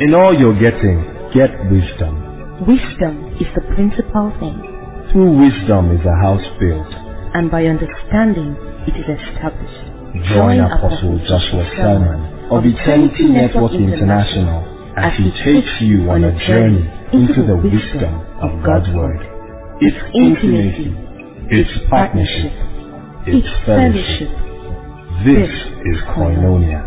In all you're getting, get wisdom. Wisdom is the principal thing. Through wisdom is a house built, and by understanding it is established. Join Apostle Joshua Selman of Eternity Network International as he takes you on a journey into the wisdom of God's Word. It's intimacy, it's partnership, it's fellowship. This is Koinonia.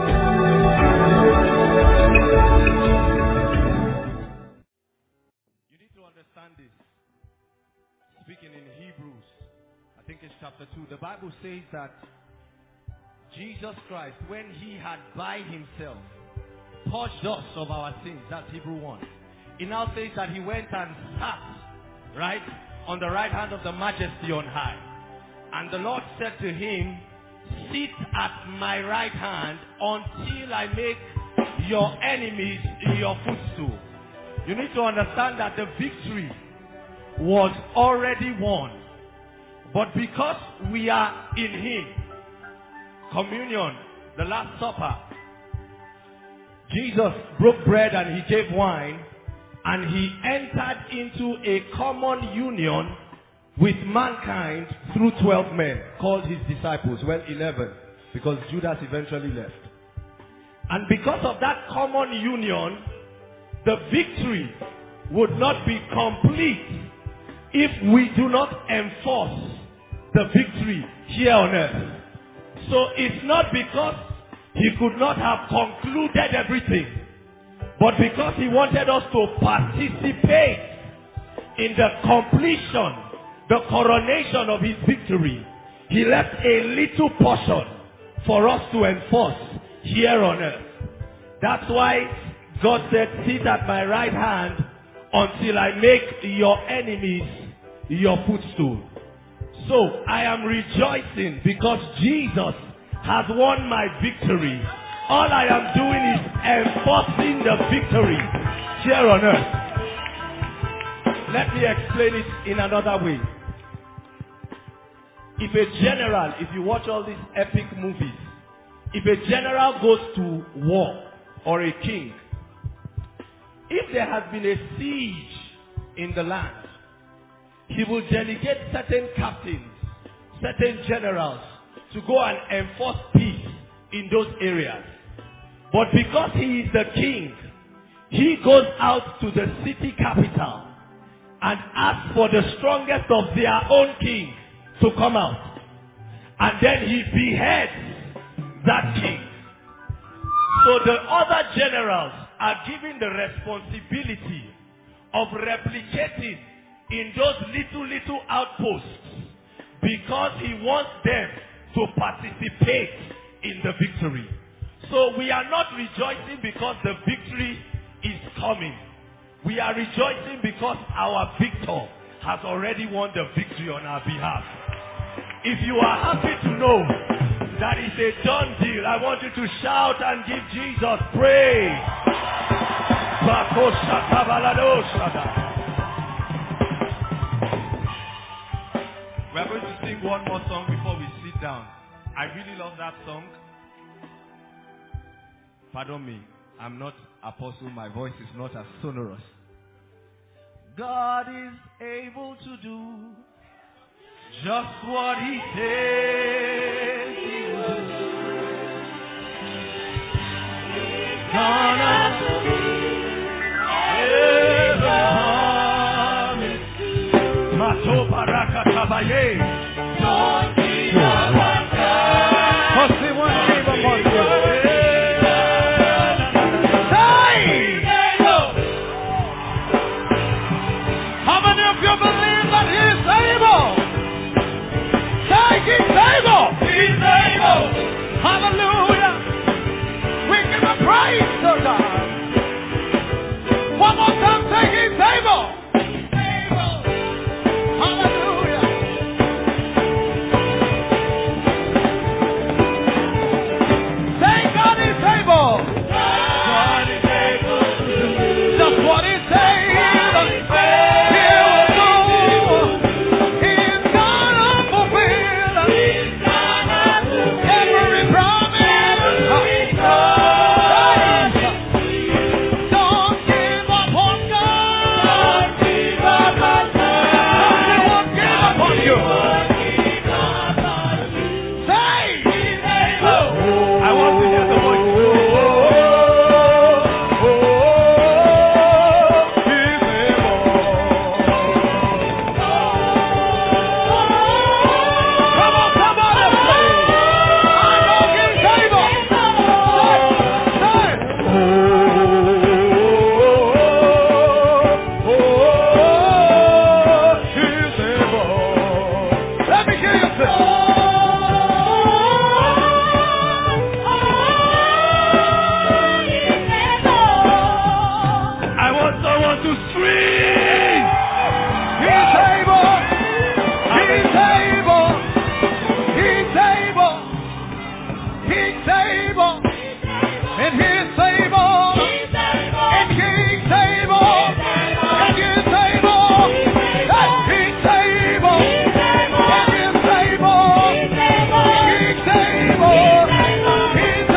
You need to understand this. Speaking in Hebrews, I think it's chapter 2, the Bible says that Jesus Christ, when he had by himself purged us of our sins, that's Hebrew 1. It now says that he went and sat, right, on the right hand of the Majesty on high. And the Lord said to him, sit at my right hand until I make your enemies your footstool. You need to understand that the victory was already won. But because we are in him, communion, the Last Supper, Jesus broke bread and he gave wine, and he entered into a common union with mankind through 12 men called his disciples. Well, 11, because Judas eventually left. And because of that common union, the victory would not be complete if we do not enforce the victory here on earth. So it's not because he could not have concluded everything, but because he wanted us to participate in the completion, the coronation of his victory. He left a little portion for us to enforce here on earth. That's why God said, sit at my right hand until I make your enemies your footstool. So I am rejoicing because Jesus has won my victory. All I am doing is enforcing the victory here on earth. Let me explain it in another way. If a general, if you watch all these epic movies, if a general goes to war, or a king, if there has been a siege in the land, he will delegate certain captains, certain generals to go and enforce peace in those areas. But because he is the king, he goes out to the city capital and asks for the strongest of their own king to come out. And then he beheads that king. So the other generals are given the responsibility of replicating in those little outposts because he wants them to participate in the victory. So we are not rejoicing because the victory is coming. We are rejoicing because our victor has already won the victory on our behalf. If you are happy to know that is a done deal, I want you to shout and give Jesus praise. We are going to sing one more song before we sit down. I really love that song. Pardon me, I'm not apostle, my voice is not as sonorous. God is able to do just what he says he will do. He's gonna deliver me. Mato baraka tabaye. Don't be the one came upon you. How many of you believe that he is able? He's able. He's able. Hallelujah. We give a praise to God. One more time, say he's able. He's able. Hallelujah. He's able. And He's able. And He's able. And He's able. And He's able. And He's able. He's able. He's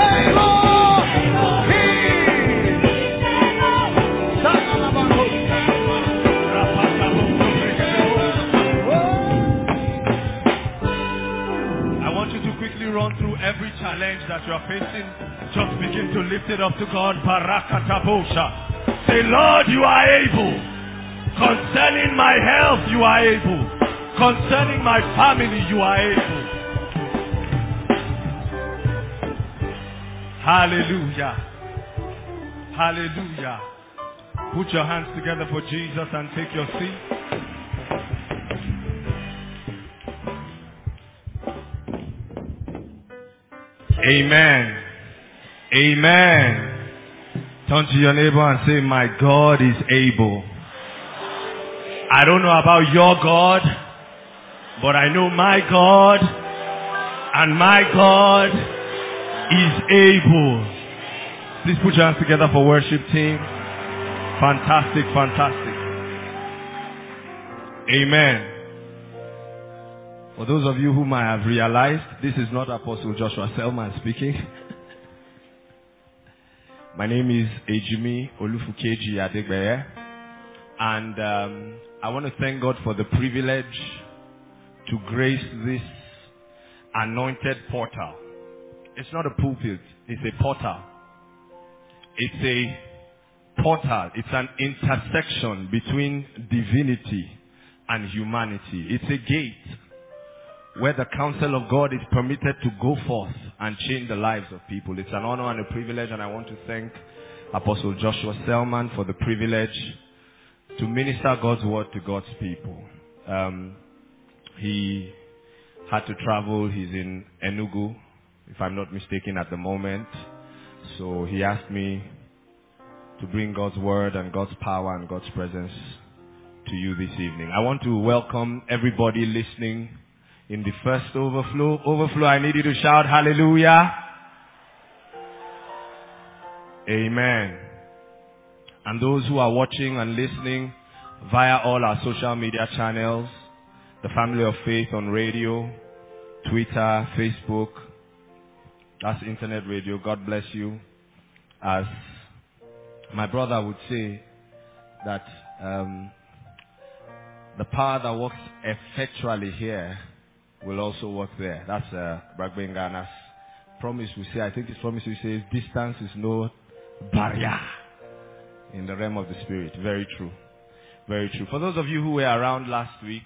I want you to quickly run through every challenge that you are facing. Just begin to lift it up to God. Barakatabosha. Say, Lord, you are able. Concerning my health, you are able. Concerning my family, you are able. Hallelujah. Hallelujah. Put your hands together for Jesus and take your seat. Amen. Amen. Turn to your neighbor and say, my God is able. I don't know about your God, but I know my God, and my God is able. Please put your hands together for worship team. Fantastic, fantastic. Amen. For those of you who might have realized, this is not Apostle Joshua Selman speaking. My name is Ejimi Olufukeji Adegbeye, and I want to thank God for the privilege to grace this anointed portal. It's not a pulpit, it's a portal. It's a portal. It's an intersection between divinity and humanity. It's a gate where the counsel of God is permitted to go forth and change the lives of people. It's an honor and a privilege, and I want to thank Apostle Joshua Selman for the privilege to minister God's word to God's people. He had to travel. He's in Enugu, if I'm not mistaken, at the moment. So he asked me to bring God's word and God's power and God's presence to you this evening. I want to welcome everybody listening in the first overflow. Overflow, I need you to shout hallelujah. Amen. And those who are watching and listening via all our social media channels, the Family of Faith on radio, Twitter, Facebook, that's internet radio. God bless you. As my brother would say, that the power that works effectually here will also work there. That's Bragbengana's promise. We say, I think his promise we say, distance is no barrier in the realm of the spirit. Very true. Very true. For those of you who were around last week,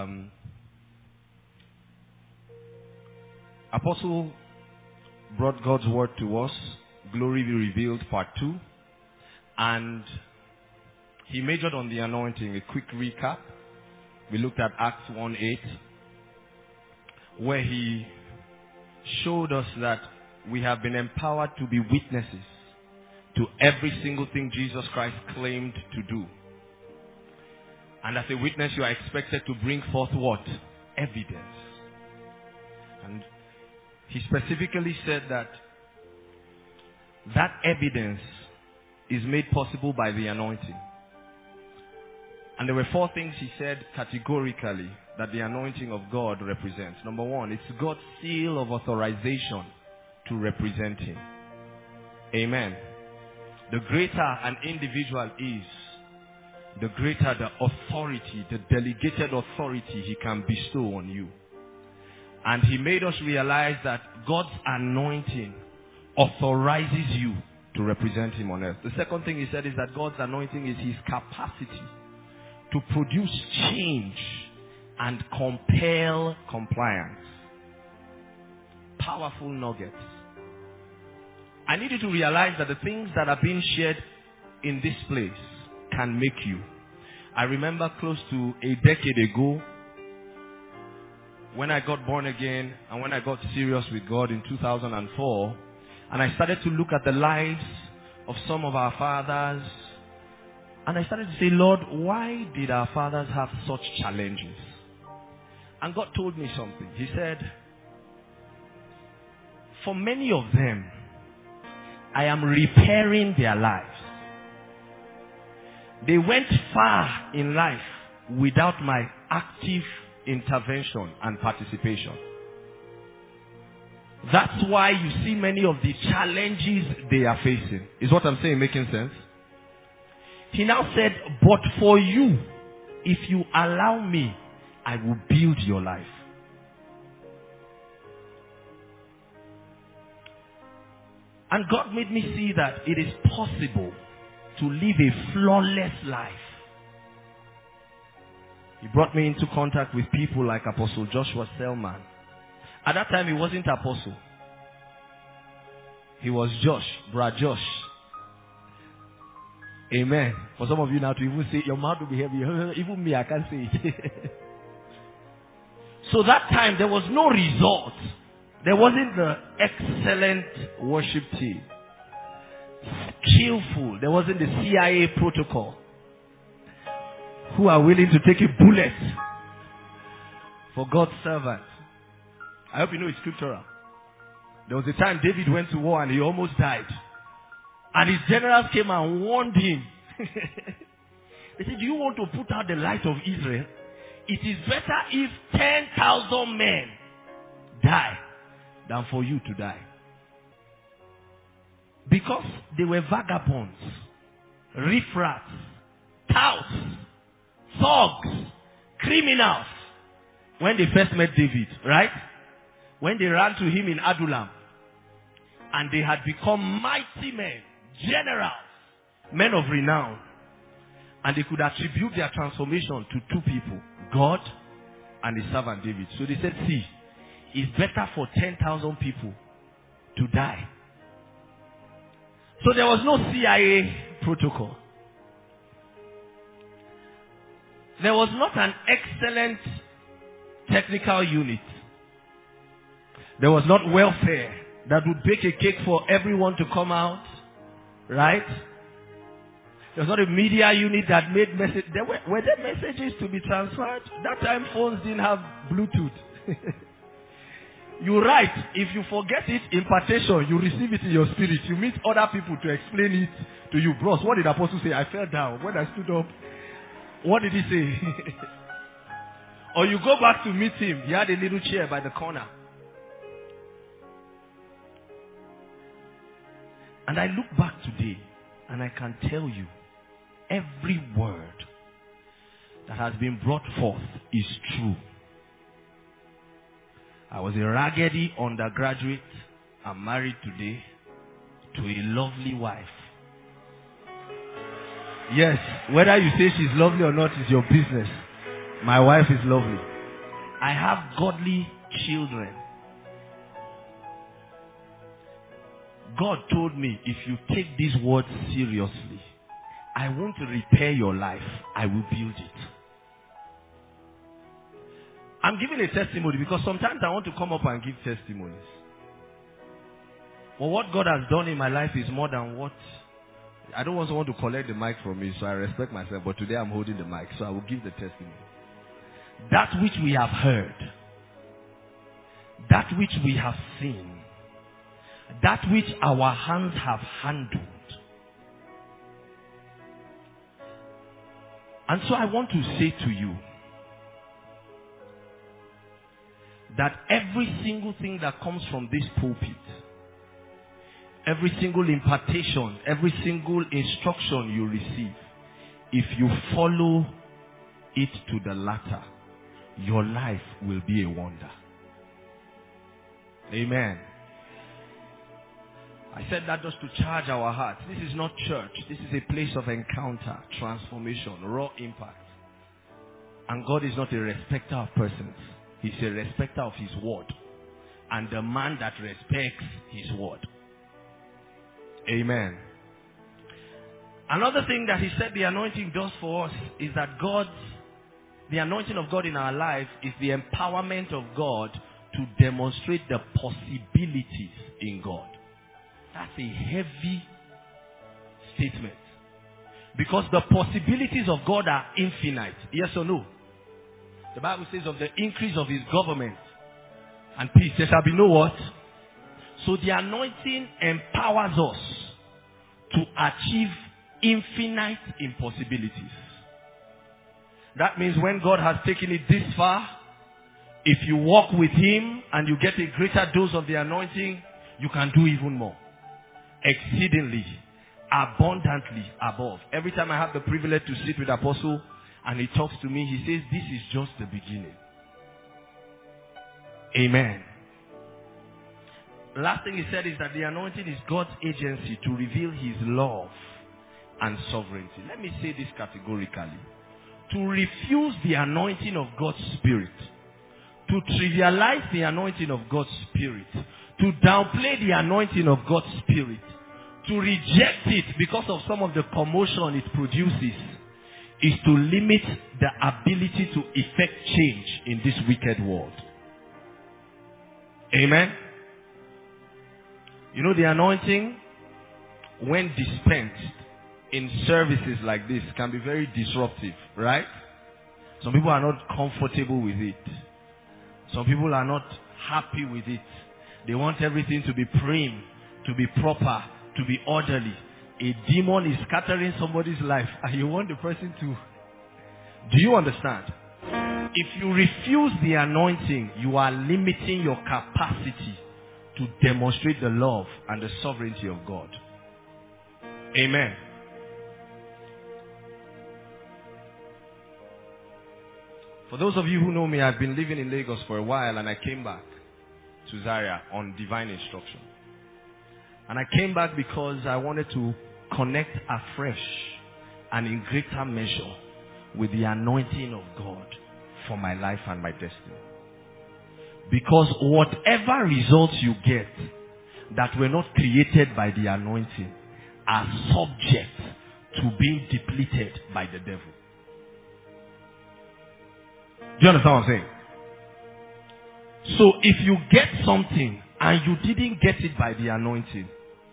Apostle brought God's word to us, Glory Be Revealed, part 2. And he majored on the anointing. A quick recap. We looked at Acts 1:8, where he showed us that we have been empowered to be witnesses to every single thing Jesus Christ claimed to do. And as a witness, you are expected to bring forth what? Evidence. And he specifically said that that evidence is made possible by the anointing. And there were 4 things he said categorically that the anointing of God represents. Number 1, it's God's seal of authorization to represent him. Amen. The greater an individual is, the greater the authority, the delegated authority he can bestow on you. And he made us realize that God's anointing authorizes you to represent him on earth. The second thing he said is that God's anointing is his capacity to produce change and compel compliance. Powerful nuggets. I need you to realize that the things that are being shared in this place can make you. I remember close to a decade ago, when I got born again and when I got serious with God in 2004, and I started to look at the lives of some of our fathers, and I started to say, Lord, why did our fathers have such challenges? And God told me something. He said, for many of them, I am repairing their lives. They went far in life without my active intervention and participation. That's why you see many of the challenges they are facing. Is what I'm saying making sense? He now said, but for you, if you allow me, I will build your life. And God made me see that it is possible to live a flawless life. He brought me into contact with people like Apostle Joshua Selman. At that time, he wasn't Apostle. He was Josh, Brother Josh. Amen. For some of you now to even say, your mouth will be heavy. Even me, I can't say it. So that time, there was no result. There wasn't the excellent worship team. Skillful. There wasn't the CIA protocol. Who are willing to take a bullet for God's servant. I hope you know it's scriptural. There was a time David went to war and he almost died. And his generals came and warned him. They said, do you want to put out the light of Israel? It is better if 10,000 men die than for you to die. Because they were vagabonds, riffraffs, touts, thugs, criminals. When they first met David, right? When they ran to him in Adullam. And they had become mighty men, generals, men of renown. And they could attribute their transformation to two people, God and his servant David. So they said, see, it's better for 10,000 people to die. So there was no CIA protocol. There was not an excellent technical unit. There was not welfare that would bake a cake for everyone to come out. Right? There was not a media unit that made messages. Were there messages to be transferred? That time phones didn't have Bluetooth. You write. If you forget it, impartation, you receive it in your spirit. You meet other people to explain it to you. Bros, what did the apostle say? I fell down. When I stood up, what did he say? Or you go back to meet him. He had a little chair by the corner. And I look back today and I can tell you every word that has been brought forth is true. I was a raggedy undergraduate. I'm married today to a lovely wife. Yes, whether you say she's lovely or not is your business. My wife is lovely. I have godly children. God told me, if you take these words seriously, I want to repair your life. I will build it. I'm giving a testimony because sometimes I want to come up and give testimonies. But what God has done in my life is more than what... I don't want someone to collect the mic from me, so I respect myself. But today I'm holding the mic, so I will give the testimony. That which we have heard, that which we have seen, that which our hands have handled. And so I want to say to you that every single thing that comes from this pulpit, every single impartation, every single instruction you receive, if you follow it to the latter, your life will be a wonder. Amen. I said that just to charge our hearts. This is not church. This is a place of encounter, transformation, raw impact. And God is not a respecter of persons. He's a respecter of His word. And the man that respects His word. Amen. Another thing that he said the anointing does for us is that the anointing of God in our life is the empowerment of God to demonstrate the possibilities in God. That's a heavy statement. Because the possibilities of God are infinite. Yes or no? The Bible says of the increase of His government and peace, there shall be no what? So the anointing empowers us to achieve infinite impossibilities. That means when God has taken it this far, if you walk with Him and you get a greater dose of the anointing, you can do even more. Exceedingly, abundantly above. Every time I have the privilege to sit with Apostle and he talks to me, he says, this is just the beginning. Amen. Last thing he said is that the anointing is God's agency to reveal His love and sovereignty. Let me say this categorically. To refuse the anointing of God's Spirit, to trivialize the anointing of God's Spirit, to downplay the anointing of God's Spirit, to reject it because of some of the commotion it produces, is to limit the ability to effect change in this wicked world. Amen. You know, the anointing, when dispensed in services like this, can be very disruptive, right? Some people are not comfortable with it. Some people are not happy with it. They want everything to be prim, to be proper, to be orderly. A demon is scattering somebody's life and you want the person to... Do you understand? If you refuse the anointing, you are limiting your capacity to demonstrate the love and the sovereignty of God. Amen. For those of you who know me, I've been living in Lagos for a while and I came back to Zaria on divine instruction. And I came back because I wanted to connect afresh and in greater measure with the anointing of God for my life and my destiny. Because whatever results you get that were not created by the anointing are subject to being depleted by the devil. Do you understand what I'm saying? So if you get something and you didn't get it by the anointing,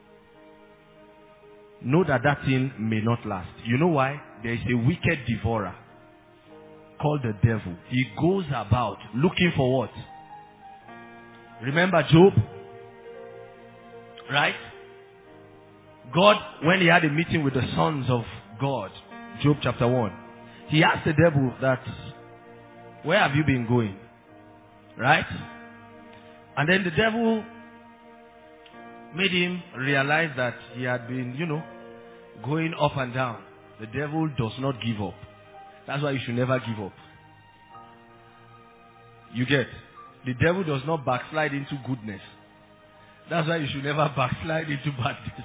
know that that thing may not last. You know why? There is a wicked devourer called the devil. He goes about looking for what? Remember Job? Right? God, when he had a meeting with the sons of God, Job chapter 1, he asked the devil that, where have you been going? Right? And then the devil made him realize that he had been, going up and down. The devil does not give up. That's why you should never give up. You get? The devil does not backslide into goodness. That's why you should never backslide into badness.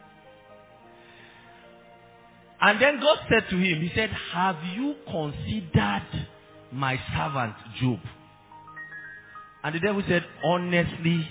And then God said to him, He said, have you considered my servant Job? And the devil said, honestly,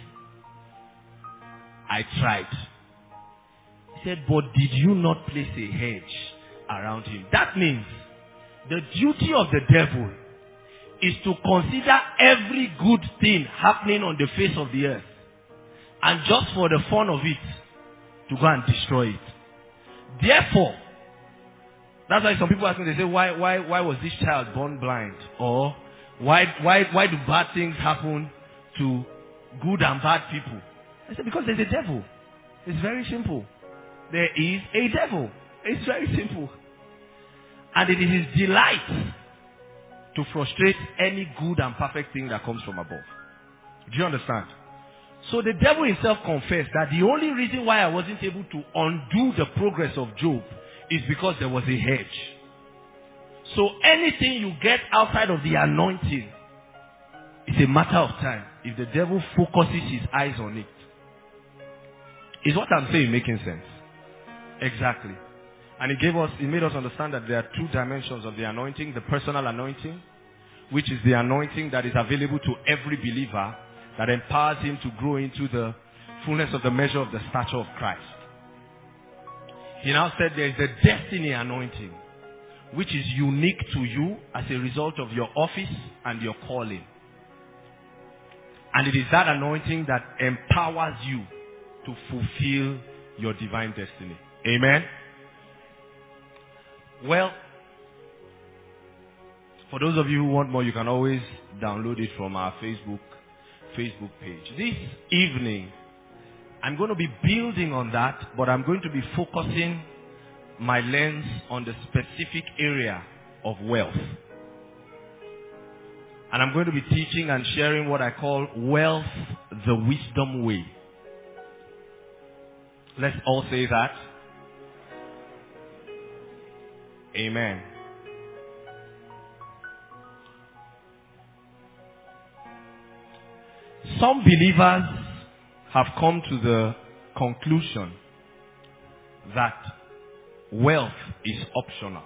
I tried. He said, but did you not place a hedge around him? That means the duty of the devil is to consider every good thing happening on the face of the earth, and just for the fun of it, to go and destroy it. Therefore, that's why some people ask me, they say, why was this child born blind? Or why do bad things happen to good and bad people? I said, because there's a devil. It's very simple. There is a devil. It's very simple. And it is his delight to frustrate any good and perfect thing that comes from above. Do you understand? So the devil himself confessed that the only reason why I wasn't able to undo the progress of Job is because there was a hedge. So anything you get outside of the anointing is a matter of time if the devil focuses his eyes on it. Is what I'm saying making sense? Exactly. And he made us understand that there are two dimensions of the anointing. The personal anointing, which is the anointing that is available to every believer, that empowers him to grow into the fullness of the measure of the stature of Christ. He now said there is the destiny anointing, which is unique to you as a result of your office and your calling. And it is that anointing that empowers you to fulfill your divine destiny. Amen? Well, for those of you who want more, you can always download it from our Facebook page. This evening, I'm going to be building on that, but I'm going to be focusing my lens on the specific area of wealth. And I'm going to be teaching and sharing what I call wealth the wisdom way. Let's all say that. Amen. Some believers have come to the conclusion that wealth is optional.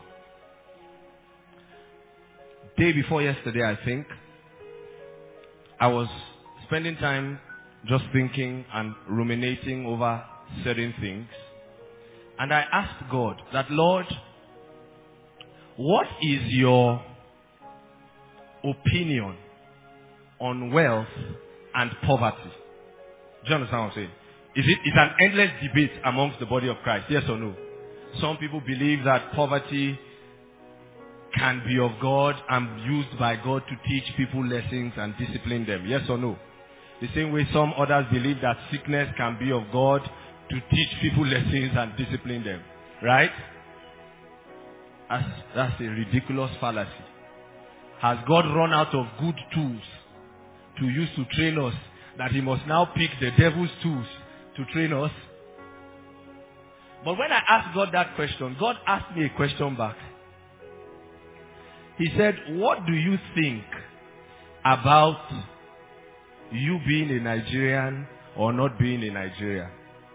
Day before yesterday, I think, I was spending time just thinking and ruminating over certain things. And I asked God that, Lord, what is your opinion on wealth and poverty? Do you understand what I'm saying? It's an endless debate amongst the body of Christ, yes or no? Some people believe that poverty can be of God and used by God to teach people lessons and discipline them, yes or no? The same way some others believe that sickness can be of God to teach people lessons and discipline them, right? That's a ridiculous fallacy. Has God run out of good tools to use to train us, that he must now pick the devil's tools to train us? But when I asked God that question, God asked me a question back. He said, what do you think about you being a Nigerian or not being a Nigerian?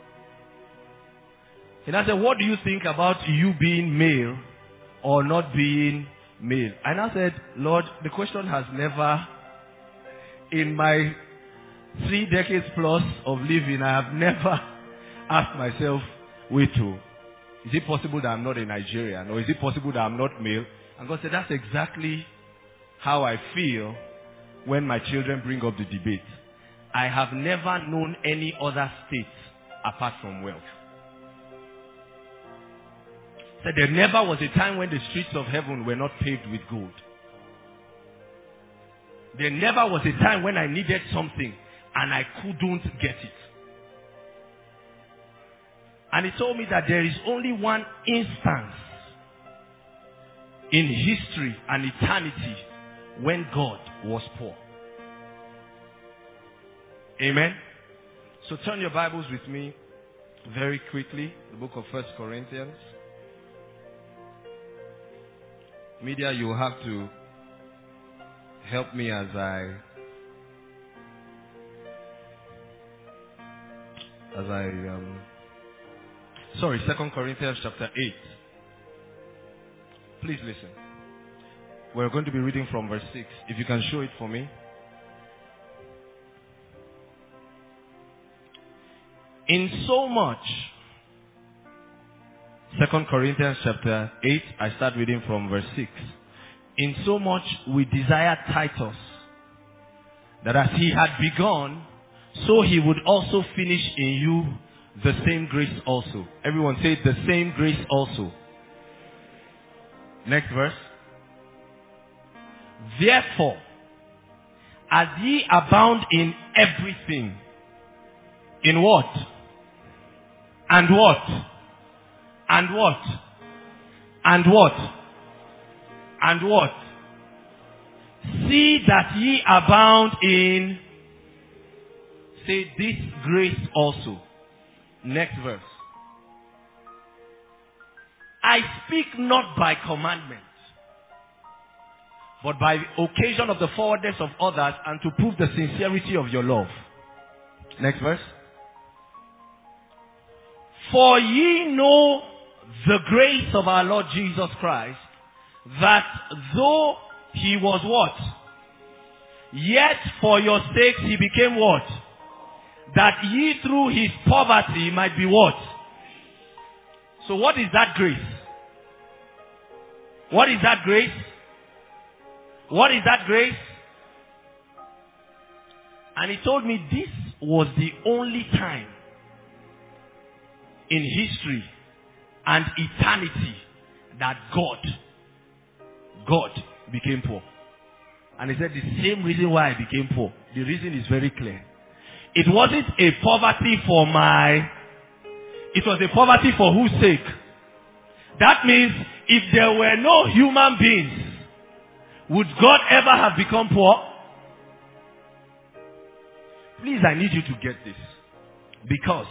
And I said, what do you think about you being male or not being male? And I said, Lord, the question has never, in my 3 decades plus of living, I have never asked myself, wait, is it possible that I'm not a Nigerian? Or is it possible that I'm not male? And God said, that's exactly how I feel when my children bring up the debate. I have never known any other state apart from wealth. He said there never was a time when the streets of heaven were not paved with gold. There never was a time when I needed something and I couldn't get it. And he told me that there is only one instance in history and eternity when God was poor. Amen. So turn your Bibles with me very quickly. The book of 1 Corinthians. Media, you will have to help me as sorry, 2 Corinthians chapter 8. Please listen. We're going to be reading from verse 6. If you can show it for me. In so much, 2 Corinthians chapter 8, I start reading from verse 6. In so much we desire Titus, that as he had begun, so he would also finish in you the same grace also. Everyone say the same grace also. Next verse. Therefore, as ye abound in everything, in what? And what? And what? And what? And what? See that ye abound in, say, this grace also. Next verse. I speak not by commandment, but by occasion of the forwardness of others, and to prove the sincerity of your love. Next verse. For ye know the grace of our Lord Jesus Christ, that though he was what? Yet for your sakes he became what? That ye through his poverty might be what? So what is that grace? What is that grace? What is that grace? And he told me this was the only time in history and eternity that God became poor. And he said the same reason why I became poor. The reason is very clear. It wasn't a poverty for it was a poverty for whose sake? That means if there were no human beings, would God ever have become poor? Please, I need you to get this. Because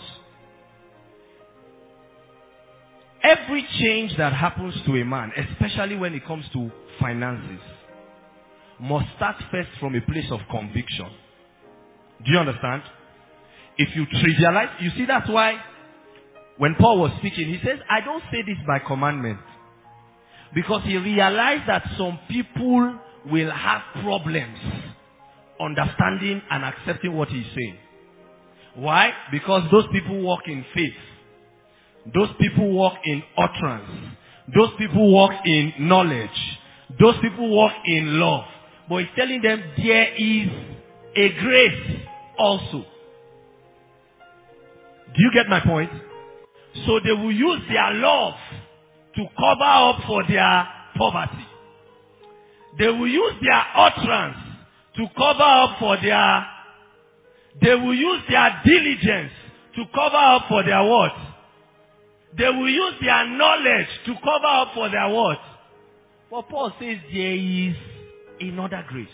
every change that happens to a man, especially when it comes to finances, must start first from a place of conviction. Do you understand? If you trivialize, you see, that's why when Paul was speaking, he says, I don't say this by commandment. Because he realized that some people will have problems understanding and accepting what he's saying. Why? Because those people walk in faith. Those people walk in utterance. Those people walk in knowledge. Those people walk in love. But he's telling them there is a grace also. Do you get my point? So they will use their love to cover up for their poverty. They will use their utterance to cover up for their... They will use their diligence to cover up for their what? They will use their knowledge to cover up for their what? But Paul says there is another grace.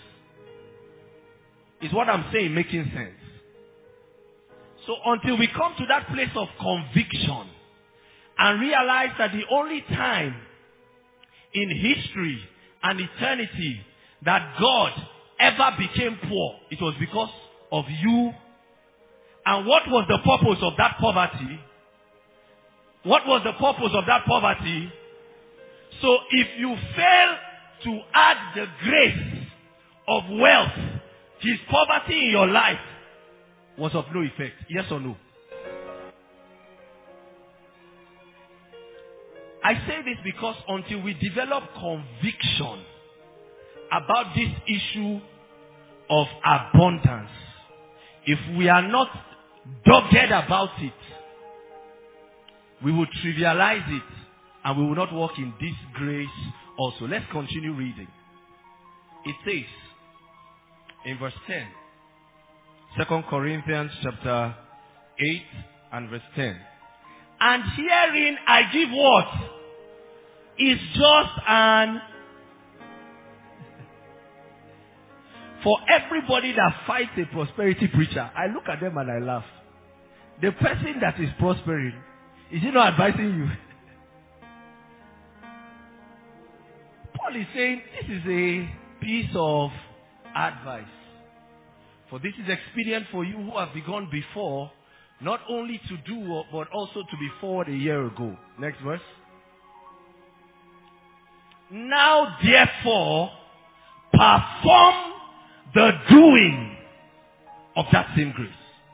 Is what I'm saying making sense? So until we come to that place of conviction and realize that the only time in history and eternity that God ever became poor, it was because of you. And what was the purpose of that poverty? What was the purpose of that poverty? So if you fail to add the grace of wealth, his poverty in your life was of no effect. Yes or no? I say this because until we develop conviction about this issue of abundance, if we are not dogged about it, we will trivialize it and we will not walk in this grace also. Let's continue reading. It says in verse 10, 2 Corinthians chapter 8 and verse 10. And herein I give what? Is just an... For everybody that fights a prosperity preacher, I look at them and I laugh. The person that is prospering, is he not advising you? Paul is saying this is a piece of advice. For this is expedient for you who have begun before, not only to do, but also to be forward a year ago. Next verse. Now therefore, perform the doing of that same grace.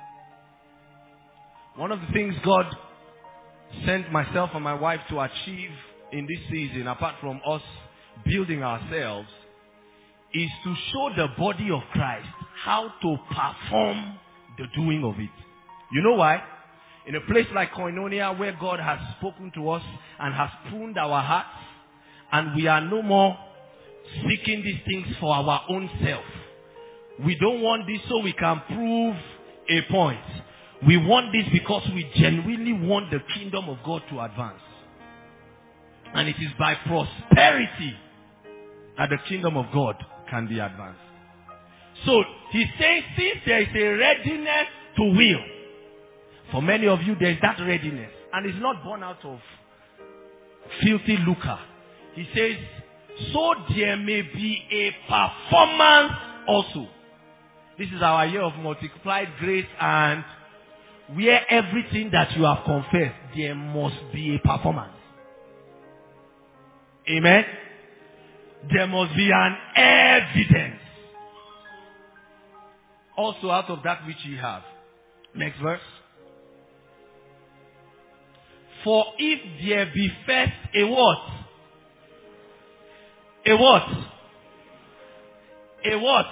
One of the things God sent myself and my wife to achieve in this season, apart from us building ourselves, is to show the body of Christ how to perform the doing of it. You know why? In a place like Koinonia, where God has spoken to us and has pruned our hearts, and we are no more seeking these things for our own self. We don't want this so we can prove a point. We want this because we genuinely want the kingdom of God to advance. And it is by prosperity that the kingdom of God can be advanced. So he says, since there is a readiness to will, for many of you there is that readiness, and it's not born out of filthy lucre. He says, so there may be a performance also. This is our year of multiplied grace, and where everything that you have confessed, there must be a performance. Amen. There must be an evidence also out of that which ye have. Next verse. For if there be first a what? A what? A what?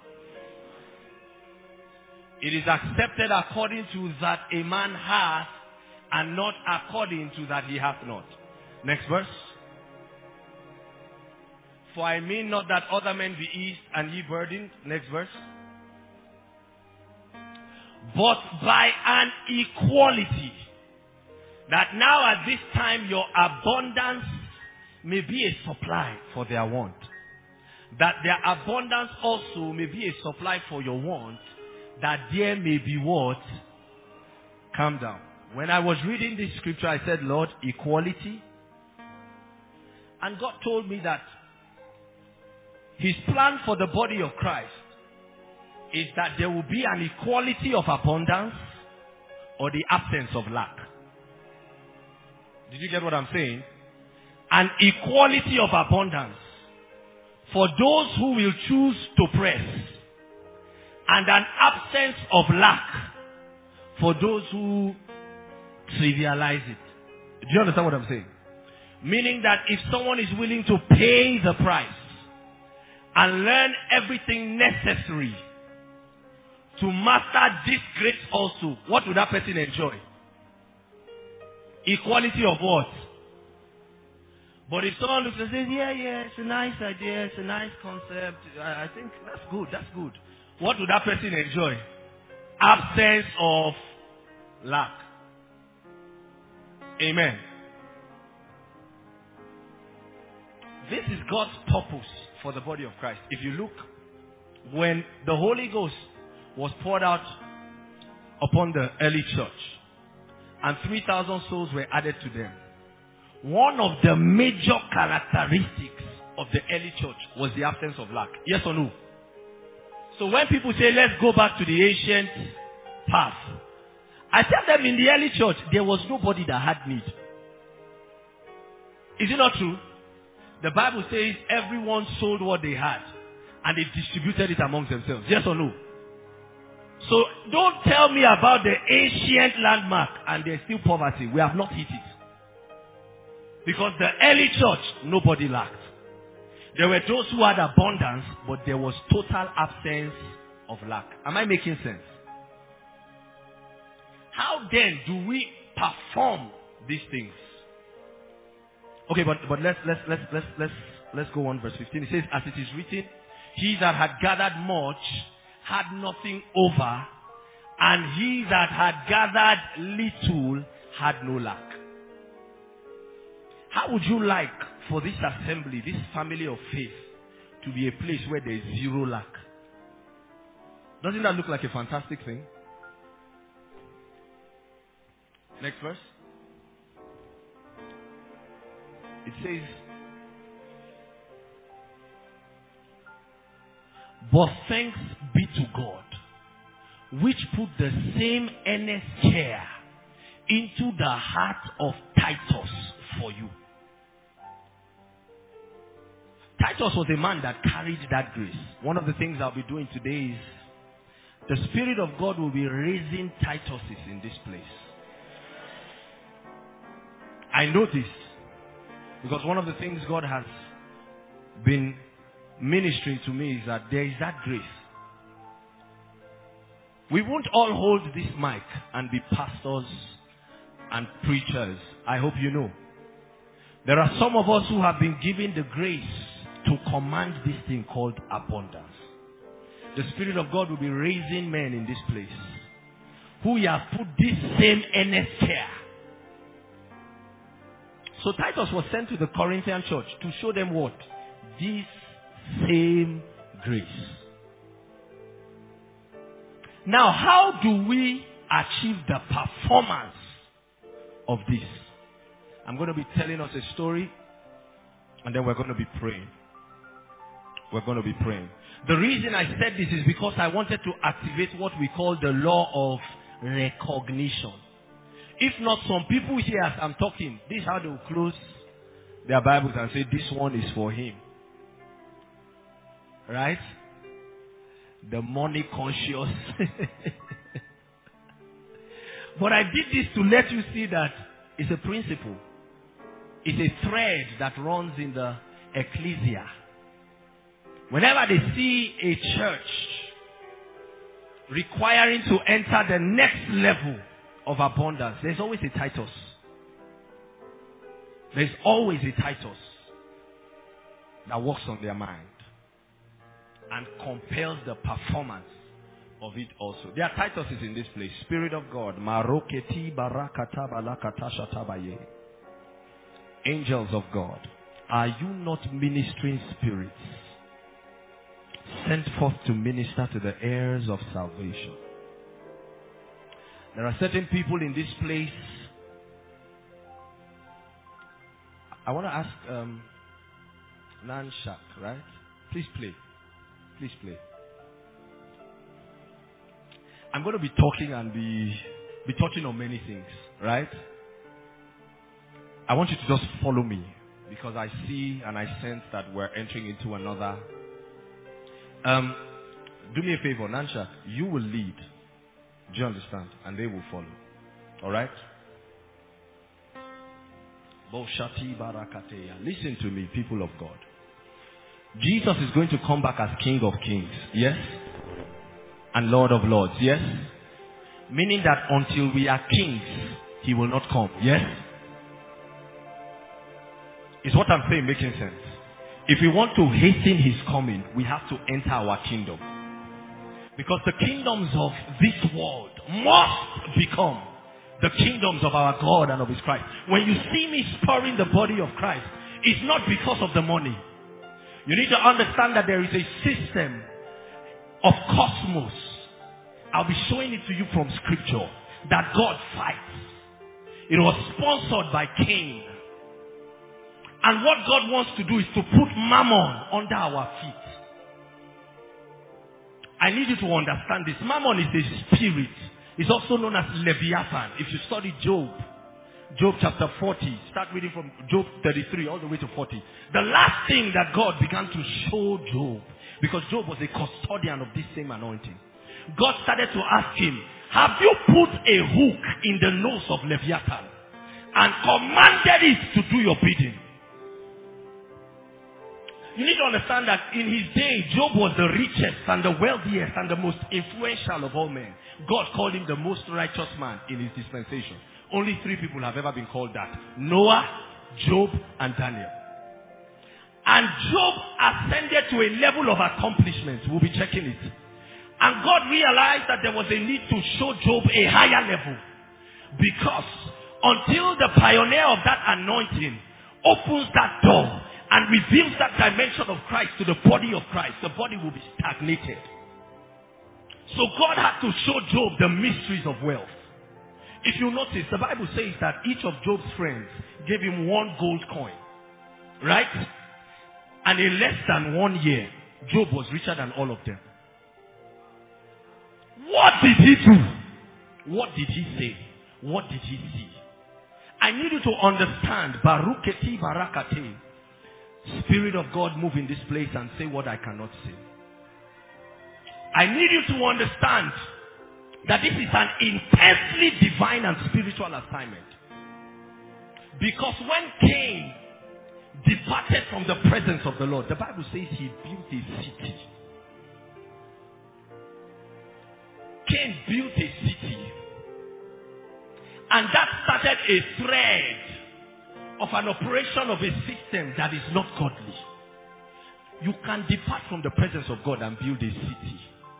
It is accepted according to that a man hath, and not according to that he hath not. Next verse. For I mean not that other men be eased and ye burdened. Next verse. but by an equality, that now at this time your abundance may be a supply for their want. That their abundance also may be a supply for your want, that there may be what? Calm down. When I was reading this scripture, I said, Lord, equality. And God told me that His plan for the body of Christ is that there will be an equality of abundance or the absence of lack. Did you get what I'm saying? An equality of abundance for those who will choose to press, and an absence of lack for those who trivialize it. Do you understand what I'm saying? Meaning that if someone is willing to pay the price and learn everything necessary to master this grace also, what would that person enjoy? Equality of what? But if someone looks and says, yeah, it's a nice idea, it's a nice concept, I think that's good. What would that person enjoy? Absence of lack. Amen. This is God's purpose for the body of Christ. If you look, when the Holy Ghost was poured out upon the early church, and 3,000 souls were added to them, one of the major characteristics of the early church was the absence of lack. Yes or no? So when people say, let's go back to the ancient path, I tell them in the early church, there was nobody that had need. Is it not true? The Bible says everyone sold what they had and they distributed it amongst themselves. Yes or no? So don't tell me about the ancient landmark and there's still poverty. We have not hit it. Because the early church, nobody lacked. There were those who had abundance, but there was total absence of lack. Am I making sense? How then do we perform these things? Okay, but let's go on verse 15. It says, as it is written, he that had gathered much had nothing over, and he that had gathered little had no lack. How would you like for this assembly, this family of faith, to be a place where there is zero lack? Doesn't that look like a fantastic thing? Next verse. It says, but thanks be to God, which put the same earnest care into the heart of Titus for you. Titus was a man that carried that grace. One of the things I'll be doing today is the Spirit of God will be raising Tituses in this place. I know this because one of the things God has been ministering to me is that there is that grace. We won't all hold this mic and be pastors and preachers. I hope you know. There are some of us who have been given the grace to command this thing called abundance. The Spirit of God will be raising men in this place who have put this same earnest care. So Titus was sent to the Corinthian church to show them what? This same grace. Now, how do we achieve the performance of this? I'm going to be telling us a story, and then we're going to be praying. We're going to be praying. The reason I said this is because I wanted to activate what we call the law of recognition. If not, some people here as I'm talking, this is how they will close their Bibles and say, this one is for him. Right? The money conscious. But I did this to let you see that it's a principle. It's a thread that runs in the ecclesia. Whenever they see a church requiring to enter the next level of abundance, there's always a Titus. There's always a Titus that works on their mind and compels the performance of it also. There are titles in this place. Spirit of God. Maroketi barakata balakata shatabaye. Angels of God. Are you not ministering spirits sent forth to minister to the heirs of salvation? There are certain people in this place. I want to ask Nanshak, right? Please play. Please play. I'm going to be talking and be touching on many things, right? I want you to just follow me because I see and I sense that we're entering into another. Do me a favor, Nanshak. You will lead. Do you understand? And they will follow. Alright? Listen to me, people of God. Jesus is going to come back as King of Kings. Yes? And Lord of Lords. Yes? Meaning that until we are kings, He will not come. Yes? Is what I'm saying making sense? If we want to hasten His coming, we have to enter our kingdom. Because the kingdoms of this world must become the kingdoms of our God and of His Christ. When you see me spurring the body of Christ, it's not because of the money. You need to understand that there is a system of cosmos. I'll be showing it to you from scripture that God fights. It was sponsored by Cain. And what God wants to do is to put mammon under our feet. I need you to understand this. Mammon is a spirit. It's also known as Leviathan. If you study Job chapter 40, start reading from Job 33 all the way to 40. The last thing that God began to show Job, because Job was a custodian of this same anointing, God started to ask him, have you put a hook in the nose of Leviathan and commanded it to do your bidding? You need to understand that in his day, Job was the richest and the wealthiest and the most influential of all men. God called him the most righteous man in his dispensation. Only 3 people have ever been called that. Noah, Job, and Daniel. And Job ascended to a level of accomplishment. We'll be checking it. And God realized that there was a need to show Job a higher level. Because until the pioneer of that anointing opens that door and reveals that dimension of Christ to the body of Christ, the body will be stagnated. So God had to show Job the mysteries of wealth. If you notice, the Bible says that each of Job's friends gave him 1 gold coin. Right? And in less than 1 year, Job was richer than all of them. What did he do? What did he say? What did he see? I need you to understand, Baruketi Barakate. Spirit of God, move in this place and say what I cannot say. I need you to understand that this is an intensely divine and spiritual assignment. Because when Cain departed from the presence of the Lord, the Bible says he built a city. Cain built a city. And that started a thread of an operation of a system that is not godly. You can depart from the presence of God and build a city.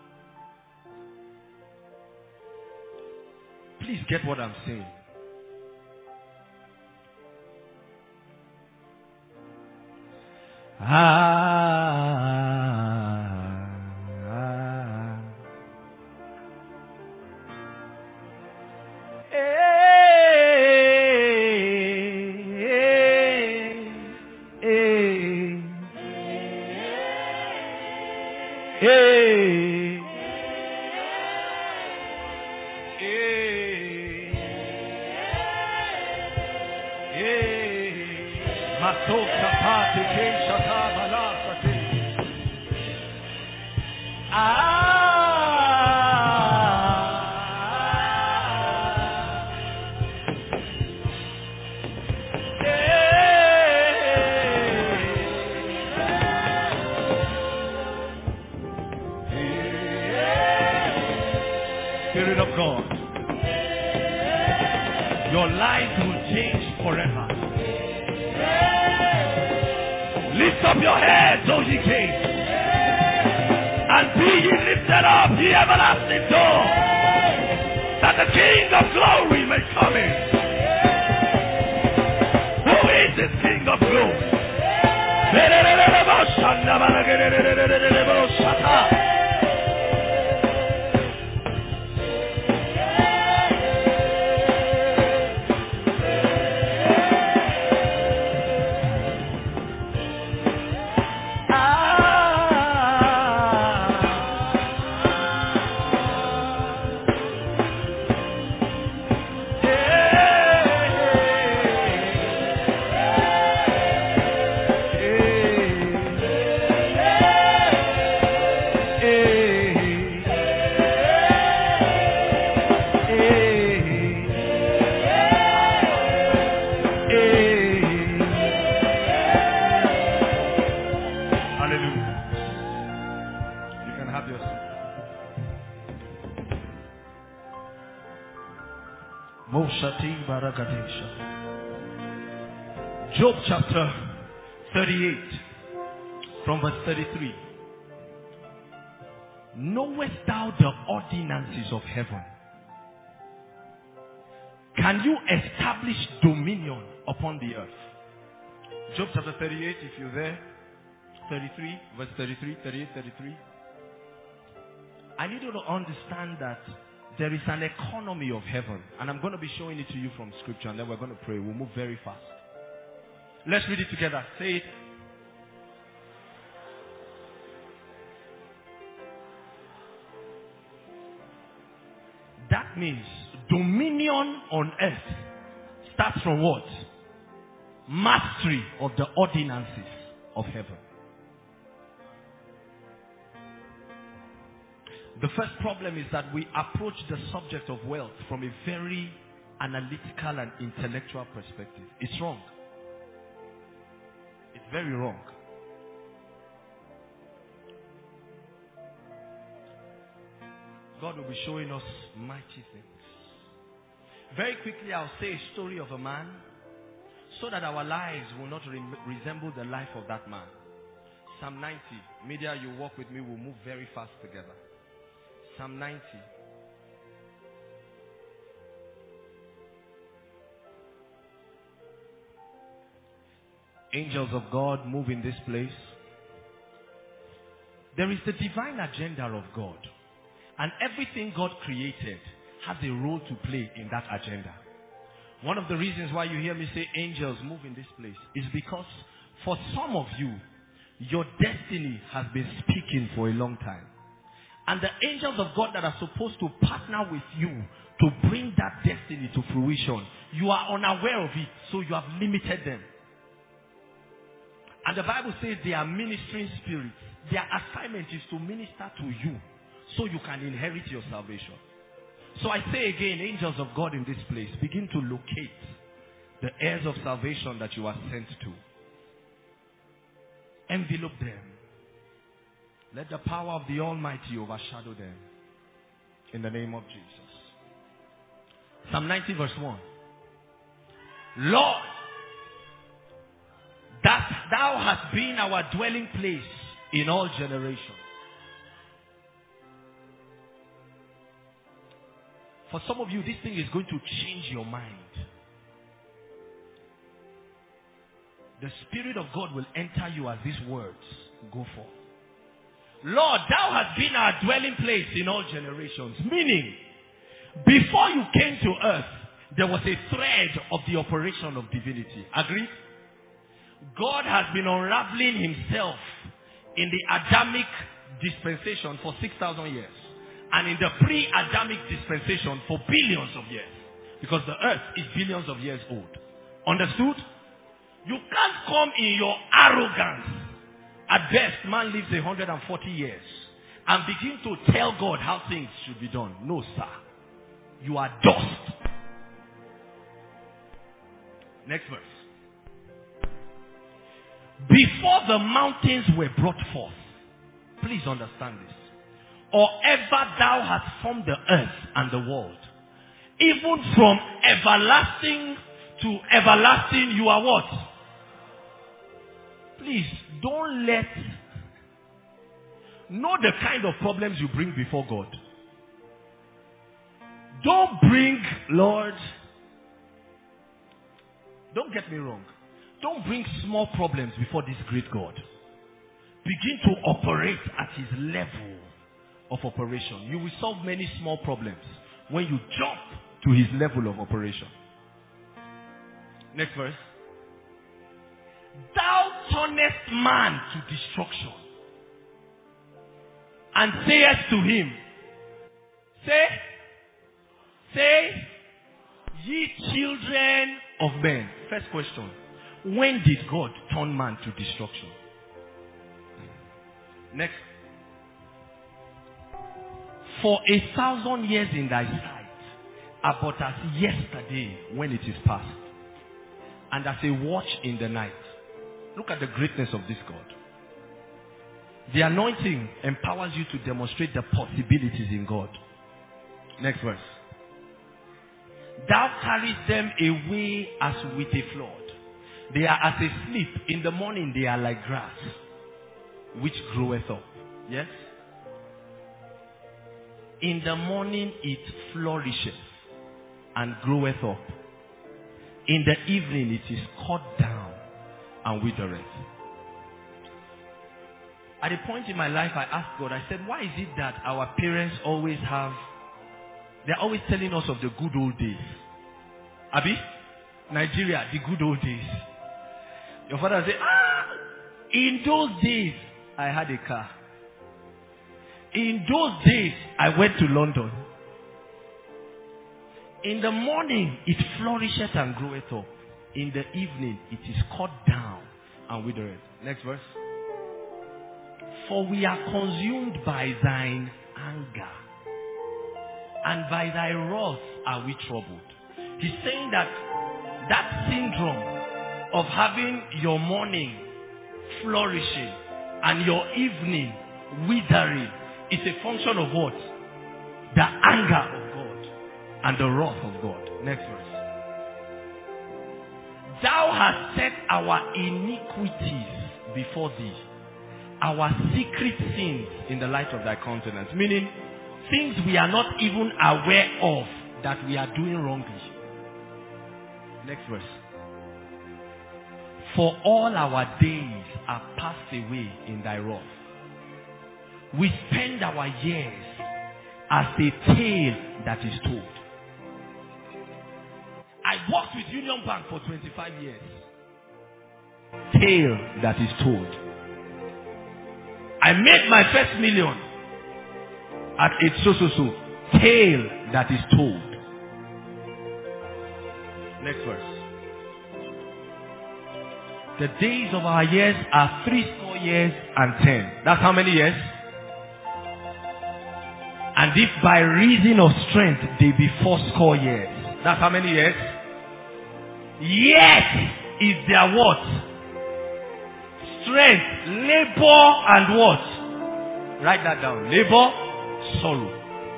Please get what I'm saying. Spirit of God, your life will change forever. Lift up your heads, O ye gates. And be ye lifted up, ye everlasting door, that the King of glory may come in. Who is this King of glory? Job chapter 38 from verse 33. Knowest thou the ordinances of heaven? Can you establish dominion upon the earth? Job chapter 38, if you're there. 33, verse 33, 38, 33. I need you to understand that there is an economy of heaven. And I'm going to be showing it to you from scripture, and then we're going to pray. We'll move very fast. Let's read it together. Say it. That means dominion on earth starts from what? Mastery of the ordinances of heaven. The first problem is that we approach the subject of wealth from a very analytical and intellectual perspective. It's wrong. It's very wrong. God will be showing us mighty things. Very quickly, I'll say a story of a man so that our lives will not resemble the life of that man. Psalm 90. Media, you walk with me. We'll move very fast together. Psalm 90. Angels of God move in this place. There is the divine agenda of God. And everything God created has a role to play in that agenda. One of the reasons why you hear me say angels move in this place is because for some of you, your destiny has been speaking for a long time. And the angels of God that are supposed to partner with you to bring that destiny to fruition, you are unaware of it, so you have limited them. And the Bible says they are ministering spirits. Their assignment is to minister to you so you can inherit your salvation. So I say again, angels of God in this place, begin to locate the heirs of salvation that you are sent to. Envelope them. Let the power of the Almighty overshadow them. In the name of Jesus. Psalm 90 verse 1. Lord, that thou hast been our dwelling place in all generations. For some of you, this thing is going to change your mind. The Spirit of God will enter you as these words go forth. Lord, thou hast been our dwelling place in all generations. Meaning, before you came to earth, there was a thread of the operation of divinity. Agreed? God has been unraveling himself in the Adamic dispensation for 6,000 years. And in the pre-Adamic dispensation for billions of years. Because the earth is billions of years old. Understood? You can't come in your arrogance. At best, man lives 140 years. And begin to tell God how things should be done. No, sir. You are dust. Next verse. Before the mountains were brought forth. Please understand this. Or ever thou hast formed the earth and the world. Even from everlasting to everlasting, you are what? Please, don't let know the kind of problems you bring before God. Don't bring, Lord, don't get me wrong. Don't bring small problems before this great God. Begin to operate at his level of operation. You will solve many small problems when you jump to his level of operation. Next verse. Thou turnest man to destruction, and sayest to him, say, ye children of men. First question. When did God turn man to destruction? Next. For 1,000 years in thy sight are but as yesterday when it is past, and as a watch in the night. Look at the greatness of this God. The anointing empowers you to demonstrate the possibilities in God. Next verse. Thou carriest them away as with a flood. They are as a sleep. In the morning they are like grass, which groweth up. Yes? In the morning it flourisheth and groweth up. In the evening it is cut down and withereth. At a point in my life I asked God, I said, why is it that our parents always have, they're always telling us of the good old days? Abi? Nigeria, the good old days. Your father said, in those days I had a car. In those days I went to London. In the morning it flourisheth and groweth up. In the evening it is cut down and withereth. Next verse. For we are consumed by thine anger, and by thy wrath are we troubled. He's saying that syndrome of having your morning flourishing and your evening withering is a function of what? The anger of God and the wrath of God. Next verse. Thou hast set our iniquities before thee, our secret sins in the light of thy countenance. Meaning, things we are not even aware of that we are doing wrongly. Next verse. For all our days are passed away in thy wrath. We spend our years as a tale that is told. I worked with Union Bank for 25 years. Tale that is told. I made my first million at its so. Tale that is told. Next verse. The days of our years are 70 years and 10. That's how many years? And if by reason of strength they be 80 years. That's how many years? Yet is their what? Strength, labor and what? Write that down. Labor, sorrow.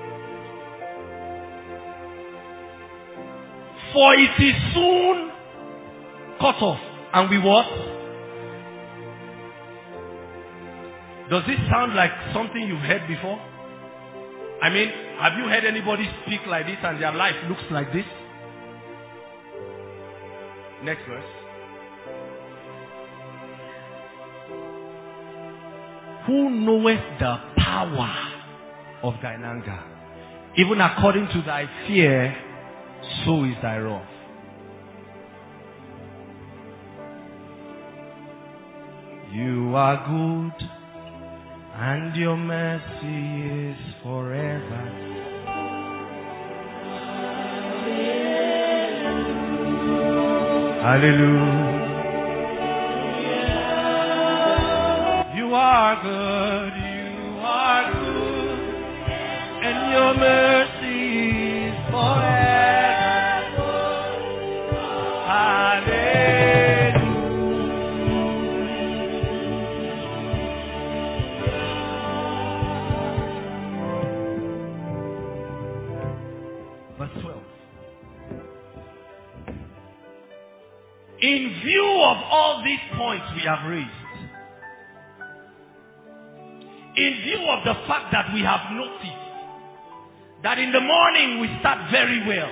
For it is soon cut off. And we what? Does this sound like something you've heard before? I mean, have you heard anybody speak like this and their life looks like this? Next verse. Who knoweth the power of thine anger? Even according to thy fear, so is thy wrath. You are good, and your mercy is forever. Hallelujah. You are good, and your mercy is forever. Hallelujah. Verse 12. In view of all these points we have raised, in view of the fact that we have noticed that in the morning we start very well.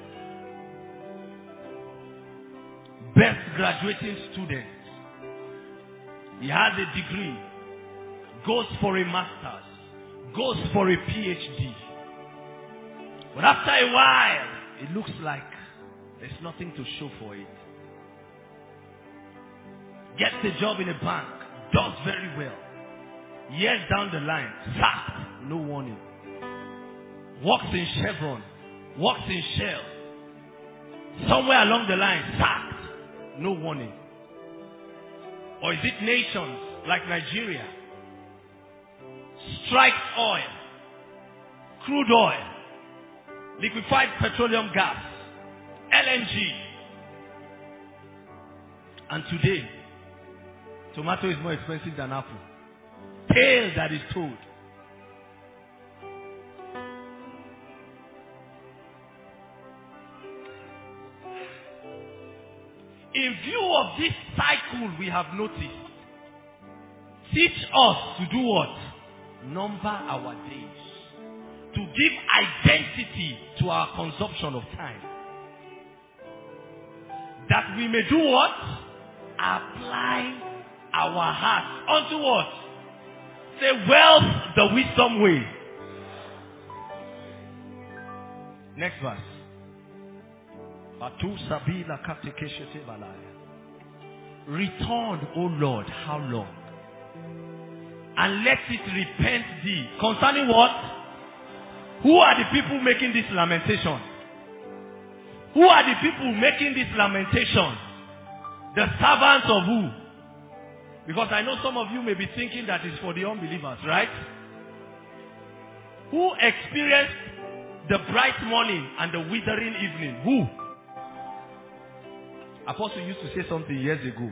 Best graduating student. He has a degree, goes for a master's, goes for a PhD. But after a while, it looks like there's nothing to show for it. Gets a job in a bank, does very well. Years down the line, sacked, no warning. Works in Chevron, works in Shell. Somewhere along the line, sacked, no warning. Or is it nations like Nigeria? Strikes oil, crude oil, liquefied petroleum gas, LNG. And today, tomato is more expensive than apple. Tale that is told. In view of this cycle we have noticed, teach us to do what? Number our days. To give identity to our consumption of time. That we may do what? Apply our hearts unto what? Say, wealth the wisdom way. Next verse. Return, O Lord, how long? And let it repent thee. Concerning what? Who are the people making this lamentation? Who are the people making this lamentation? The servants of who? Because I know some of you may be thinking that it's for the unbelievers, right? Who experienced the bright morning and the withering evening? Who? Apostle used to say something years ago.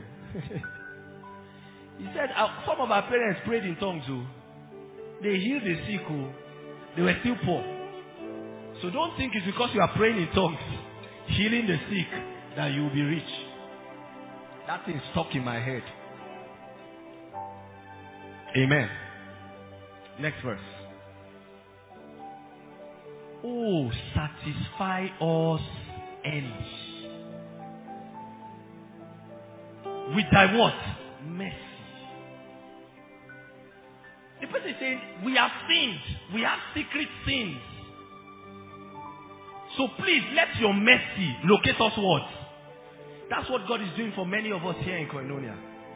He said, some of our parents prayed in tongues. They healed the sick. They were still poor. So don't think it's because you are praying in tongues, healing the sick, that you will be rich. That thing stuck in my head. Amen. Next verse. Oh, satisfy us early. With thy what? Mercy. The person is saying, we have sinned. We have secret sins. So please let your mercy locate us what? That's what God is doing for many of us here in Koinonia.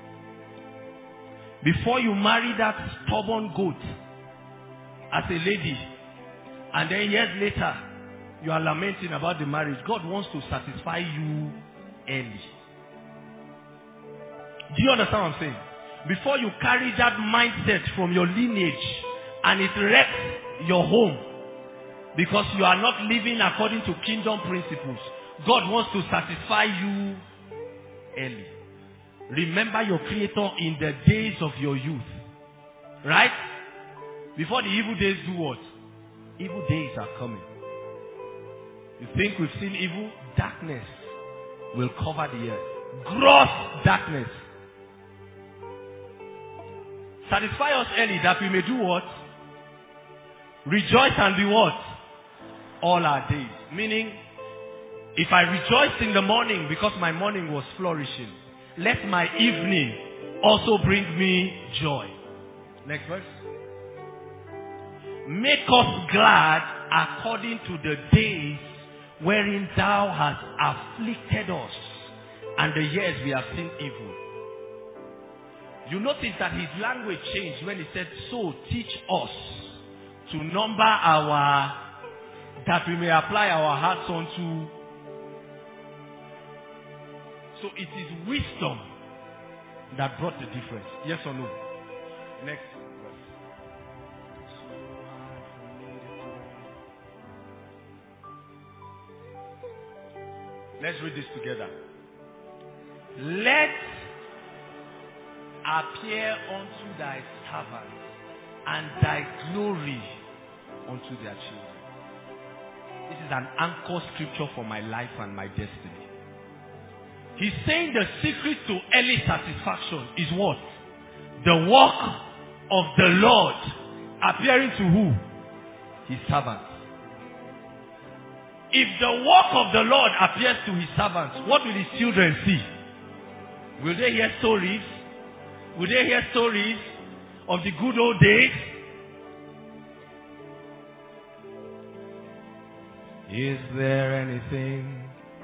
Before you marry that stubborn goat as a lady, and then years later, you are lamenting about the marriage, God wants to satisfy you early. Do you understand what I'm saying? Before you carry that mindset from your lineage and it wrecks your home because you are not living according to kingdom principles, God wants to satisfy you early. Remember your Creator in the days of your youth. Right? Before the evil days do what? Evil days are coming. You think we've seen evil? Darkness will cover the earth. Gross darkness. Satisfy us early that we may do what? Rejoice and be what? All our days. Meaning, if I rejoice in the morning because my morning was flourishing, let my evening also bring me joy. Next verse. Make us glad according to the days wherein thou hast afflicted us, and the years we have seen evil. You notice that his language changed when he said, so teach us to number our, that we may apply our hearts unto. So it is wisdom that brought the difference. Yes or no? Next verse. Let's read this together. Let appear unto thy servants and thy glory unto their children. This is an anchor scripture for my life and my destiny. He's saying the secret to early satisfaction is what? The work of the Lord appearing to who? His servants. If the work of the Lord appears to his servants, what will his children see? Will they hear stories? Will they hear stories of the good old days? Is there anything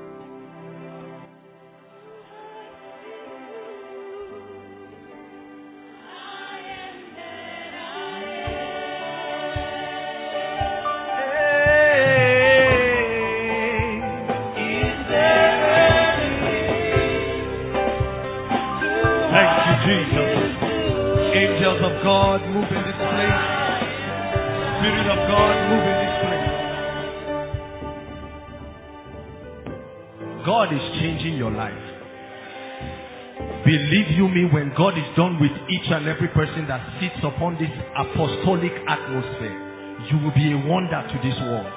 of God move in this place. Spirit of God move in this place. God is changing your life. Believe you me, when God is done with each and every person that sits upon this apostolic atmosphere, you will be a wonder to this world.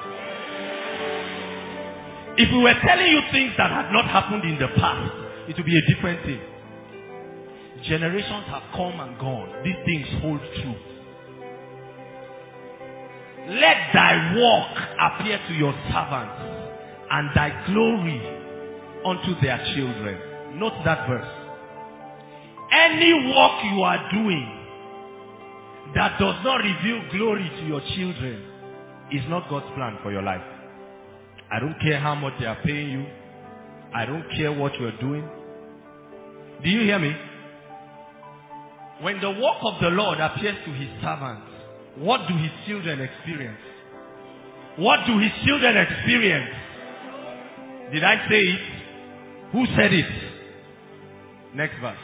If we were telling you things that had not happened in the past, it would be a different thing. Generations have come and gone. These things hold true. Let thy work appear to your servants, and thy glory unto their children. Note that verse. Any work you are doing that does not reveal glory to your children is not God's plan for your life. I don't care how much they are paying you. I don't care what you are doing. Do you hear me? When the work of the Lord appears to his servants, what do his children experience? What do his children experience? Did I say it? Who said it? Next verse.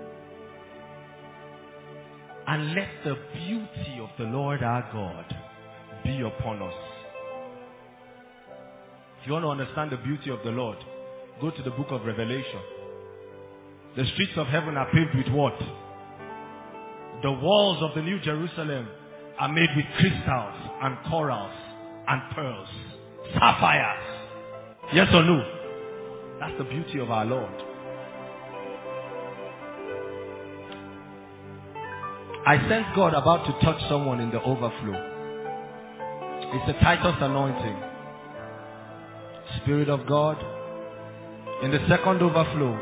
And let the beauty of the Lord our God be upon us. If you want to understand the beauty of the Lord, go to the book of Revelation. The streets of heaven are paved with what? The walls of the New Jerusalem are made with crystals and corals and pearls, sapphires. Yes or no? That's the beauty of our Lord. I sense God about to touch someone in the overflow. It's the Titus anointing. Spirit of God. In the second overflow,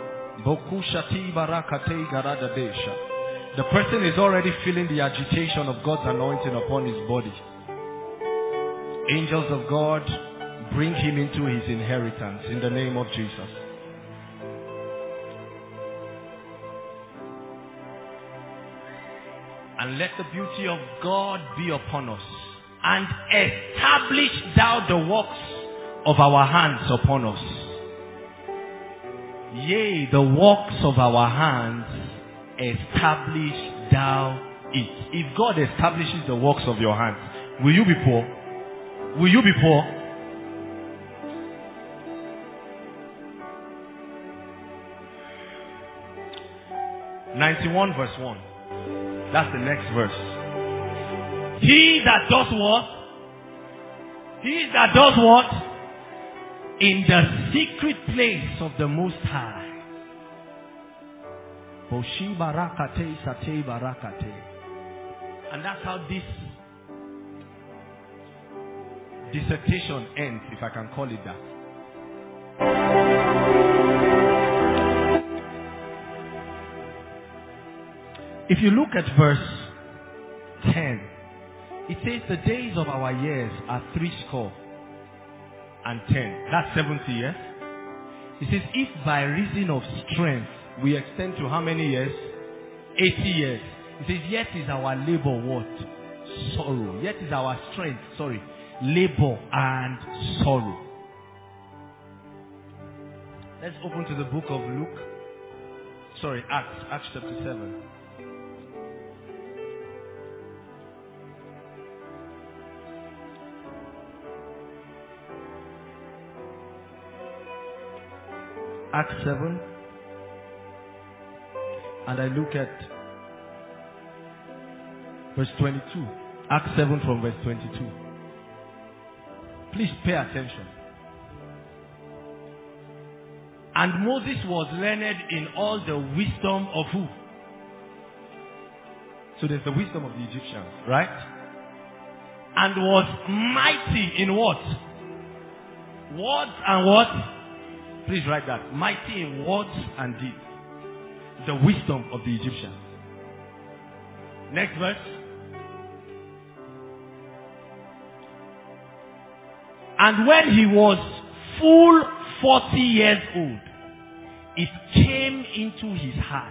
the person is already feeling the agitation of God's anointing upon his body. Angels of God, bring him into his inheritance in the name of Jesus. And let the beauty of God be upon us, and establish thou the works of our hands upon us. Yea, the works of our hands, establish thou it. If God establishes the works of your hands, will you be poor? Will you be poor? (91 verse 1). That's the next verse. He that does what? He that does what? In the secret place of the Most High. And that's how this dissertation ends, if I can call it that. If you look at verse 10, it says the days of our years are 70. That's 70 years. It says if by reason of strength we extend to how many years? 80 years. It says yet is our labor what? Sorrow. Yet is our strength, labor and sorrow. Let's open to the book of Acts chapter 7. Acts 7, and I look at verse 22. Acts 7 from verse 22. Please pay attention. And Moses was learned in all the wisdom of who? So there's the wisdom of the Egyptians, right? And was mighty in what? Words and what? Please write that. Mighty in words and deeds. The wisdom of the Egyptians. Next verse. And when he was full 40 years old, it came into his heart.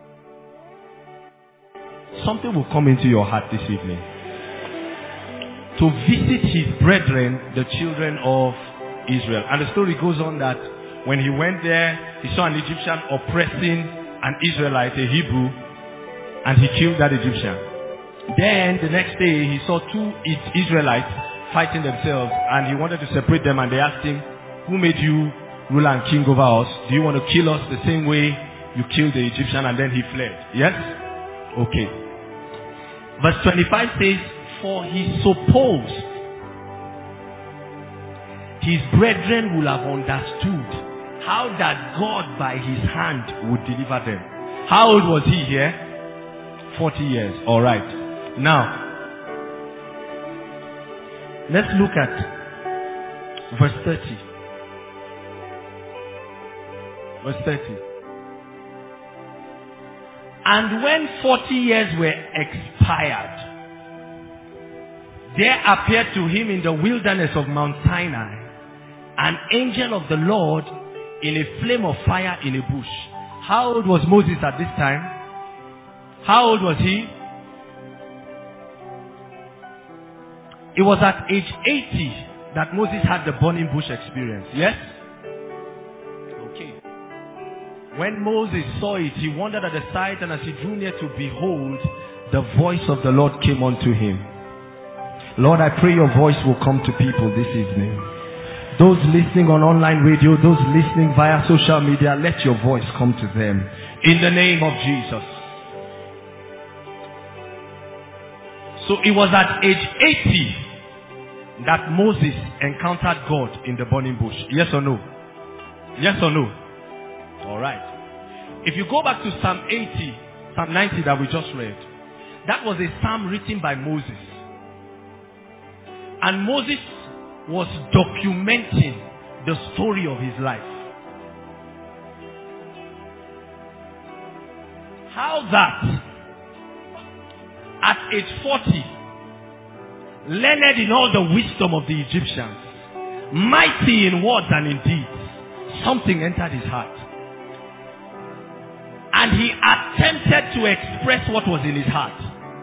Something will come into your heart this evening. To visit his brethren, the children of Israel. And the story goes on that when he went there, he saw an Egyptian oppressing an Israelite, a Hebrew, and he killed that Egyptian. Then the next day, he saw two Israelites fighting themselves, and he wanted to separate them, and they asked him, who made you ruler and king over us? Do you want to kill us the same way you killed the Egyptian? And then he fled. Yes? Okay. Verse 25 says, for he supposed his brethren will have understood how that God by his hand would deliver them. How old was he here? 40 years. Alright. Now, let's look at verse 30. Verse 30. And when 40 years were expired, there appeared to him in the wilderness of Mount Sinai an angel of the Lord in a flame of fire in a bush. How old was Moses at this time? How old was he? It was at age 80 that Moses had the burning bush experience. Yes? Okay. When Moses saw it, he wondered at the sight, and as he drew near to behold, the voice of the Lord came unto him. Lord, I pray your voice will come to people this evening. Those listening on online radio, those listening via social media, let your voice come to them. In the name of Jesus. So it was at age 80 that Moses encountered God in the burning bush. Yes or no? Yes or no? Alright. If you go back to Psalm 90 that we just read, that was a psalm written by Moses. And Moses was documenting the story of his life. How that at age 40, learned in all the wisdom of the Egyptians, mighty in words and in deeds, something entered his heart. And he attempted to express what was in his heart.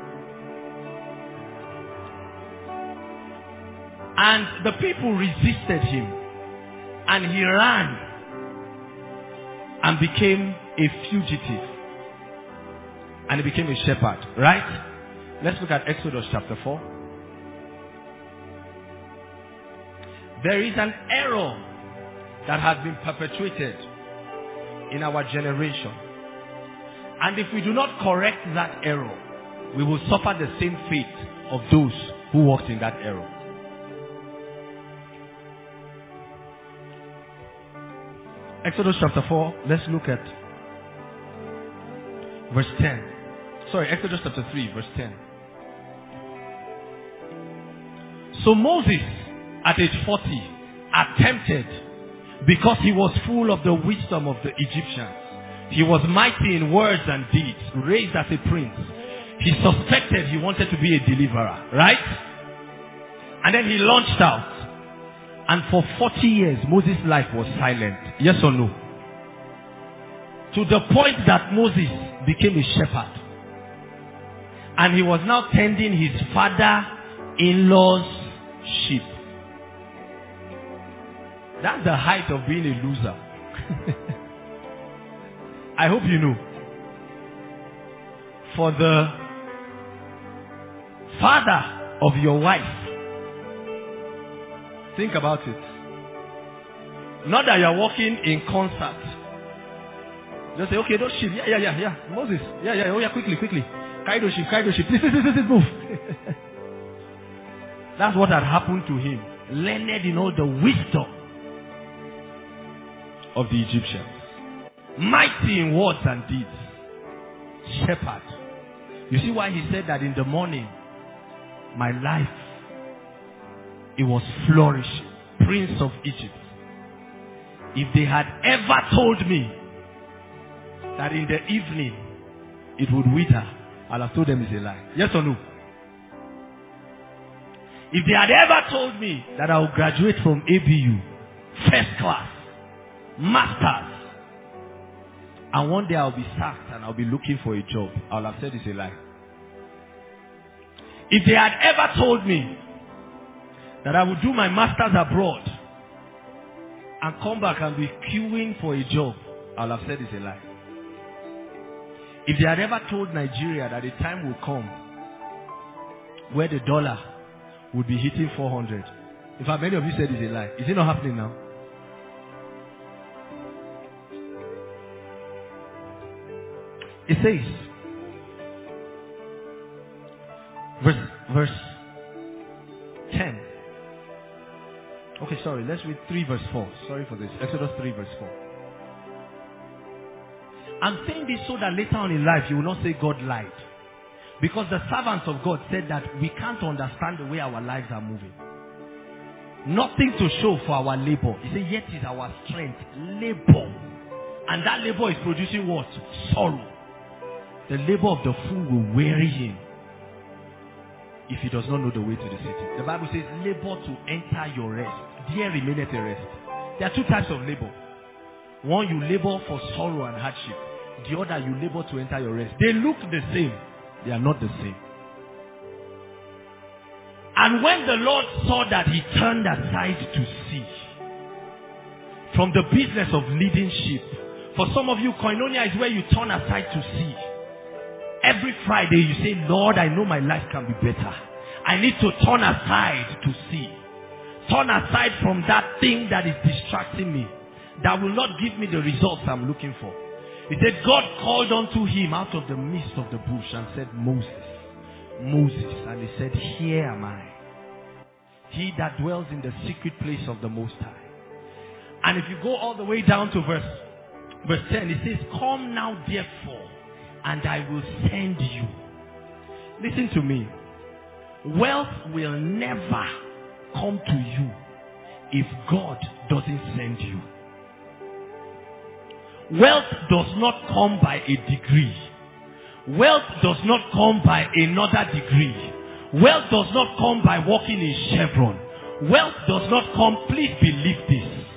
And the people resisted him. And he ran and became a fugitive. And he became a shepherd. Right? Let's look at Exodus chapter 4. There is an error that has been perpetuated in our generation. And if we do not correct that error, we will suffer the same fate of those who walked in that error. Exodus chapter 4, let's look at verse 10. Sorry, Exodus chapter 3, verse 10. So Moses, at age 40, attempted, because he was full of the wisdom of the Egyptians. He was mighty in words and deeds, raised as a prince. He suspected he wanted to be a deliverer, right? And then he launched out. And for 40 years, Moses' life was silent. Yes or no? To the point that Moses became a shepherd. And he was now tending his father-in-law's sheep. That's the height of being a loser. I hope you know. For the father of your wife, think about it. Not that you are walking in concert. Just say, okay, those sheep. Yeah. Moses. Yeah. Oh yeah, quickly. Carry those sheep. Please, move. That's what had happened to him. Learned in all the wisdom of the Egyptians. Mighty in words and deeds. Shepherd. You see why he said that in the morning, my life, it was flourishing. Prince of Egypt. If they had ever told me that in the evening it would wither, I'll have told them it's a lie. Yes or no? If they had ever told me that I would graduate from ABU, first class, masters, and one day I'll be sacked and I'll be looking for a job, I'll have said it's a lie. If they had ever told me that I would do my masters abroad and come back and be queuing for a job, I'll have said it's a lie. If they had ever told Nigeria that a time will come where the dollar would be hitting 400, in fact, many of you said it's a lie. Is it not happening now? It says, verse 10. Okay, sorry, let's read 3 verse 4. Sorry for this. Exodus 3 verse 4. I'm saying this so that later on in life you will not say God lied. Because the servants of God said that we can't understand the way our lives are moving. Nothing to show for our labor. He said, yet is our strength labor. And that labor is producing what? Sorrow. The labor of the fool will weary him if he does not know the way to the city. The Bible says, labor to enter your rest. There remaineth a rest. There are 2 types of labor. One, you labor for sorrow and hardship. The other, you labor to enter your rest. They look the same. They are not the same. And when the Lord saw that, he turned aside to see. From the business of leading sheep. For some of you, koinonia is where you turn aside to see. Every Friday you say, Lord, I know my life can be better. I need to turn aside to see. Turn aside from that thing that is distracting me, that will not give me the results I'm looking for. He said, God called unto him out of the midst of the bush and said, Moses, Moses. And he said, here am I. He that dwells in the secret place of the Most High. And if you go all the way down to verse 10, it says, come now therefore, and I will send you. Listen to me. Wealth will never come to you if God doesn't send you. Wealth does not come by a degree. Wealth does not come by another degree. Wealth does not come by walking in Chevron. Wealth does not come, please believe this.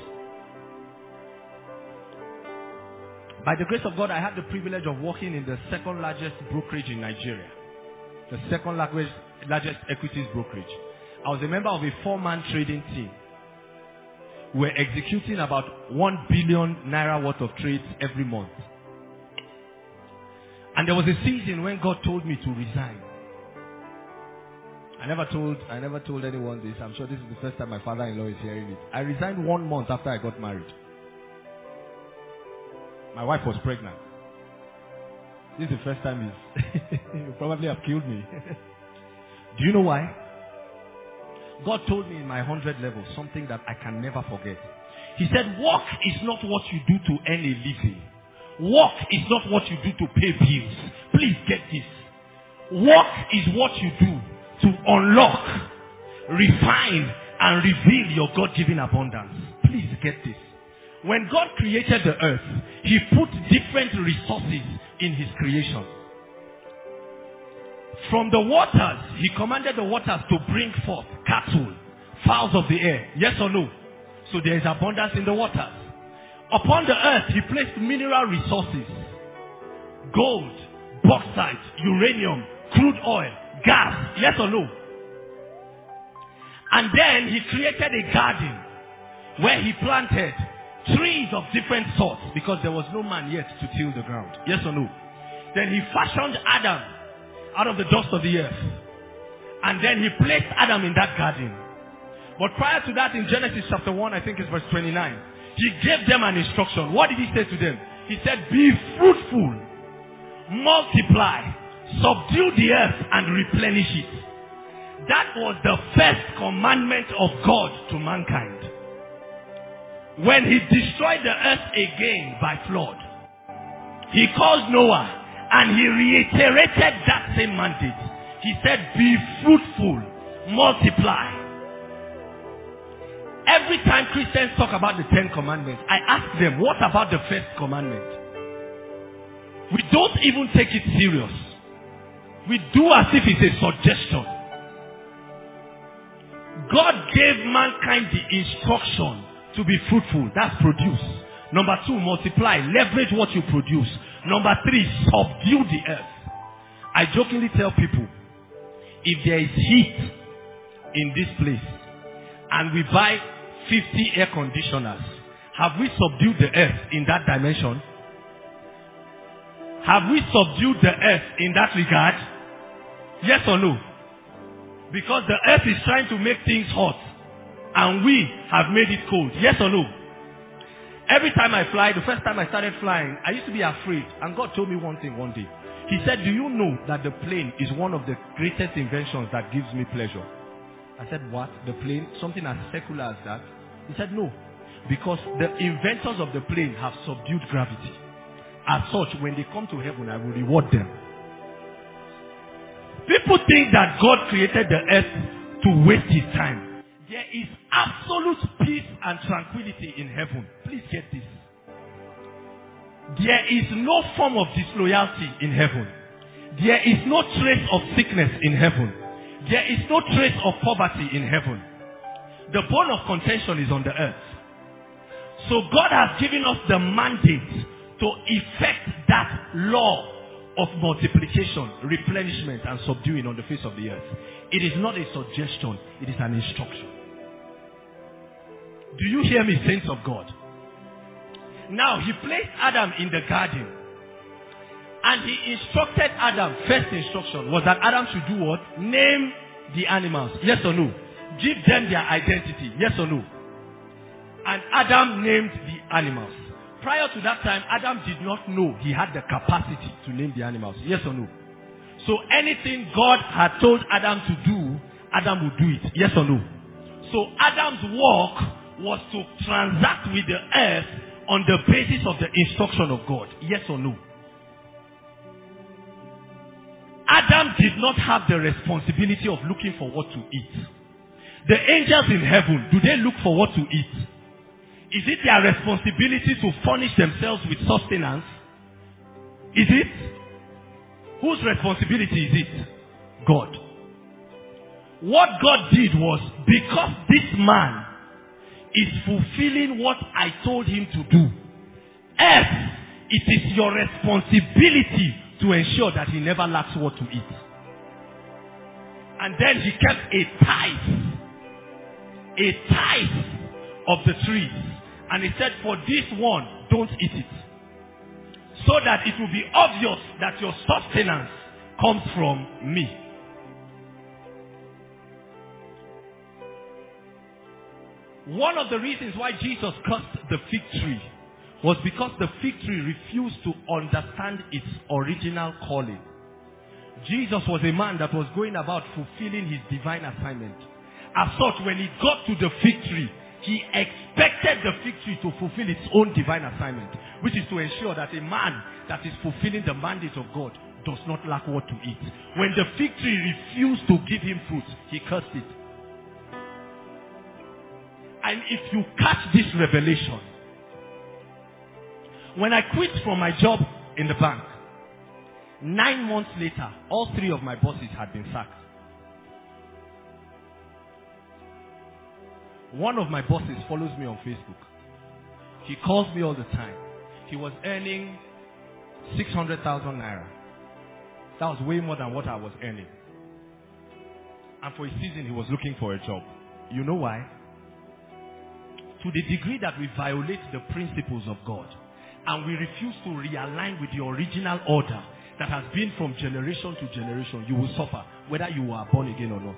By the grace of God, I had the privilege of working in the second largest brokerage in Nigeria. The second largest equities brokerage. I was a member of a 4-man trading team. We were executing about 1 billion naira worth of trades every month. And there was a season when God told me to resign. I never told anyone this. I'm sure this is the first time my father-in-law is hearing it. I resigned 1 month after I got married. My wife was pregnant. This is the first time you probably have killed me. Do you know why? God told me in my 100 level something that I can never forget. He said, work is not what you do to earn a living. Work is not what you do to pay bills. Please get this. Work is what you do to unlock, refine, and reveal your God-given abundance. Please get this. When God created the earth, he put different resources in his creation. From the waters, he commanded the waters to bring forth cattle, fowls of the air. Yes or no? So there is abundance in the waters. Upon the earth, he placed mineral resources. Gold, bauxite, uranium, crude oil, gas. Yes or no? And then he created a garden where he planted trees of different sorts because there was no man yet to till the ground. Yes or no? Then he fashioned Adam out of the dust of the earth. And then he placed Adam in that garden. But prior to that, in Genesis chapter 1, I think it's verse 29, he gave them an instruction. What did he say to them? He said, be fruitful, multiply, subdue the earth and replenish it. That was the first commandment of God to mankind. When he destroyed the earth again by flood, he called Noah And he reiterated that same mandate. He said, be fruitful, multiply. Every time Christians talk about the 10 commandments, I ask them, what about the first commandment? We don't even take it serious. We do as if it's a suggestion. God gave mankind the instruction to be fruitful. That's produce. Number 2, multiply. Leverage what you produce. Number 3, subdue the earth. I jokingly tell people, if there is heat in this place and we buy 50 air conditioners, have we subdued the earth in that dimension? Have we subdued the earth in that regard? Yes or no? Because the earth is trying to make things hot and we have made it cold. Yes or no? Every time I fly, the first time I started flying, I used to be afraid. And God told me one thing one day. He said, do you know that the plane is one of the greatest inventions that gives me pleasure? I said, what? The plane? Something as secular as that? He said, no. Because the inventors of the plane have subdued gravity. As such, when they come to heaven, I will reward them. People think that God created the earth to waste his time. There is absolute peace and tranquility in heaven. Please get this. There is no form of disloyalty in heaven. There is no trace of sickness in heaven. There is no trace of poverty in heaven. The bone of contention is on the earth. So God has given us the mandate to effect that law of multiplication, replenishment, and subduing on the face of the earth. It is not a suggestion, it is an instruction. Do you hear me, saints of God? Now, he placed Adam in the garden. And he instructed Adam, first instruction was that Adam should do what? Name the animals. Yes or no? Give them their identity. Yes or no? And Adam named the animals. Prior to that time, Adam did not know he had the capacity to name the animals. Yes or no? So anything God had told Adam to do, Adam would do it. Yes or no? So Adam's work was to transact with the earth on the basis of the instruction of God. Yes or no? Adam did not have the responsibility of looking for what to eat. The angels in heaven, do they look for what to eat? Is it their responsibility to furnish themselves with sustenance? Is it? Whose responsibility is it? God. What God did was, because this man is fulfilling what I told him to do, earth, it is your responsibility to ensure that he never lacks what to eat. And then he kept a tithe of the trees. And he said, for this one, don't eat it. So that it will be obvious that your sustenance comes from me. One of the reasons why Jesus cursed the fig tree was because the fig tree refused to understand its original calling. Jesus was a man that was going about fulfilling his divine assignment. As such, when he got to the fig tree, he expected the fig tree to fulfill its own divine assignment, which is to ensure that a man that is fulfilling the mandate of God does not lack what to eat. When the fig tree refused to give him fruit, he cursed it. And if you catch this revelation, when I quit from my job in the bank, 9 months later, all 3 of my bosses had been sacked. One of my bosses follows me on Facebook. He calls me all the time. He was earning 600,000 naira. That was way more than what I was earning. And for a season, he was looking for a job. You know why? To the degree that we violate the principles of God and we refuse to realign with the original order that has been from generation to generation, you will suffer, whether you are born again or not.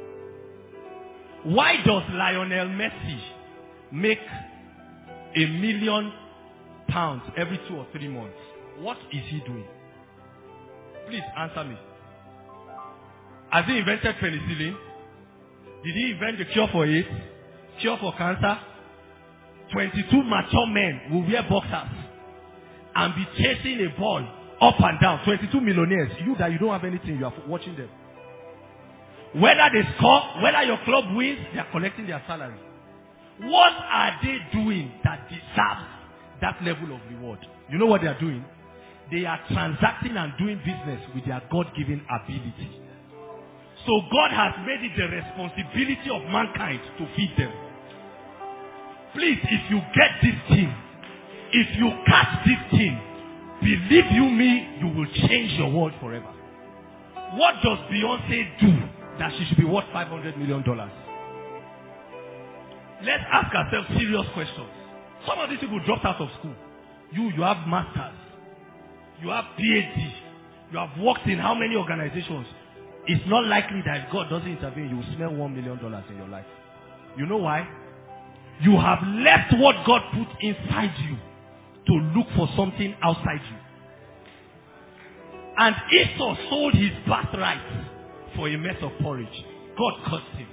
Why does Lionel Messi make £1 million every 2 or 3 months? What is he doing? Please answer me. Has he invented penicillin? Did he invent the cure for AIDS? Cure for cancer? 22 mature men will wear boxers and be chasing a ball Up and down. 22 millionaires. You that you don't have anything, you are watching them. Whether they score, whether your club wins, they are collecting their salary. What are they doing that deserves that level of reward? You know what they are doing? They are transacting and doing business with their God-given ability. So God has made it the responsibility of mankind to feed them. Please, if you get this thing, if you catch this thing, believe you me, you will change your world forever. What does Beyonce do that she should be worth $500 million? Let's ask ourselves serious questions. Some of these people dropped out of school. You have masters. You have PhD. You have worked in how many organizations? It's not likely that if God doesn't intervene, you will smell $1 million in your life. You know why? You have left what God put inside you to look for something outside you. And Esau sold his birthright for a mess of porridge. God cursed him.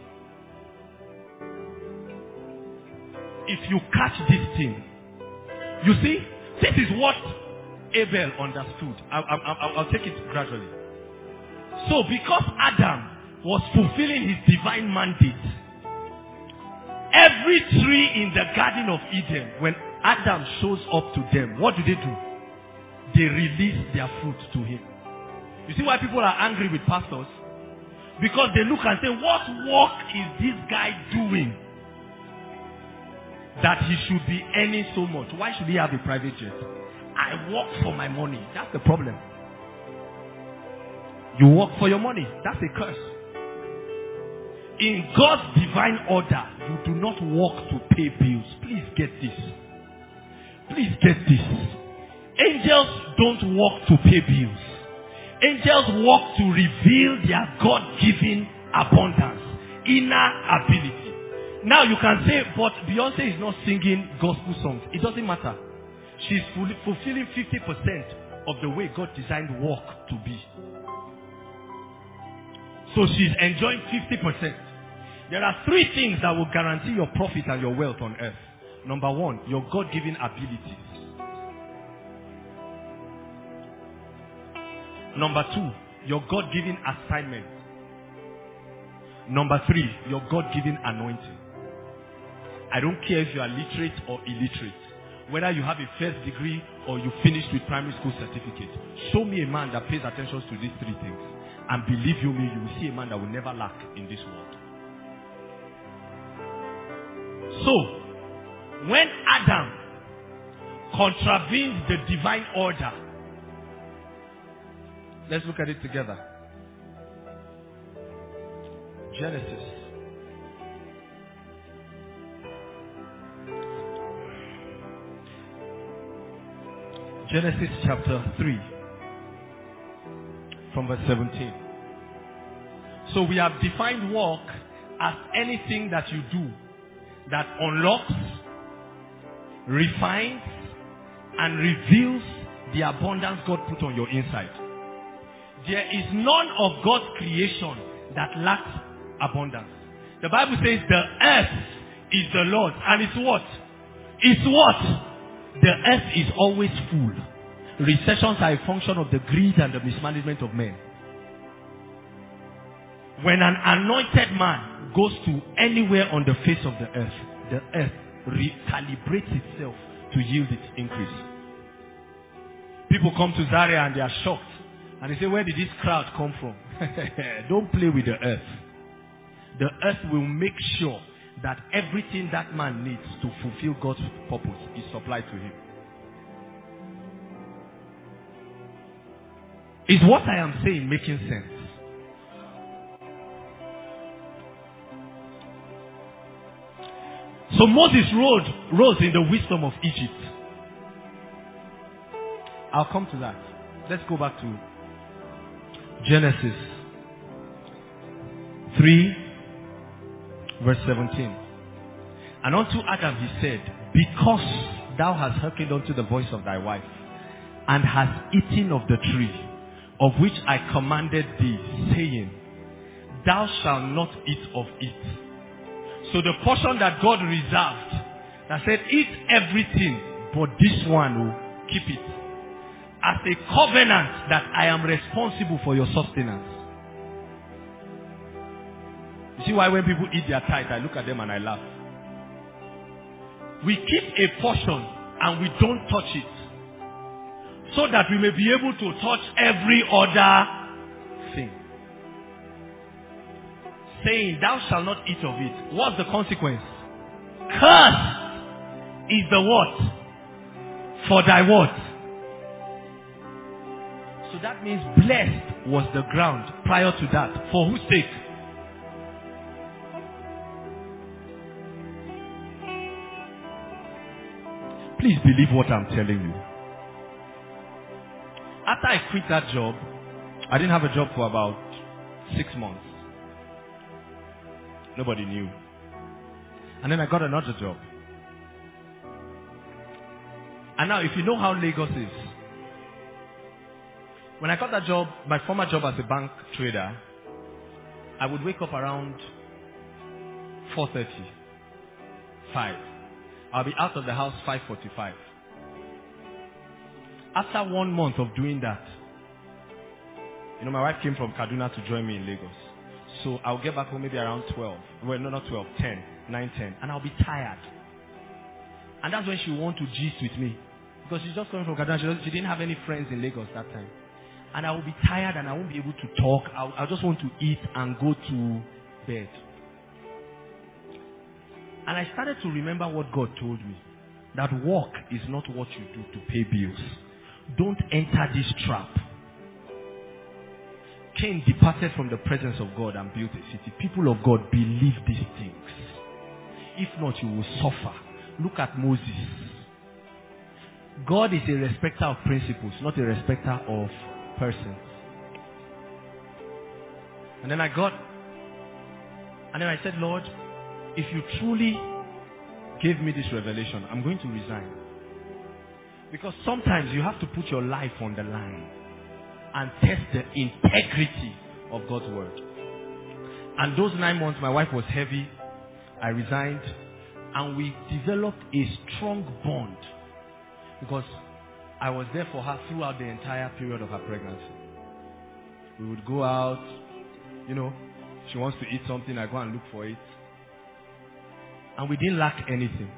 If you catch this thing, you see, this is what Abel understood. I'll take it gradually. So because Adam was fulfilling his divine mandate, every tree in the Garden of Eden, when Adam shows up to them, what do? They release their fruit to him. You see why people are angry with pastors? Because they look and say, what work is this guy doing that he should be earning so much? Why should he have a private jet? I work for my money. That's the problem. You work for your money. That's a curse. In God's divine order, you do not work to pay bills. Please get this. Please get this. Angels don't work to pay bills. Angels work to reveal their God-given abundance, inner ability. Now you can say, but Beyonce is not singing gospel songs. It doesn't matter. She's fulfilling 50% of the way God designed work to be. So she's enjoying 50%. There are three things that will guarantee your profit and your wealth on earth. Number one, your God-given abilities. Number two, your God-given assignment. Number three, your God-given anointing. I don't care if you are literate or illiterate. Whether you have a first degree or you finished with primary school certificate. Show me a man that pays attention to these three things. And believe you me, you will see a man that will never lack in this world. So, when Adam contravenes the divine order, let's look at it together. Genesis. Genesis chapter 3. From verse 17. So we have defined work as anything that you do that unlocks, refines, and reveals the abundance God put on your inside. There is none of God's creation that lacks abundance. The Bible says the earth is the Lord. And it's what? It's what? The earth is always full. Recessions are a function of the greed and the mismanagement of men. When an anointed man goes to anywhere on the face of the earth recalibrates itself to yield its increase. People come to Zaria and they are shocked. And they say, where did this crowd come from? Don't play with the earth. The earth will make sure that everything that man needs to fulfill God's purpose is supplied to him. Is what I am saying making sense? So Moses rose in the wisdom of Egypt. I'll come to that. Let's go back to Genesis 3 verse 17. And unto Adam he said, because thou hast hearkened unto the voice of thy wife, and hast eaten of the tree of which I commanded thee, saying, thou shalt not eat of it. So the portion that God reserved, that said, eat everything, but this one will keep it. as a covenant that I am responsible for your sustenance. You see why when people eat their tithe, I look at them and I laugh. We keep a portion and we don't touch it, so that we may be able to touch every other thing. Saying, thou shalt not eat of it. What's the consequence? Cursed is the what? For thy what? So that means blessed was the ground prior to that. For whose sake? Please believe what I'm telling you. After I quit that job, I didn't have a job for about 6 months. Nobody knew. And then I got another job. And now if you know how Lagos is, when I got that job, my former job as a bank trader, I would wake up around 4:30, 5. I'll be out of the house 5:45. After 1 month of doing that, my wife came from Kaduna to join me in Lagos. So I'll get back home maybe around 12. Well, no, not 12, 10, 9, 10. And I'll be tired. And that's when she will want to gist with me. Because she's just coming from Kaduna. She didn't have any friends in Lagos that time. And I will be tired and I won't be able to talk. I'll just want to eat and go to bed. And I started to remember what God told me. That work is not what you do to pay bills. Don't enter this trap. Cain departed from the presence of God and built a city. People of God, believe these things. If not, you will suffer. Look at Moses. God is a respecter of principles, not a respecter of persons. And then I said, Lord, if you truly gave me this revelation, I'm going to resign. Because sometimes you have to put your life on the line and test the integrity of God's word. And those 9 months, my wife was heavy. I resigned. And we developed a strong bond. Because I was there for her throughout the entire period of her pregnancy. We would go out. She wants to eat something, I go and look for it. And we didn't lack anything.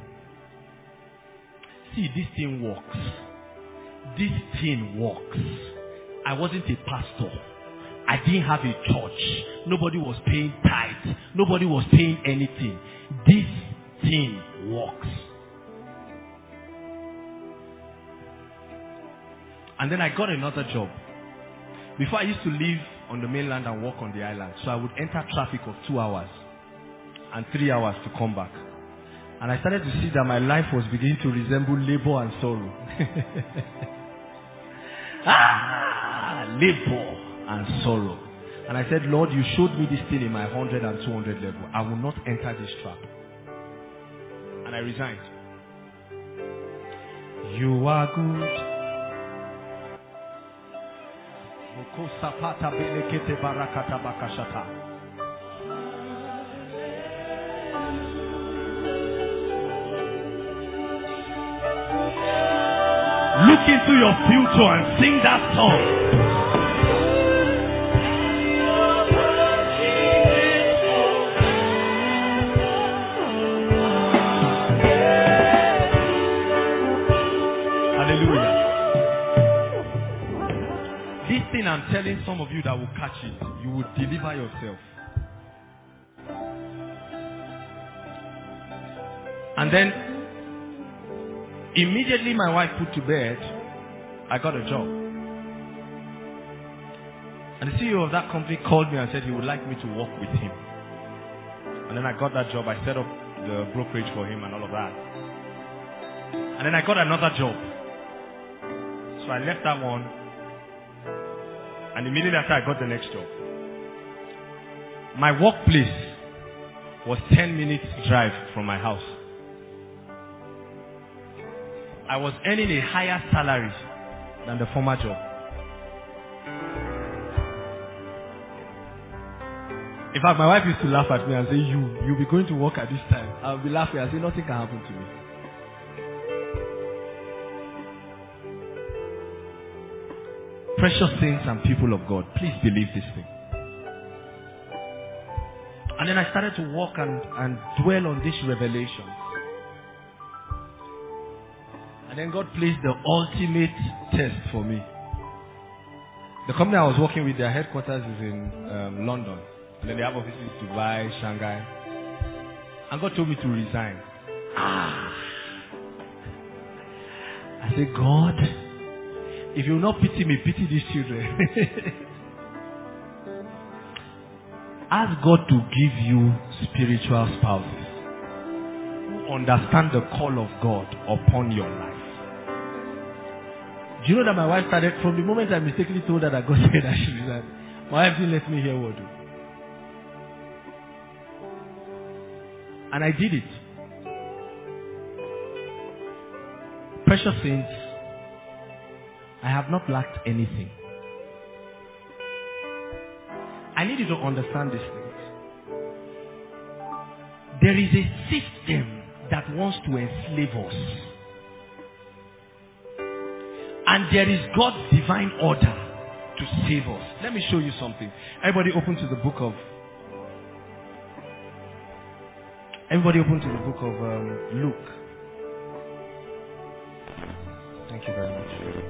See, this thing works. This thing works. I wasn't a pastor. I didn't have a church. Nobody was paying tithe. Nobody was paying anything. This thing works. And then I got another job. Before I used to live on the mainland and work on the island. So I would enter traffic of 2 hours and 3 hours to come back. And I started to see that my life was beginning to resemble labor and sorrow. Labor and sorrow. And I said, Lord, you showed me this thing in my 100 and 200 level. I will not enter this trap. And I resigned. You are good. Look into your future and sing that song. Hallelujah. This thing I'm telling some of you that will catch it, you will deliver yourself. And then immediately my wife put to bed, I got a job. And the CEO of that company called me and said he would like me to work with him. And then I got that job. I set up the brokerage for him and all of that. And then I got another job. So I left that one. And immediately after I got the next job. My workplace was 10 minutes drive from my house. I was earning a higher salary than the former job. In fact, my wife used to laugh at me and say, you'll be going to work at this time. I'll be laughing and say, nothing can happen to me. Precious saints and people of God, please believe this thing. And then I started to walk and dwell on this revelation. And then God placed the ultimate test for me. The company I was working with, their headquarters is in London. And then they have offices in Dubai, Shanghai. And God told me to resign. I said, God, if you will not pity me, pity these children. Ask God to give you spiritual spouses who understand the call of God upon your life. Do you know that my wife started, from the moment I mistakenly told her that God said I should resign, my wife didn't let me hear what to do. And I did it. Precious saints, I have not lacked anything. I need you to understand these things. There is a system that wants to enslave us. And there is God's divine order to save us. Let me show you something. Everybody open to the book of Luke. Thank you very much.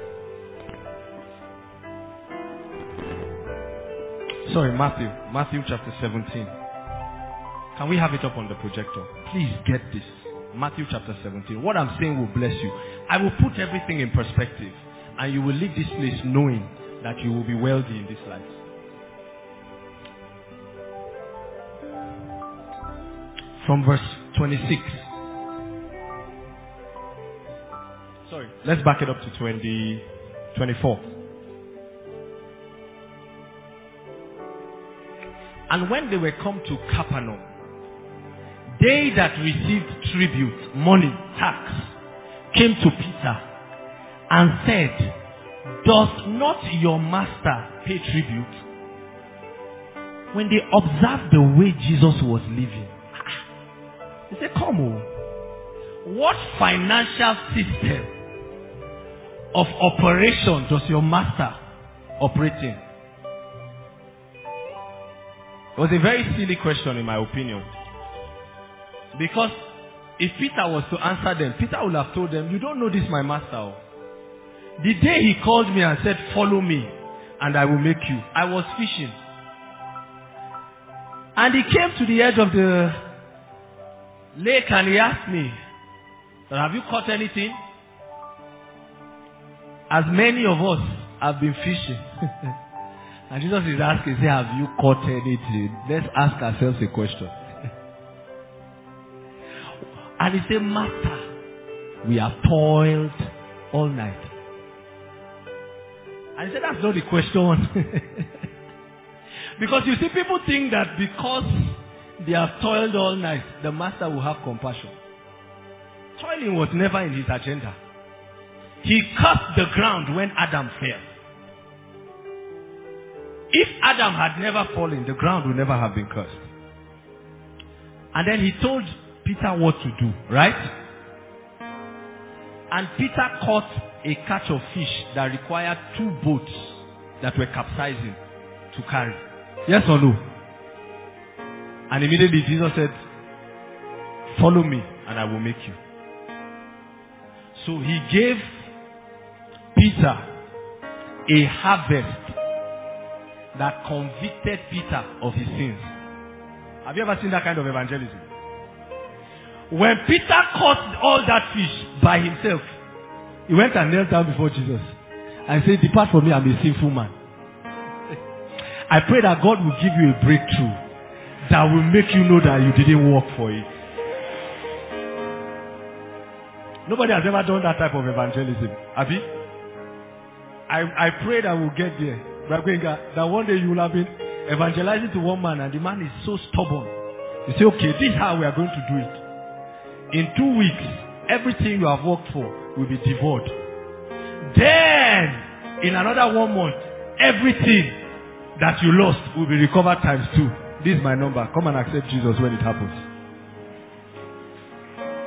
Sorry, Matthew chapter 17. Can we have it up on the projector? Please get this. Matthew chapter 17. What I'm saying will bless you. I will put everything in perspective, and you will leave this place knowing that you will be wealthy in this life. From verse 26. Sorry, let's back it up to 24. And when they were come to Capernaum, they that received tribute, money, tax, came to Peter and said, does not your master pay tribute? When they observed the way Jesus was living, they said, come on, what financial system of operation does your master operate in? It was a very silly question in my opinion. Because if Peter was to answer them, Peter would have told them, you don't know this my master. The day he called me and said, follow me and I will make you, I was fishing. And he came to the edge of the lake and he asked me, have you caught anything? As many of us have been fishing. And Jesus is asking, say, have you caught anything? Let's ask ourselves a question. And he said, Master, we have toiled all night. And he said, that's not the question. Because you see, people think that because they have toiled all night, the master will have compassion. Toiling was never in his agenda. He cursed the ground when Adam fell. If Adam had never fallen, the ground would never have been cursed. And then he told Peter what to do, right? And Peter caught a catch of fish that required 2 boats that were capsizing to carry. Yes or no? And immediately Jesus said, follow me and I will make you. So he gave Peter a harvest that convicted Peter of his sins. Have you ever seen that kind of evangelism? When Peter caught all that fish by himself, he went and knelt down before Jesus and said, depart from me, I'm a sinful man. I pray that God will give you a breakthrough that will make you know that you didn't work for it. Nobody has ever done that type of evangelism. Abi? I pray that we'll get there. That one day you will have been evangelizing to one man and the man is so stubborn. You say, okay, this is how we are going to do it. In 2 weeks, everything you have worked for will be devoured. Then, in another 1 month, everything that you lost will be recovered times 2. This is my number. Come and accept Jesus when it happens.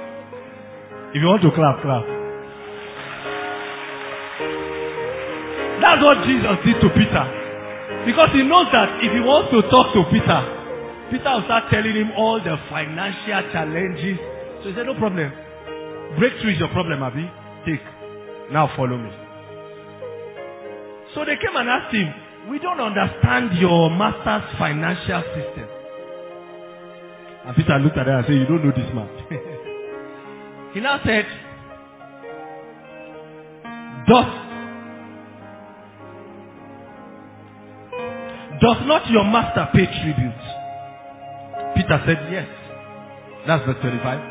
If you want to clap, clap. That's what Jesus did to Peter. Because he knows that if he wants to talk to Peter, Peter will start telling him all the financial challenges. So he said, no problem. Breakthrough is your problem, Abi. Take. Now follow me. So they came and asked him, we don't understand your master's financial system. And Peter looked at them and said, you don't know this man. He now said, Does not your master pay tribute? Peter said, yes. That's verse 25.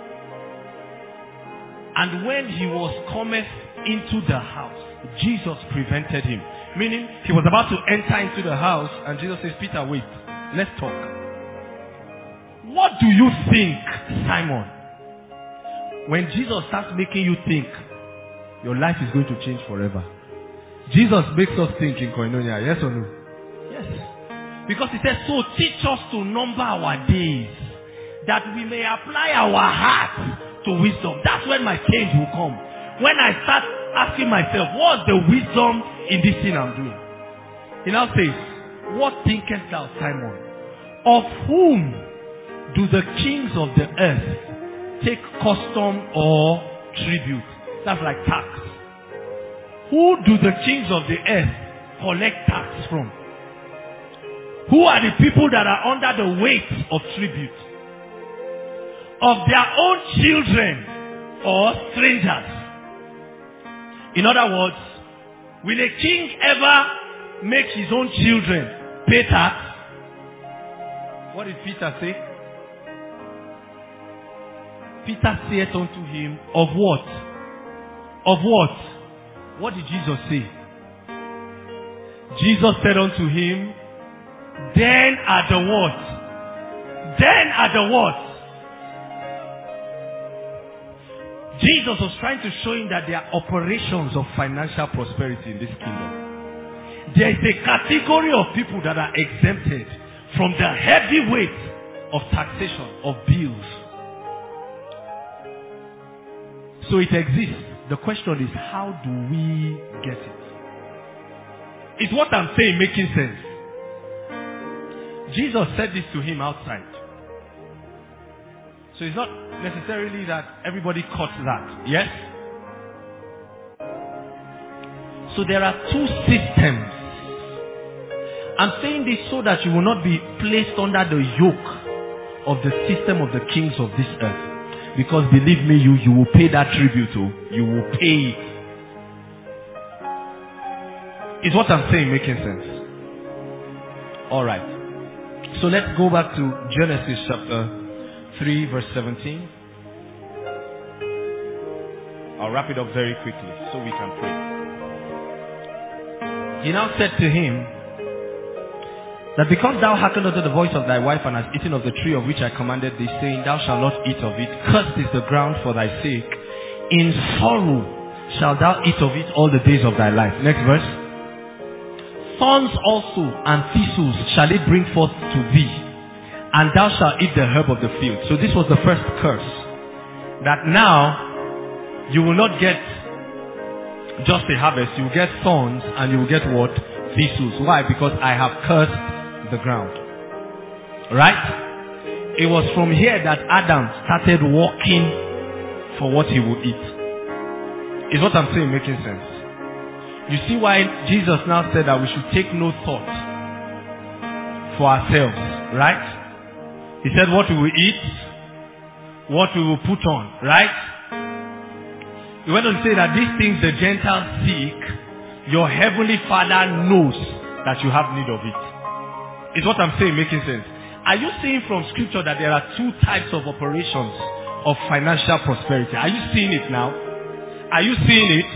And when he was cometh into the house, Jesus prevented him. Meaning, he was about to enter into the house, and Jesus says, Peter, wait, let's talk. What do you think, Simon? When Jesus starts making you think, your life is going to change forever. Jesus makes us think in Koinonia, yes or no? Yes. Because he says, so teach us to number our days, that we may apply our hearts to wisdom. That's when my change will come. When I start asking myself, what's the wisdom in this thing I'm doing? He now says, what thinkest thou, Simon? Of whom do the kings of the earth take custom or tribute? That's like tax. Who do the kings of the earth collect tax from? Who are the people that are under the weight of tribute? Of their own children or strangers? In other words, will a king ever make his own children pay tax? What did Peter say? Peter said unto him, of what? Of what? What did Jesus say? Jesus said unto him, then are the what? Then are the what? Jesus was trying to show him that there are operations of financial prosperity in this kingdom. There is a category of people that are exempted from the heavy weight of taxation, of bills. So it exists. The question is, how do we get it? Is what I'm saying making sense? Jesus said this to him outside. So it's not necessarily that everybody caught that. Yes? So there are two systems. I'm saying this so that you will not be placed under the yoke of the system of the kings of this earth. Because believe me, you will pay that tribute. You will pay it. Is what I'm saying making sense? Alright. So let's go back to Genesis chapter 3 verse 17. I'll wrap it up very quickly so we can pray. He now said to him, that because thou hearkened unto the voice of thy wife and hast eaten of the tree of which I commanded thee, saying, thou shalt not eat of it, cursed is the ground for thy sake. In sorrow shalt thou eat of it all the days of thy life. Next verse. Thorns also and thistles shall it bring forth to thee, and thou shalt eat the herb of the field. So this was the first curse. That now, you will not get just a harvest. You will get thorns and you will get what? Thistles. Why? Because I have cursed the ground. Right? It was from here that Adam started walking for what he would eat. Is what I'm saying making sense? You see why Jesus now said that we should take no thought for ourselves. Right? He said what we will eat, what we will put on. Right? He went on to say that these things the Gentiles seek, your heavenly Father knows that you have need of it. Is what I'm saying making sense? Are you seeing from scripture that there are two types of operations of financial prosperity? Are you seeing it now? Are you seeing it?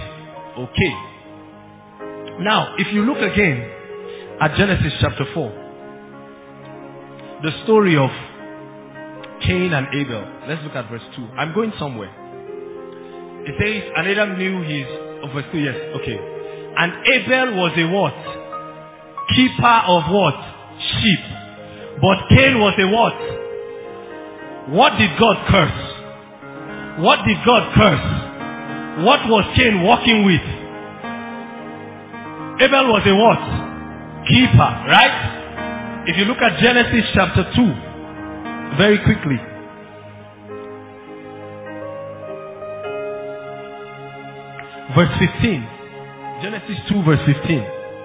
Okay. Now, if you look again at Genesis chapter 4, the story of Cain and Abel. Let's look at verse 2. I'm going somewhere. It says, and Adam knew his... Oh, verse 2, yes, okay. And Abel was a what? Keeper of what? Sheep. But Cain was a what? What did God curse? What did God curse? What was Cain walking with? Abel was a what? Keeper, right? If you look at Genesis chapter 2, very quickly. Verse 15. Genesis 2 verse 15.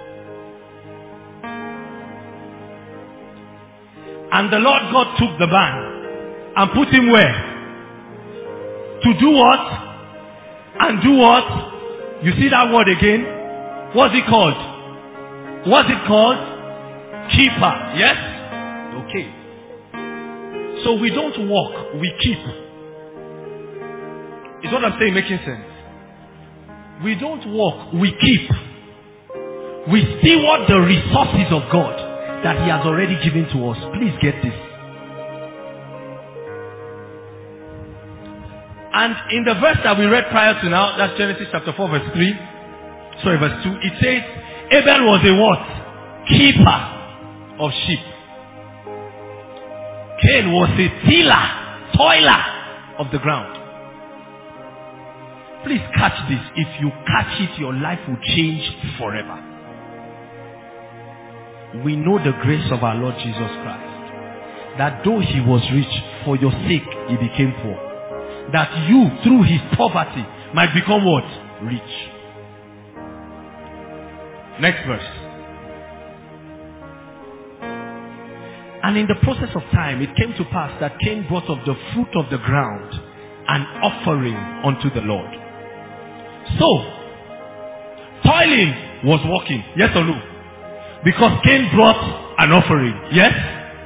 And the Lord God took the man and put him where? To do what? And do what? You see that word again? What's it called? What's it called? Keeper. Yes? Okay. So we don't walk, we keep. Is what I'm saying making sense? We don't walk, we keep. We steward the resources of God that He has already given to us. Please get this. And in the verse that we read prior to now, that's Genesis chapter 4 verse 3. Sorry, verse 2. It says, Abel was a what? Keeper of sheep. Cain was a tiller, toiler of the ground. Please catch this. If you catch it, your life will change forever. We know the grace of our Lord Jesus Christ. That though He was rich, for your sake He became poor. That you, through His poverty, might become what? Rich. Next verse. And in the process of time, it came to pass that Cain brought of the fruit of the ground an offering unto the Lord. So, toiling was working. Yes or no? Because Cain brought an offering. Yes?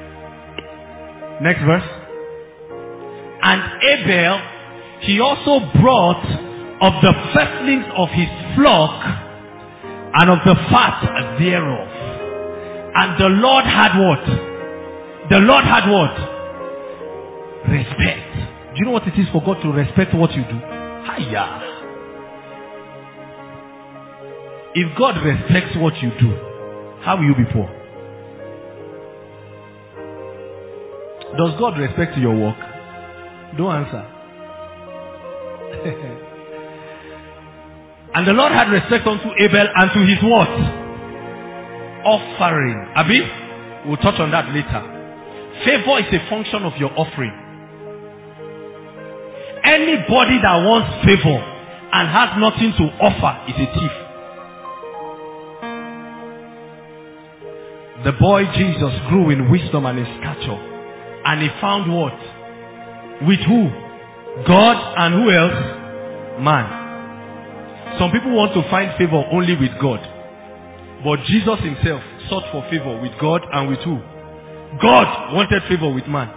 Next verse. And Abel, he also brought of the firstlings of his flock and of the fat thereof. And the Lord had what? The Lord had what? Respect. Do you know what it is for God to respect what you do? Hiya. If God respects what you do, how will you be poor? Does God respect your work? Don't answer. And the Lord had respect unto Abel and to his what? Offering. Abi? We'll touch on that later. Favor is a function of your offering. Anybody that wants favor and has nothing to offer is a thief. The boy Jesus grew in wisdom and in stature. And he found what? With who? God and who else? Man. Some people want to find favor only with God. But Jesus himself sought for favor with God and with who? God wanted favor with man.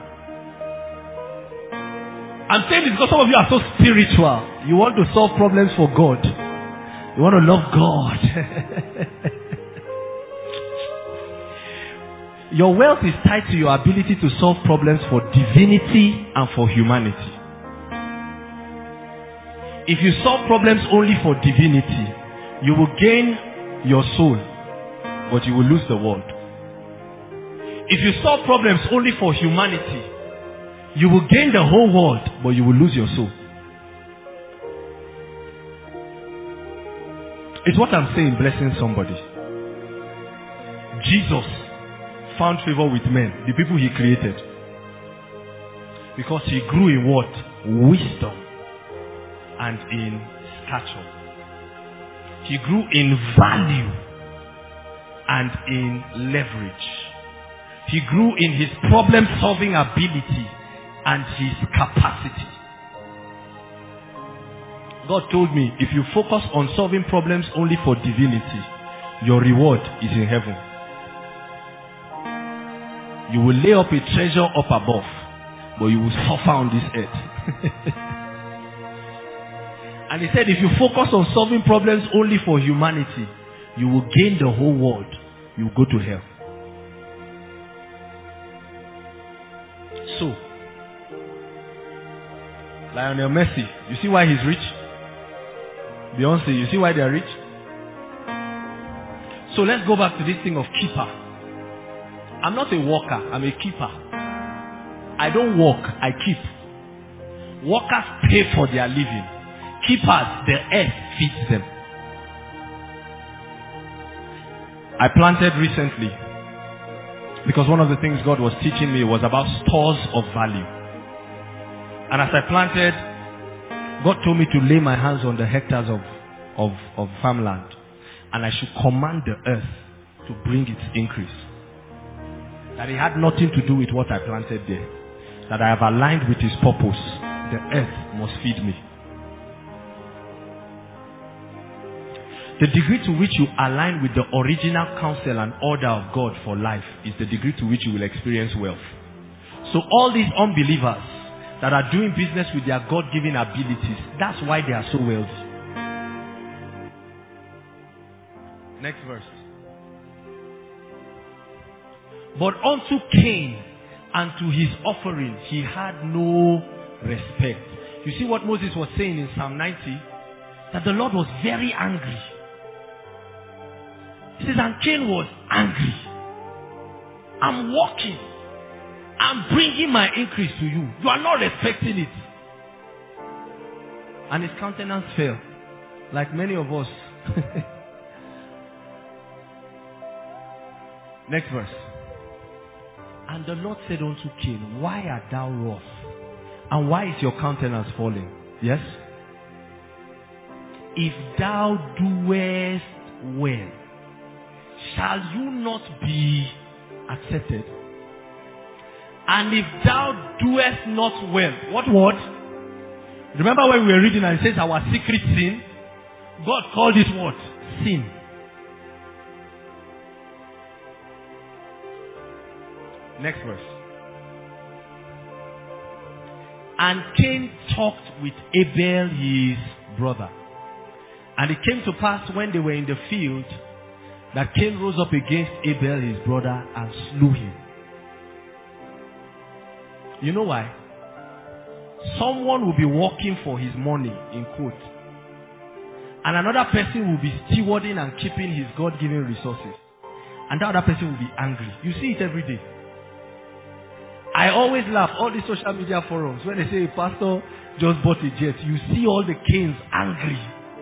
I'm saying this because some of you are so spiritual. You want to solve problems for God. You want to love God. Your wealth is tied to your ability to solve problems for divinity and for humanity. If you solve problems only for divinity, you will gain your soul, but you will lose the world. If you solve problems only for humanity, you will gain the whole world, but you will lose your soul. It's what I'm saying, blessing somebody. Jesus found favor with men, the people he created. Because he grew in what? Wisdom and in stature. He grew in value and in leverage. He grew in his problem-solving ability and his capacity. God told me, if you focus on solving problems only for divinity, your reward is in heaven. You will lay up a treasure up above, but you will suffer on this earth. And he said, if you focus on solving problems only for humanity, you will gain the whole world. You will go to hell. So, Lionel Messi, you see why he's rich? Beyonce, you see why they are rich? So let's go back to this thing of keeper. I'm not a worker, I'm a keeper. I don't work, I keep. Workers pay for their living. Keepers, the earth feeds them. I planted recently because one of the things God was teaching me was about stores of value. And as I planted, God told me to lay my hands on the hectares of farmland, and I should command the earth to bring its increase. That it had nothing to do with what I planted there. That I have aligned with His purpose. The earth must feed me. The degree to which you align with the original counsel and order of God for life is the degree to which you will experience wealth. So all these unbelievers that are doing business with their God-given abilities, that's why they are so wealthy. Next verse. But unto Cain and to his offering he had no respect. You see what Moses was saying in Psalm 90? That the Lord was very angry. He says, and Cain was angry. I'm walking. I'm bringing my increase to you. You are not respecting it. And his countenance fell. Like many of us. Next verse. And the Lord said unto Cain, why art thou wroth? And why is your countenance falling? Yes? If thou doest well, shall you not be accepted? And if thou doest not well, what word? Remember when we were reading and it says our secret sin? God called it what? Sin. Next verse. And Cain talked with Abel his brother. And it came to pass when they were in the field that Cain rose up against Abel his brother and slew him. You know why? Someone will be working for his money, in quote. And another person will be stewarding and keeping his God-given resources. And that other person will be angry. You see it every day. I always laugh, all the social media forums, when they say a pastor just bought a jet, you see all the Cains angry.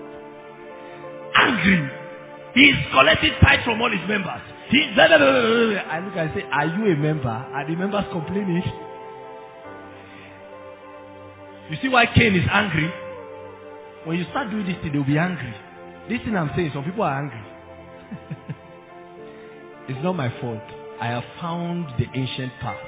Angry. He's collecting tithes from all his members. I look and say, are you a member? Are the members complaining? You see why Cain is angry? When you start doing this thing, they'll be angry. This thing I'm saying, some people are angry. It's not my fault. I have found the ancient path.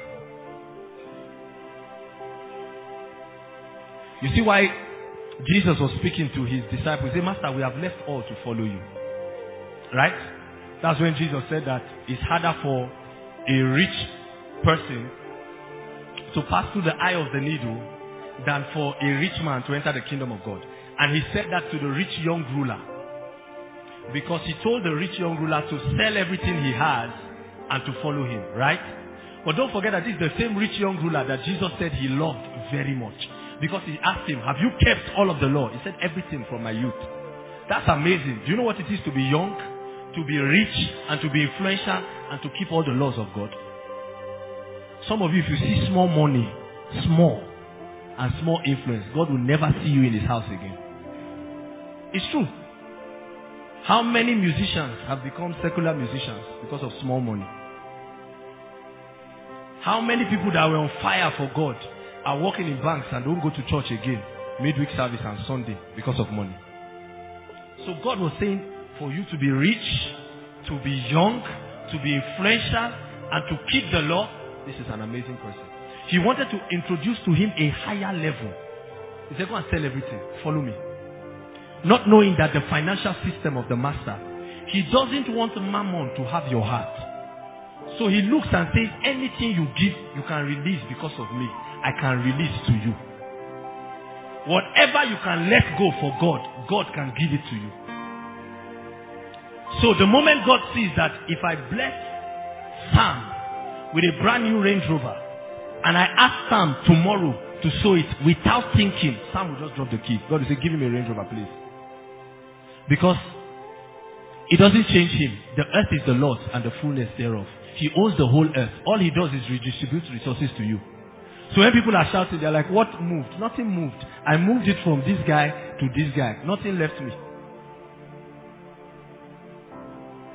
You see why Jesus was speaking to his disciples. He said, Master, we have left all to follow you. Right? That's when Jesus said that it's harder for a rich person to pass through the eye of the needle than for a rich man to enter the kingdom of God. And he said that to the rich young ruler. Because he told the rich young ruler to sell everything he has and to follow him. Right? But don't forget that this is the same rich young ruler that Jesus said he loved very much. Because he asked him, have you kept all of the law? He said, everything from my youth. That's amazing. Do you know what it is to be young, to be rich, and to be influential, and to keep all the laws of God? Some of you, if you see small money, small, and small influence, God will never see you in his house again. It's true. How many musicians have become secular musicians because of small money? How many people that were on fire for God are working in banks and don't go to church again, midweek service and Sunday because of money? So God was saying for you to be rich, to be young, to be influential, and to keep the law, this is an amazing person. He wanted to introduce to him a higher level. He said, go and sell everything. Follow me. Not knowing that the financial system of the master, he doesn't want mammon to have your heart. So he looks and says, anything you give, you can release because of me. I can release to you. Whatever you can let go for God, God can give it to you. So the moment God sees that if I bless Sam with a brand new Range Rover, and I ask Sam tomorrow to sow it without thinking, Sam will just drop the key. God will say, give him a Range Rover, please. Because it doesn't change him. The earth is the Lord's and the fullness thereof. He owns the whole earth. All he does is redistribute resources to you. So when people are shouting, they're like, what moved? Nothing moved. I moved it from this guy to this guy. Nothing left me.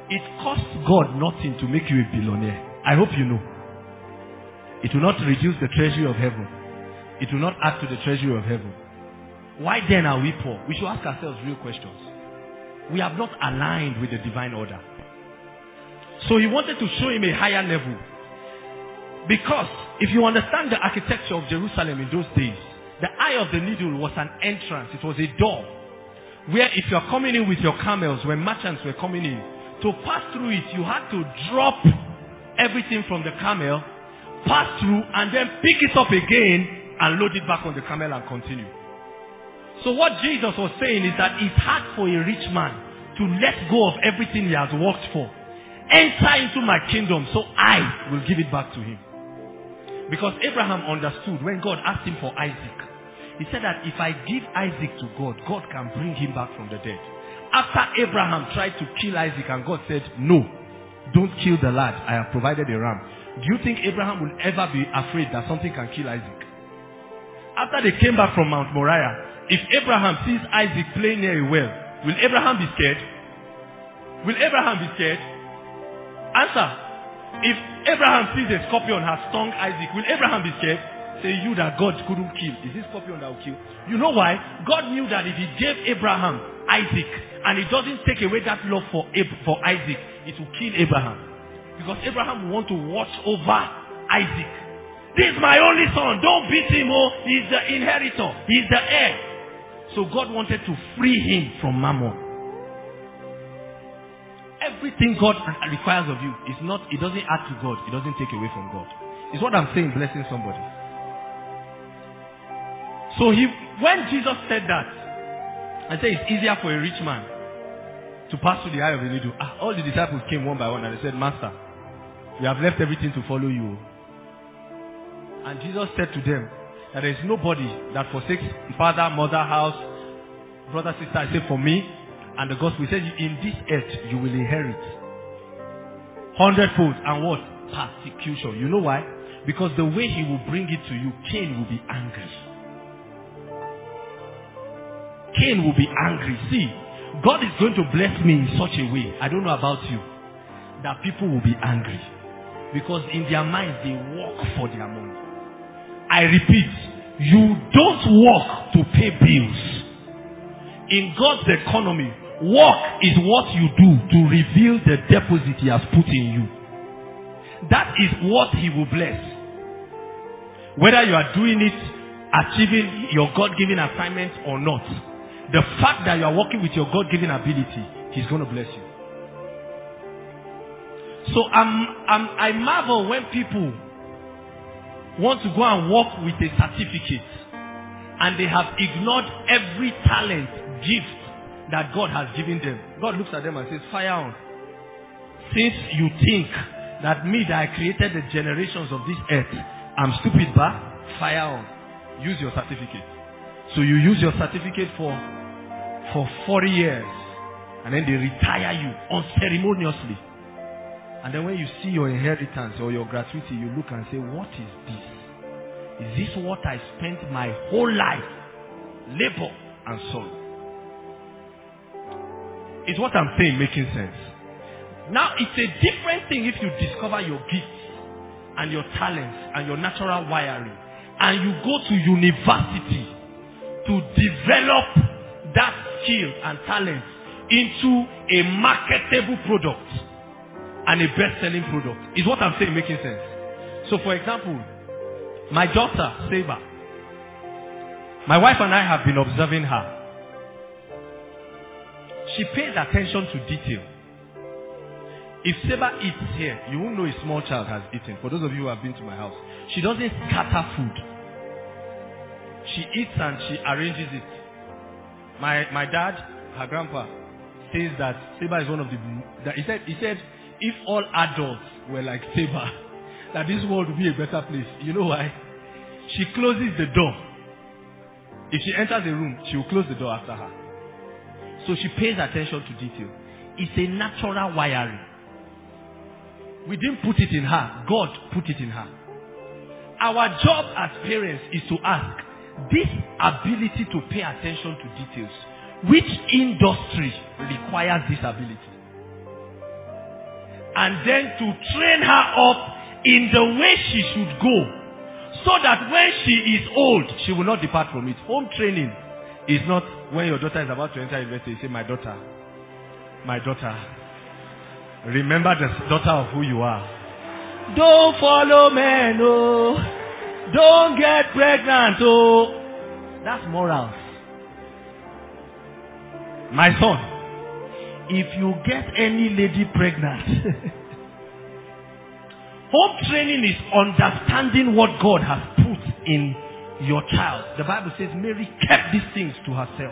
It costs God nothing to make you a billionaire. I hope you know. It will not reduce the treasury of heaven. It will not add to the treasury of heaven. Why then are we poor? We should ask ourselves real questions. We have not aligned with the divine order. So he wanted to show him a higher level. Because if you understand the architecture of Jerusalem in those days, the eye of the needle was an entrance. It was a door. Where if you are coming in with your camels, when merchants were coming in, to pass through it, you had to drop everything from the camel, pass through, and then pick it up again and load it back on the camel and continue. So what Jesus was saying is that it's hard for a rich man to let go of everything he has worked for. Enter into my kingdom so I will give it back to him. Because Abraham understood when God asked him for Isaac. He said that if I give Isaac to God, God can bring him back from the dead. After Abraham tried to kill Isaac and God said, no, don't kill the lad. I have provided a ram. Do you think Abraham will ever be afraid that something can kill Isaac? After they came back from Mount Moriah, if Abraham sees Isaac playing near a well, will Abraham be scared? Will Abraham be scared? Answer. If Abraham sees a scorpion has stung Isaac, will Abraham be scared? Say you that God couldn't kill. Is this scorpion that will kill? You know why? God knew that if he gave Abraham Isaac and it doesn't take away that love for Isaac, it will kill Abraham. Because Abraham will want to watch over Isaac. This is my only son. Don't beat him. Oh, he's the inheritor. He's the heir. So God wanted to free him from mammon. Everything God requires of you is not, it doesn't add to God. It doesn't take away from God. It's what I'm saying, blessing somebody. So when Jesus said that, I say it's easier for a rich man to pass through the eye of the needle. All the disciples came one by one and they said, Master, we have left everything to follow you. And Jesus said to them that there is nobody that forsakes father, mother, house, brother, sister, except for me and the gospel. He said, in this earth you will inherit 100-fold and what? Persecution. You know why? Because the way he will bring it to you, Cain will be angry. Cain will be angry. See, God is going to bless me in such a way, I don't know about you, that people will be angry. Because in their minds, they work for their money. I repeat, you don't work to pay bills. In God's economy, work is what you do to reveal the deposit he has put in you. That is what he will bless. Whether you are doing it, achieving your God-given assignment or not, the fact that you are working with your God-given ability, he's going to bless you. So I marvel when people want to go and work with a certificate and they have ignored every talent, gift that God has given them. God looks at them and says, fire on. Since you think that me that I created the generations of this earth, I'm stupid, but fire on. Use your certificate. So you use your certificate for 40 years and then they retire you unceremoniously. And then when you see your inheritance or your gratuity, you look and say, what is this? Is this what I spent my whole life, labor and sorrow? Is what I'm saying making sense? Now, it's a different thing if you discover your gifts and your talents and your natural wiring and you go to university to develop that skill and talent into a marketable product and a best-selling product. Is what I'm saying making sense? So, for example, my daughter, Seba, my wife and I have been observing her. She pays attention to detail. If Seba eats here, you won't know a small child has eaten. For those of you who have been to my house, she doesn't scatter food. She eats and she arranges it. My dad, her grandpa, says that Seba is one of the... He said, if all adults were like Seba, that this world would be a better place. You know why? She closes the door. If she enters a room, she will close the door after her. So she pays attention to detail. It's a natural wiring. We didn't put it in her. God put it in her. Our job as parents is to ask, this ability to pay attention to details, which industry requires this ability? and then to train her up in the way she should go, so that when she is old, she will not depart from it. Home training is not when your daughter is about to enter university, you say, my daughter, remember the daughter of who you are. Don't follow men, oh. Don't get pregnant, oh. That's morals. My son, if you get any lady pregnant, home training is understanding what God has put in your child. The Bible says Mary kept these things to herself.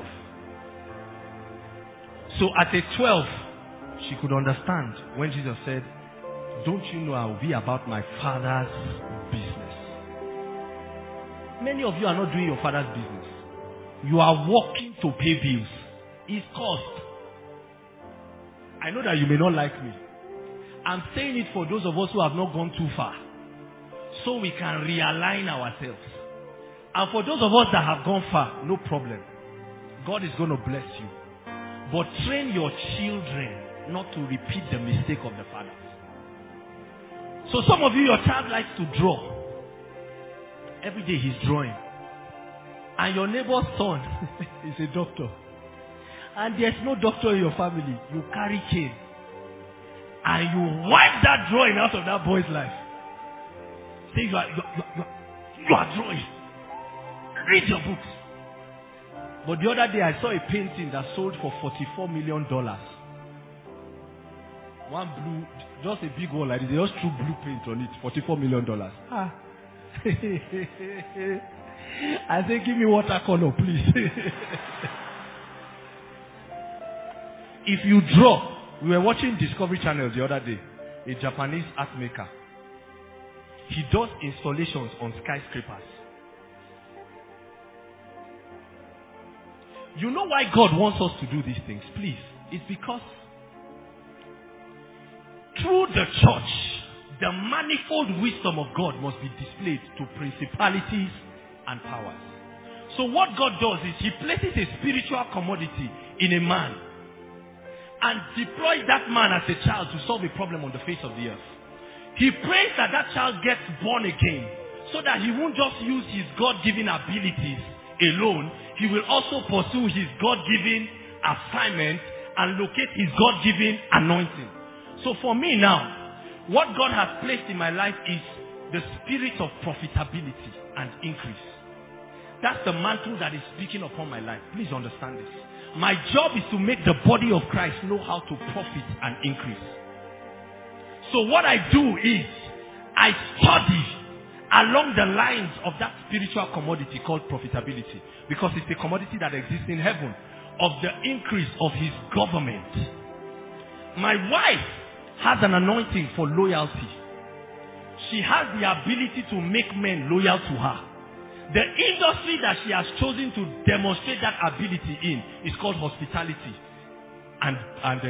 So at age 12, she could understand when Jesus said, don't you know I will be about my Father's business? Many of you are not doing your Father's business. You are working to pay bills. It's cost. I know that you may not like me. I'm saying it for those of us who have not gone too far, so we can realign ourselves. And for those of us that have gone far, no problem. God is going to bless you. But train your children not to repeat the mistake of the fathers. So some of you, your child likes to draw. Every day he's drawing. And your neighbor's son is a doctor. And there's no doctor in your family. You carry cane. And you wipe that drawing out of that boy's life. Say you are drawing. Read your books. But the other day I saw a painting that sold for $44 million. One blue, just a big one like this. They just threw blue paint on it. $44 million. Ah. I say, give me watercolor, please. If you draw, we were watching Discovery Channel the other day. A Japanese art maker. He does installations on skyscrapers. You know why God wants us to do these things, please? It's because through the church, the manifold wisdom of God must be displayed to principalities and powers. So what God does is He places a spiritual commodity in a man and deploys that man as a child to solve a problem on the face of the earth. He prays that that child gets born again so that he won't just use his God-given abilities alone. He will also pursue his God-given assignment and locate his God-given anointing. So for me now, what God has placed in my life is the spirit of profitability and increase. That's the mantle that is speaking upon my life. Please understand this. My job is to make the body of Christ know how to profit and increase. So what I do is, I study along the lines of that spiritual commodity called profitability. Because it's a commodity that exists in heaven, of the increase of His government. My wife has an anointing for loyalty. She has the ability to make men loyal to her. The industry that she has chosen to demonstrate that ability in is called hospitality and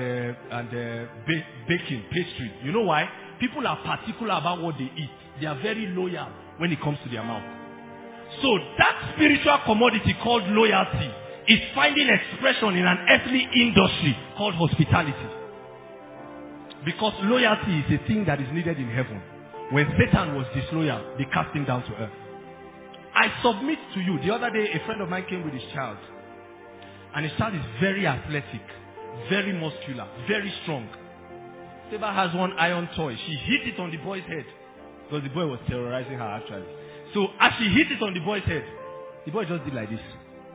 baking, pastry. You know why? People are particular about what they eat. They are very loyal when it comes to their mouth. So that spiritual commodity called loyalty is finding expression in an earthly industry called hospitality. Because loyalty is a thing that is needed in heaven. When Satan was disloyal, they cast him down to earth. I submit to you. The other day, a friend of mine came with his child. And his child is very athletic, very muscular, very strong. Seba has one iron toy. She hit it on the boy's head. Because the boy was terrorizing her actually. So as she hit it on the boy's head, the boy just did like this.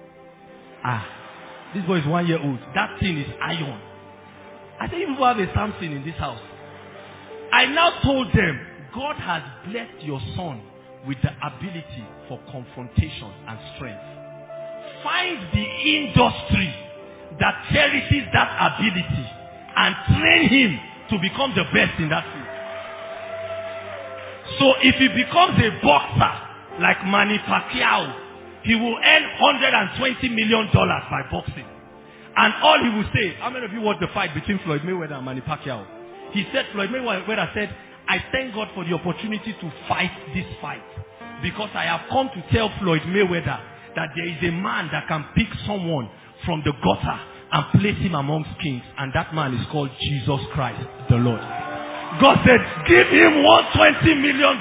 This boy is 1 year old. That thing is iron. I think people have a Samson in this house. I now told them, God has blessed your son with the ability for confrontation and strength. Find the industry that cherishes that ability and train him to become the best in that field. So if he becomes a boxer like Manny Pacquiao, he will earn $120 million by boxing. And all he will say, how many of you watched the fight between Floyd Mayweather and Manny Pacquiao? He said, Floyd Mayweather said, I thank God for the opportunity to fight this fight. Because I have come to tell Floyd Mayweather that there is a man that can pick someone from the gutter and place him amongst kings. And that man is called Jesus Christ, the Lord. God said, give him $120 million.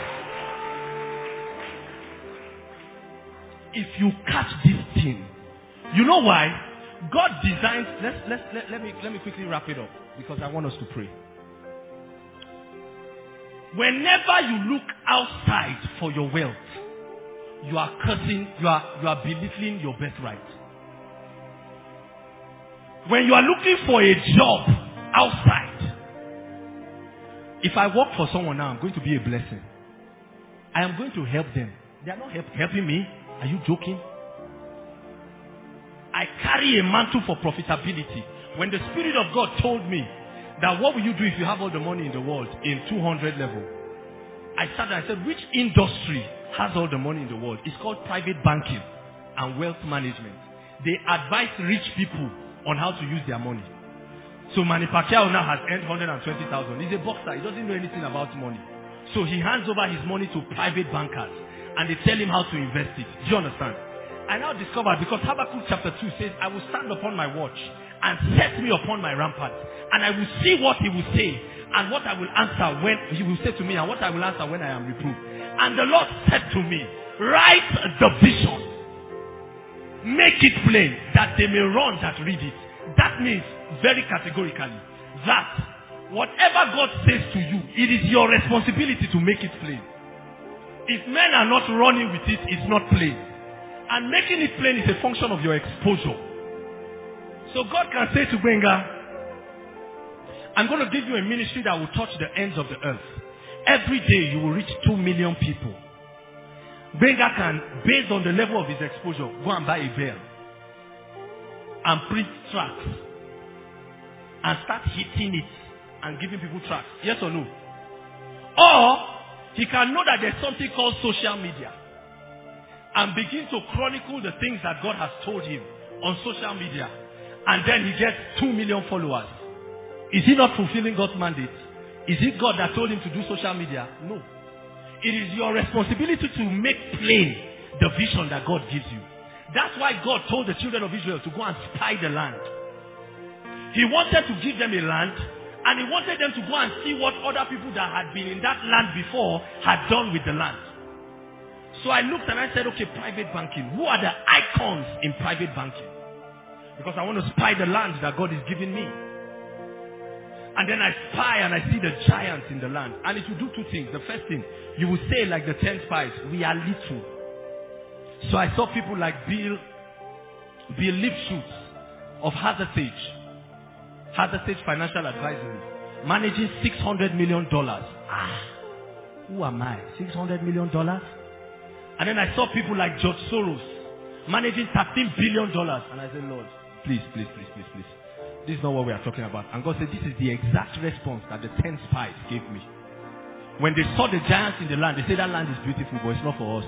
If you catch this thing, you know why? God designed, let me quickly wrap it up because I want us to pray. Whenever you look outside for your wealth, you are cursing, you are belittling your birthright. When you are looking for a job outside, if I work for someone now, I'm going to be a blessing. I am going to help them. They are not helping me. Are you joking? I carry a mantle for profitability. When the Spirit of God told me that what will you do if you have all the money in the world in 200 level? I started, I said, which industry has all the money in the world? It's called private banking and wealth management. They advise rich people on how to use their money. So Manny Pacquiao now has earned 120,000. He's a boxer. He doesn't know anything about money. So he hands over his money to private bankers and they tell him how to invest it. Do you understand? I now discovered, because Habakkuk chapter 2 says, I will stand upon my watch and set me upon my rampart, and I will see what he will say and what I will answer when he will say to me and what I will answer when I am reproved. And the Lord said to me, write the vision. Make it plain that they may run that read it. That means very categorically that whatever God says to you, it is your responsibility to make it plain. If men are not running with it, it's not plain. And making it plain is a function of your exposure. So God can say to Gbenga, I'm going to give you a ministry that will touch the ends of the earth. Every day you will reach 2 million people. Gbenga can, based on the level of his exposure, go and buy a veil and print tracts and start hitting it and giving people tracts. Yes or no? Or he can know that there's something called social media and begin to chronicle the things that God has told him on social media. And then he gets 2 million followers. Is he not fulfilling God's mandate? Is it God that told him to do social media? No. It is your responsibility to make plain the vision that God gives you. That's why God told the children of Israel to go and spy the land. He wanted to give them a land, and he wanted them to go and see what other people that had been in that land before had done with the land. So I looked and I said, okay, private banking. Who are the icons in private banking? Because I want to spy the land that God is giving me. And then I spy and I see the giants in the land. And it will do two things. The first thing, you will say like the 10 spies, we are little. So I saw people like Bill Lipschutz of Hazard Sage Financial Advisory, managing $600 million. Who am I? $600 million? And then I saw people like George Soros, managing $13 billion. And I said, Lord, please. This is not what we are talking about. And God said, this is the exact response that the 10 spies gave me. When they saw the giants in the land, they said that land is beautiful, but it's not for us.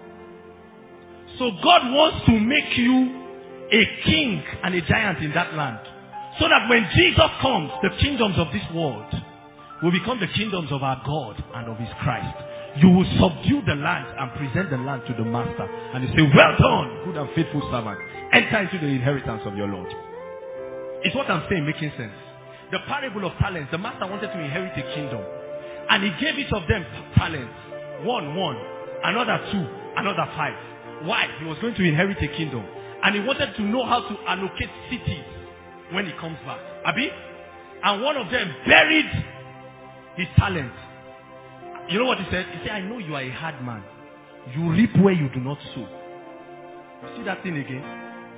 So God wants to make you a king and a giant in that land. So that when Jesus comes, the kingdoms of this world will become the kingdoms of our God and of his Christ. You will subdue the land and present the land to the master. And you say, well done, good and faithful servant. Enter into the inheritance of your Lord. It's what I'm saying making sense. The parable of talents, the master wanted to inherit a kingdom. And he gave each of them talents. One, another 2, another 5. Why? He was going to inherit a kingdom. And he wanted to know how to allocate cities when he comes back. Abi? And one of them buried his talent. You know what he said? He said, I know you are a hard man. You reap where you do not sow. You see that thing again?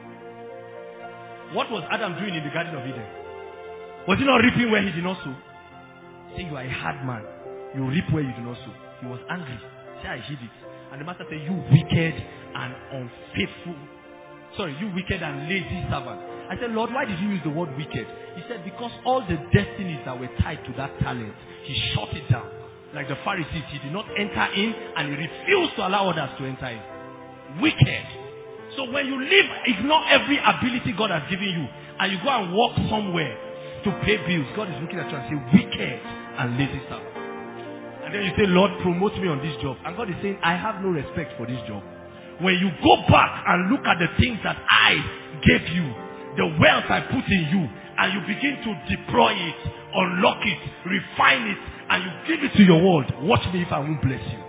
What was Adam doing in the Garden of Eden? Was he not reaping where he did not sow? He said, you are a hard man. You reap where you do not sow. He was angry. He said, I hid it. And the master said, you wicked and unfaithful. Sorry, you wicked and lazy servant. I said, Lord, why did you use the word wicked? He said, because all the destinies that were tied to that talent, he shut it down. Like the Pharisees, he did not enter in and he refused to allow others to enter in. Wicked. So when you live, ignore every ability God has given you and you go and work somewhere to pay bills, God is looking at you and say, wicked and lazy servant. And then you say, Lord, promote me on this job. And God is saying, I have no respect for this job. When you go back and look at the things that I gave you, the wealth I put in you, and you begin to deploy it, unlock it, refine it, and you give it to your world. Watch me if I won't bless you.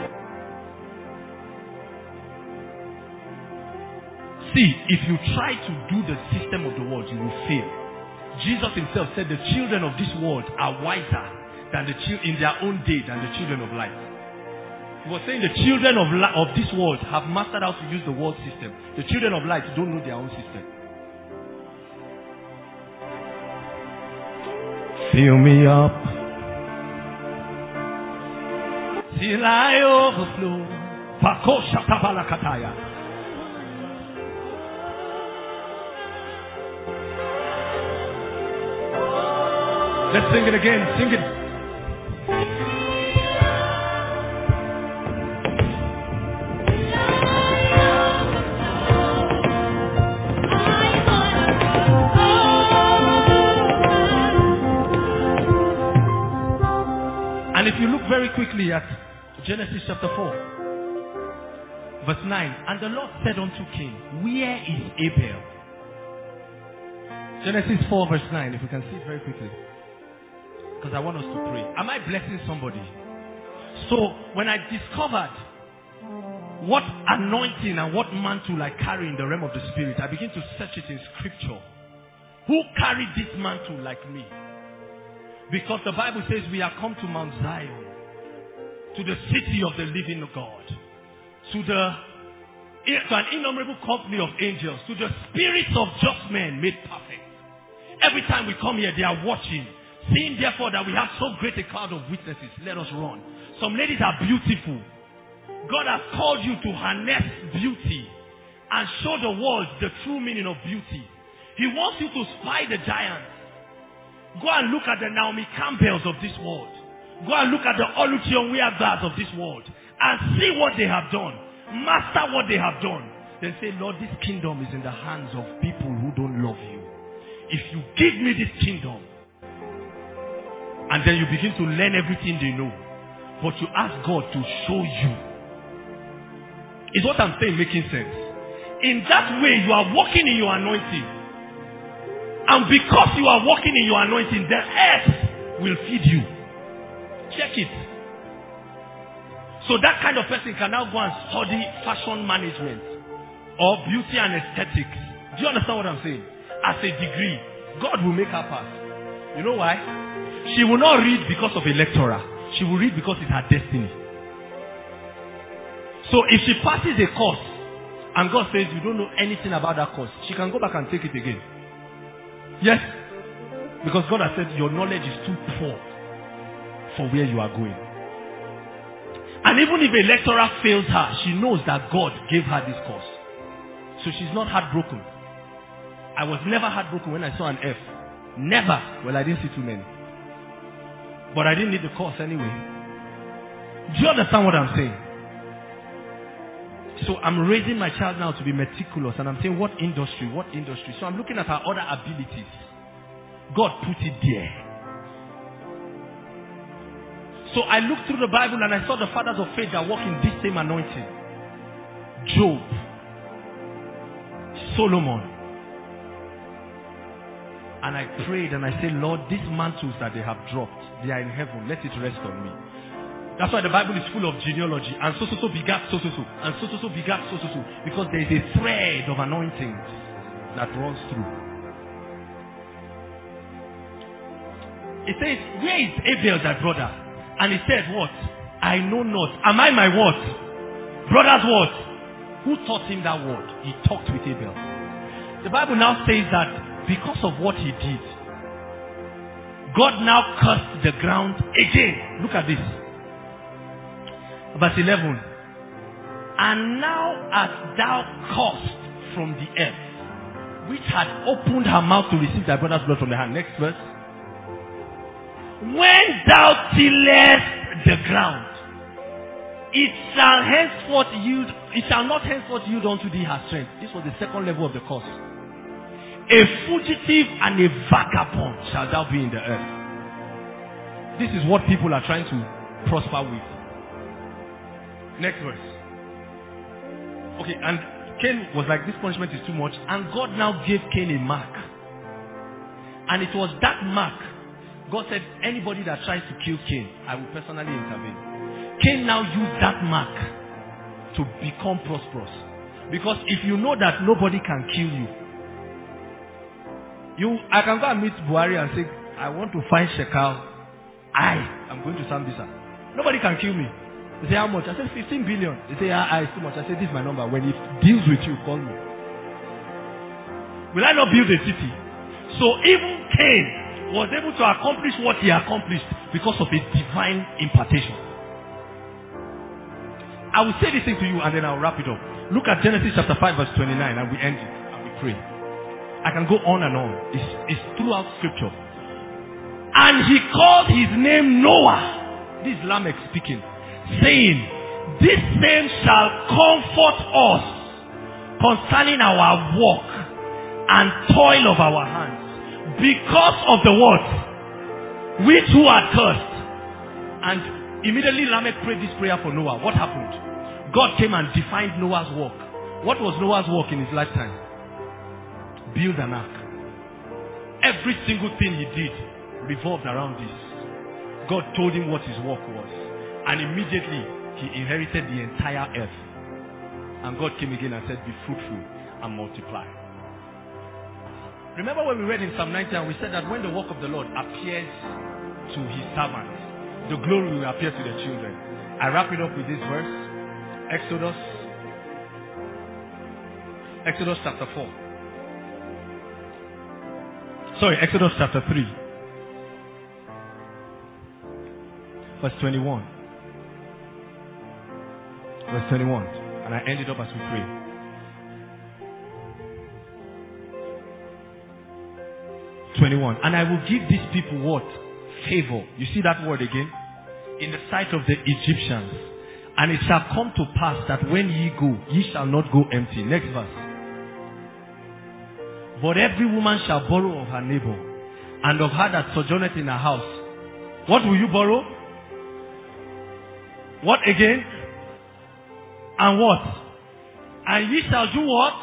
See, if you try to do the system of the world, you will fail. Jesus himself said the children of this world are wiser than in their own day than the children of light. He was saying the children of this world have mastered how to use the world system. The children of light don't know their own system. Fill me up till I overflow. Pakosha tabalakataya. Let's sing it again. Sing it. And if you look very quickly at Genesis chapter 4, verse 9, and the Lord said unto Cain, where is Abel? Genesis 4 verse 9, if we can see it very quickly. Because I want us to pray. Am I blessing somebody? So when I discovered what anointing and what mantle I carry in the realm of the spirit, I begin to search it in scripture. Who carried this mantle like me? Because the Bible says we are come to Mount Zion, to the city of the living God, to an innumerable company of angels, to the spirits of just men made perfect. Every time we come here, they are watching. Seeing therefore that we have so great a cloud of witnesses, let us run. Some ladies are beautiful. God has called you to harness beauty and show the world the true meaning of beauty. He wants you to spy the giants. Go and look at the Naomi Campbells of this world. Go and look at the Oluchi Onweagbas of this world and see what they have done. Master what they have done. Then say, Lord, this kingdom is in the hands of people who don't love you. If you give me this kingdom, and then you begin to learn everything they know, but you ask God to show you. Is what I'm saying making sense? In that way, you are walking in your anointing. And because you are walking in your anointing, the earth will feed you. Check it. So that kind of person can now go and study fashion management or beauty and aesthetics. Do you understand what I'm saying? As a degree, God will make her pass. You know why? She will not read because of a lecturer. She will read because it's her destiny. So if she passes a course and God says you don't know anything about that course, she can go back and take it again. Yes. Because God has said your knowledge is too poor for where you are going. And even if a lecturer fails her, she knows that God gave her this course. So she's not heartbroken. I was never heartbroken when I saw an F. Never. Well, I didn't see too many. But I didn't need the course anyway. Do you understand what I'm saying? So I'm raising my child now to be meticulous. And I'm saying, what industry? What industry? So I'm looking at her other abilities. God put it there. So I looked through the Bible and I saw the fathers of faith that walk in this same anointing. Job. Solomon. And I prayed and I said, Lord, these mantles that they have dropped, they are in heaven. Let it rest on me. That's why the Bible is full of genealogy. And so begat so. And so begat so. Because there is a thread of anointing that runs through. It says, where is Abel, thy brother? And he said, what? I know not. Am I my what? Brother's what? Who taught him that word? He talked with Abel. The Bible now says that because of what he did, God now cursed the ground again. Look at this. Verse 11. And now art thou cursed from the earth, which had opened her mouth to receive thy brother's blood from the hand. Next verse. When thou tillest the ground, it shall not henceforth yield unto thee her strength. This was the second level of the curse. A fugitive and a vagabond shall thou be in the earth. This is what people are trying to prosper with. Next verse. Okay, and Cain was like, this punishment is too much. And God now gave Cain a mark. And it was that mark. God said, anybody that tries to kill Cain, I will personally intervene. Cain now used that mark to become prosperous. Because if you know that nobody can kill you, I can go and meet Buhari and say, I want to find Shekau. I am going to Sambisa. Nobody can kill me. They say, how much? I said, 15 billion. They say, it's too much. I said, this is my number. When it deals with you, call me. Will I not build a city? So even Cain was able to accomplish what he accomplished because of a divine impartation. I will say this thing to you and then I'll wrap it up. Look at Genesis chapter 5 verse 29 and we end it and we pray. I can go on and on. It's throughout scripture. And he called his name Noah. This is Lamech speaking. Saying, this same shall comfort us concerning our work and toil of our hands. Because of the word which who are cursed. And immediately Lamech prayed this prayer for Noah. What happened? God came and defined Noah's work. What was Noah's work in his lifetime? Build an ark. Every single thing he did revolved around this. God told him what his work was. And immediately he inherited the entire earth. And God came again and said, be fruitful and multiply. Remember when we read in Psalm 90 and we said that when the work of the Lord appears to his servants, the glory will appear to their children. I wrap it up with this verse. Exodus chapter 4. Exodus chapter 3. Verse 21. Verse 21. And I end it up as we pray. And I will give these people what? Favor. You see that word again? In the sight of the Egyptians. And it shall come to pass that when ye go, ye shall not go empty. Next verse. But every woman shall borrow of her neighbor, and of her that sojourneth in her house. What will you borrow? What again? And what? And ye shall do what?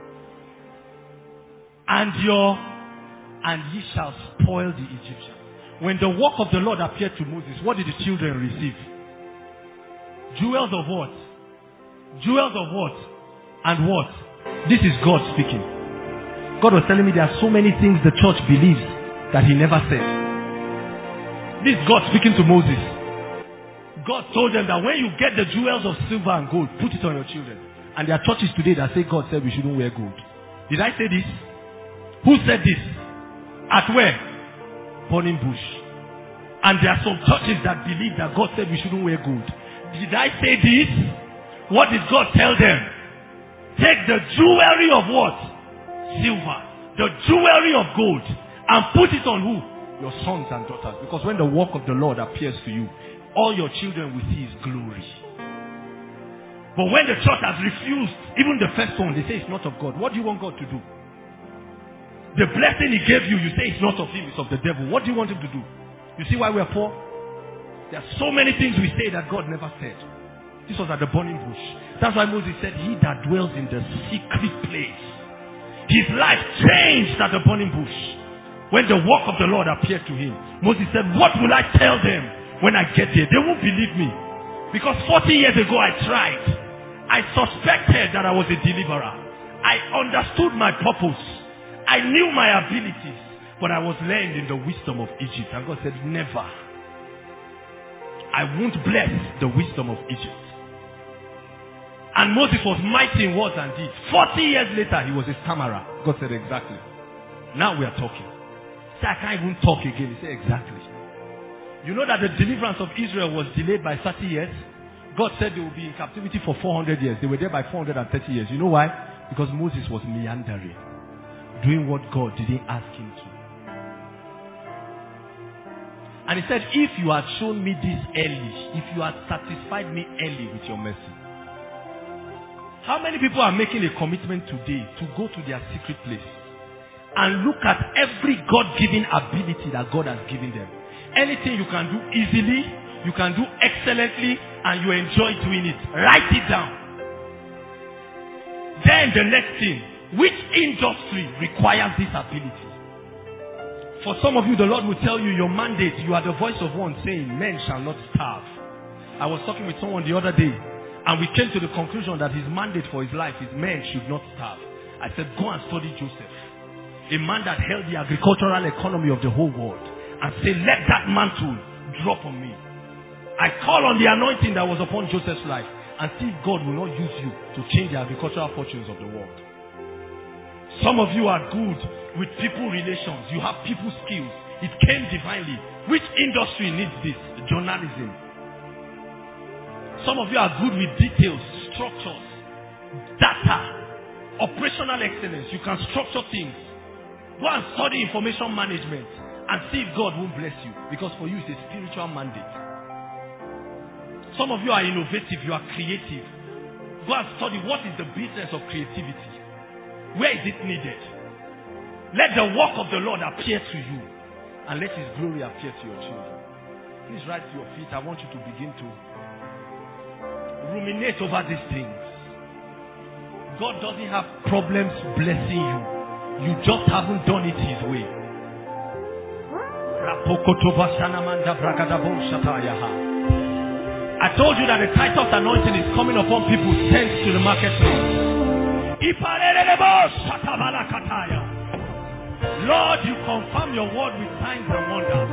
And ye shall spoil the Egyptians. When the work of the Lord appeared to Moses, what did the children receive? Jewels of what? Jewels of what? And what? This is God speaking. God was telling me there are so many things the church believes that he never said. This is God speaking to Moses. God told them that when you get the jewels of silver and gold, put it on your children. And there are churches today that say God said we shouldn't wear gold. Did I say this? Who said this? At where? Burning bush. And there are some churches that believe that God said we shouldn't wear gold. Did I say this? What did God tell them? Take the jewelry of what? Silver. The jewelry of gold. And put it on who? Your sons and daughters. Because when the work of the Lord appears to you, all your children will see his glory. But when the church has refused, even the first one, they say it's not of God. What do you want God to do? The blessing he gave you, you say it's not of him, it's of the devil. What do you want him to do? You see why we are poor? There are so many things we say that God never said. This was at the burning bush. That's why Moses said, he that dwells in the secret place. His life changed at the burning bush. When the work of the Lord appeared to him, Moses said, what will I tell them when I get there? They won't believe me. Because 40 years ago I tried. I suspected that I was a deliverer. I understood my purpose. I knew my abilities. But I was learned in the wisdom of Egypt. And God said, never. I won't bless the wisdom of Egypt. And Moses was mighty in words and deeds. 40 years later, he was a stammerer. God said, exactly. Now we are talking. Say, I can't even talk again. He said, exactly. You know that the deliverance of Israel was delayed by 30 years? God said they will be in captivity for 400 years. They were there by 430 years. You know why? Because Moses was meandering. Doing what God didn't ask him to. And he said, if you had shown me this early, if you had satisfied me early with your mercy. How many people are making a commitment today to go to their secret place and look at every God-given ability that God has given them? Anything you can do easily, you can do excellently, and you enjoy doing it. Write it down. Then the next thing, which industry requires this ability? For some of you, the Lord will tell you your mandate. You are the voice of one saying, men shall not starve. I was talking with someone the other day, and we came to the conclusion that his mandate for his life is men should not starve. I said, go and study Joseph, a man that held the agricultural economy of the whole world, and say, let that mantle drop on me. I call on the anointing that was upon Joseph's life, and see if God will not use you to change the agricultural fortunes of the world. Some of you are good with people relations. You have people skills. It came divinely. Which industry needs this? Journalism. Some of you are good with details, structures, data, operational excellence. You can structure things. Go and study information management and see if God won't bless you. Because for you it's a spiritual mandate. Some of you are innovative. You are creative. Go and study what is the business of creativity. Where is it needed? Let the work of the Lord appear to you, and let His glory appear to your children. Please rise to your feet. I want you to begin to ruminate over these things. God doesn't have problems blessing you. You just haven't done it His way. I told you that the Titus anointing is coming upon people sent to the marketplace. Lord, you confirm your word with signs and wonders.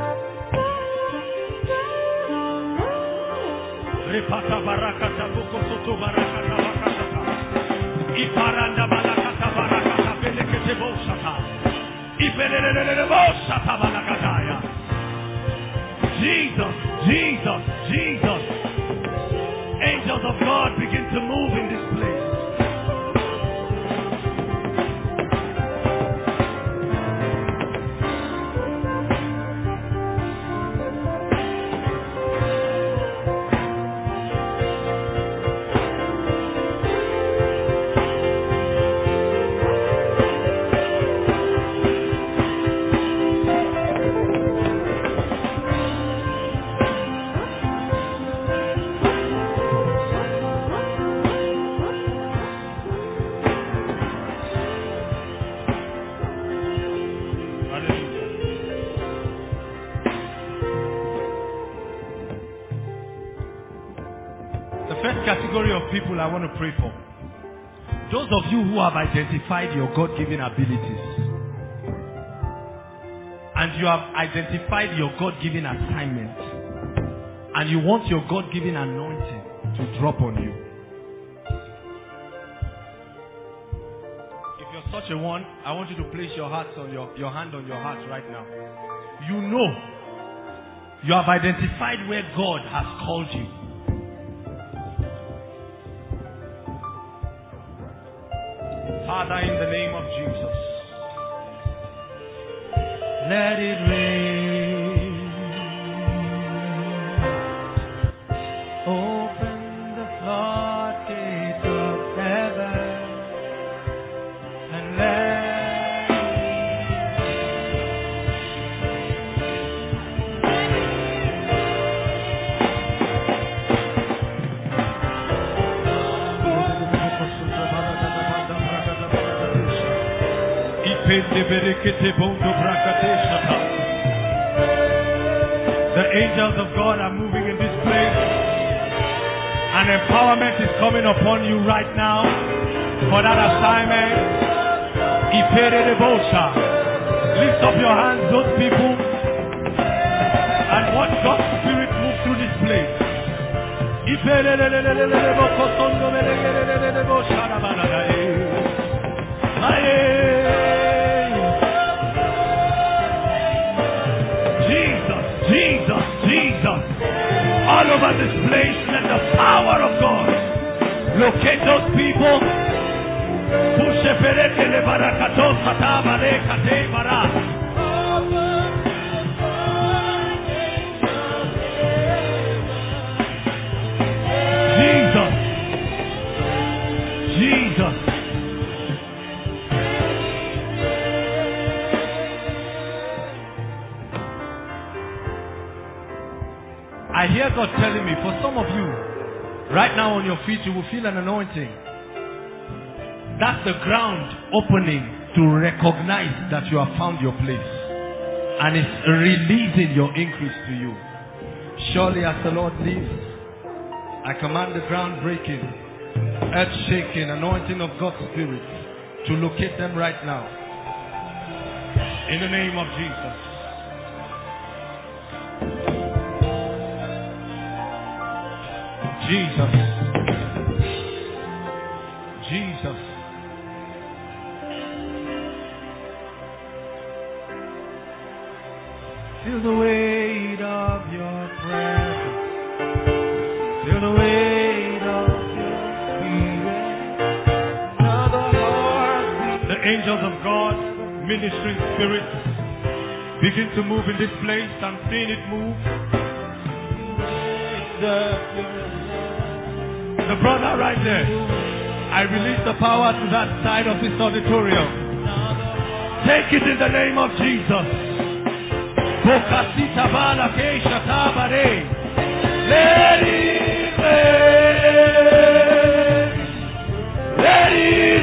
Jesus, Jesus, Jesus. Angels of God begin to move in this place. Category of people I want to pray for. Those of you who have identified your God-given abilities and you have identified your God-given assignment and you want your God-given anointing to drop on you. If you're such a one, I want you to place your hand on your hand on your heart right now. You know you have identified where God has called you. Father, in the name of Jesus, let it rain. Open the floodgates of heaven and let The angels of God are moving in this place. An empowerment is coming upon you right now for that assignment. Lift up your hands, those people, and watch God's Spirit move through this place. Jesus, Jesus. All over this place, let the power of God locate those people. Jesus, Jesus. I hear God telling me, for some of you, right now on your feet, you will feel an anointing. That's the ground opening to recognize that you have found your place. and it's releasing your increase to you. Surely as the Lord lives, I command the ground breaking, earth shaking, anointing of God's Spirit to locate them right now. In the name of Jesus. Jesus. Jesus. Feel the weight of your presence. Feel the weight of your spirit. The angels of God, ministering spirits, begin to move in this place. I'm seeing it move. The brother right there, I release the power to that side of this auditorium. Take it in the name of Jesus. Let it rain. Let it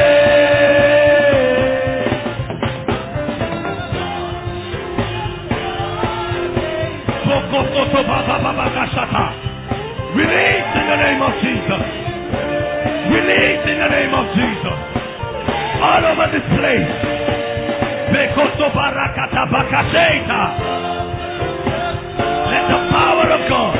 rain. Release in the name of Jesus. Release in the name of Jesus. All over this place. Let the power of God.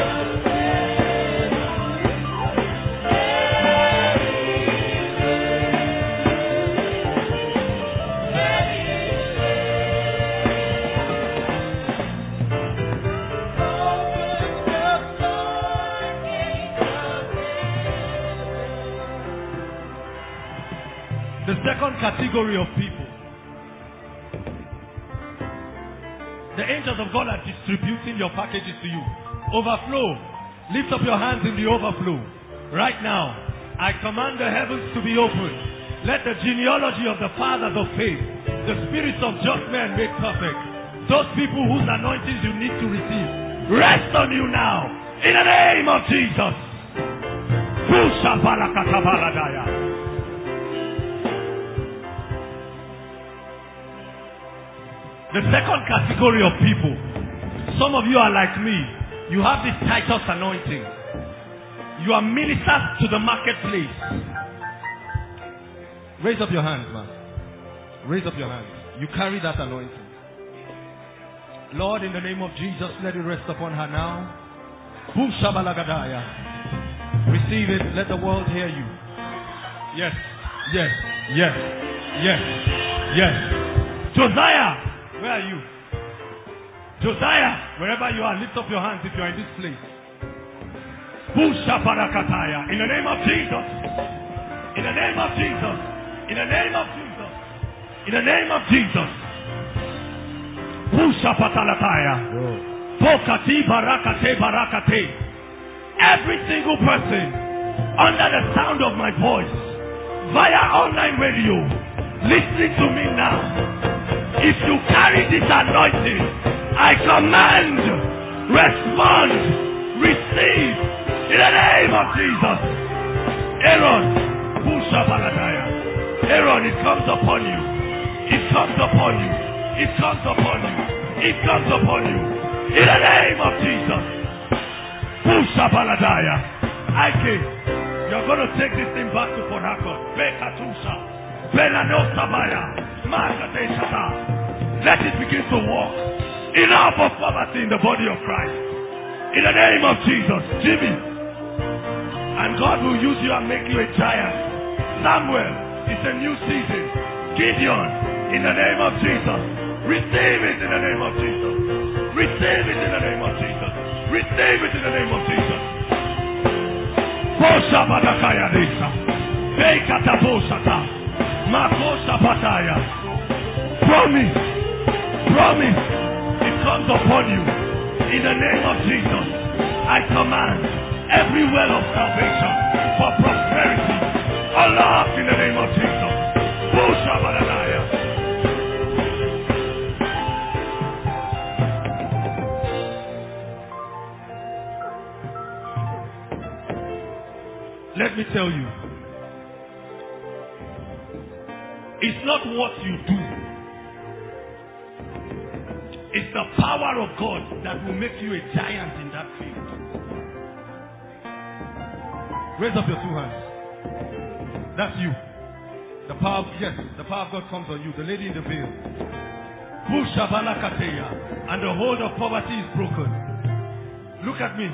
The second category of people, the angels of God are distributing your packages to you. Overflow. Lift up your hands in the overflow. Right now, I command the heavens to be open. Let the genealogy of the fathers of faith, the spirits of just men made perfect, those people whose anointings you need to receive, rest on you now. In the name of Jesus. The second category of people, some of you are like me. You have this Titus anointing. You are ministers to the marketplace. Raise up your hands, man. Raise up your hands. You carry that anointing. Lord, in the name of Jesus, let it rest upon her now. Receive it. Let the world hear you. Yes, yes, yes, yes, yes. Josiah! Where are you? Josiah, wherever you are, lift up your hands if you are in this place. In the name of Jesus. In the name of Jesus. In the name of Jesus. In the name of Jesus. Every single person under the sound of my voice, via online radio, listening to me now. If you carry this anointing, I command, respond, receive, in the name of Jesus. Aaron, Aaron, it comes upon you. It comes upon you. It comes upon you. It comes upon you. In the name of Jesus. Ike, you're going to take this thing back to Port Harcourt. Let it begin to walk. Enough of poverty in the body of Christ. In the name of Jesus. Jimmy. And God will use you and make you a giant. Samuel, it's a new season. Gideon, in the name of Jesus. Receive it in the name of Jesus. Receive it in the name of Jesus. Receive it in the name of Jesus. Promise. Promise. It comes upon you. In the name of Jesus. I command every well of salvation for prosperity. Unlocked in the name of Jesus. Let me tell you, it's not what you do, It's the power of God that will make you a giant in that field. Raise up your two hands. That's you. The power of God comes on you. The lady in the veil. And the hold of poverty is broken. Look at me.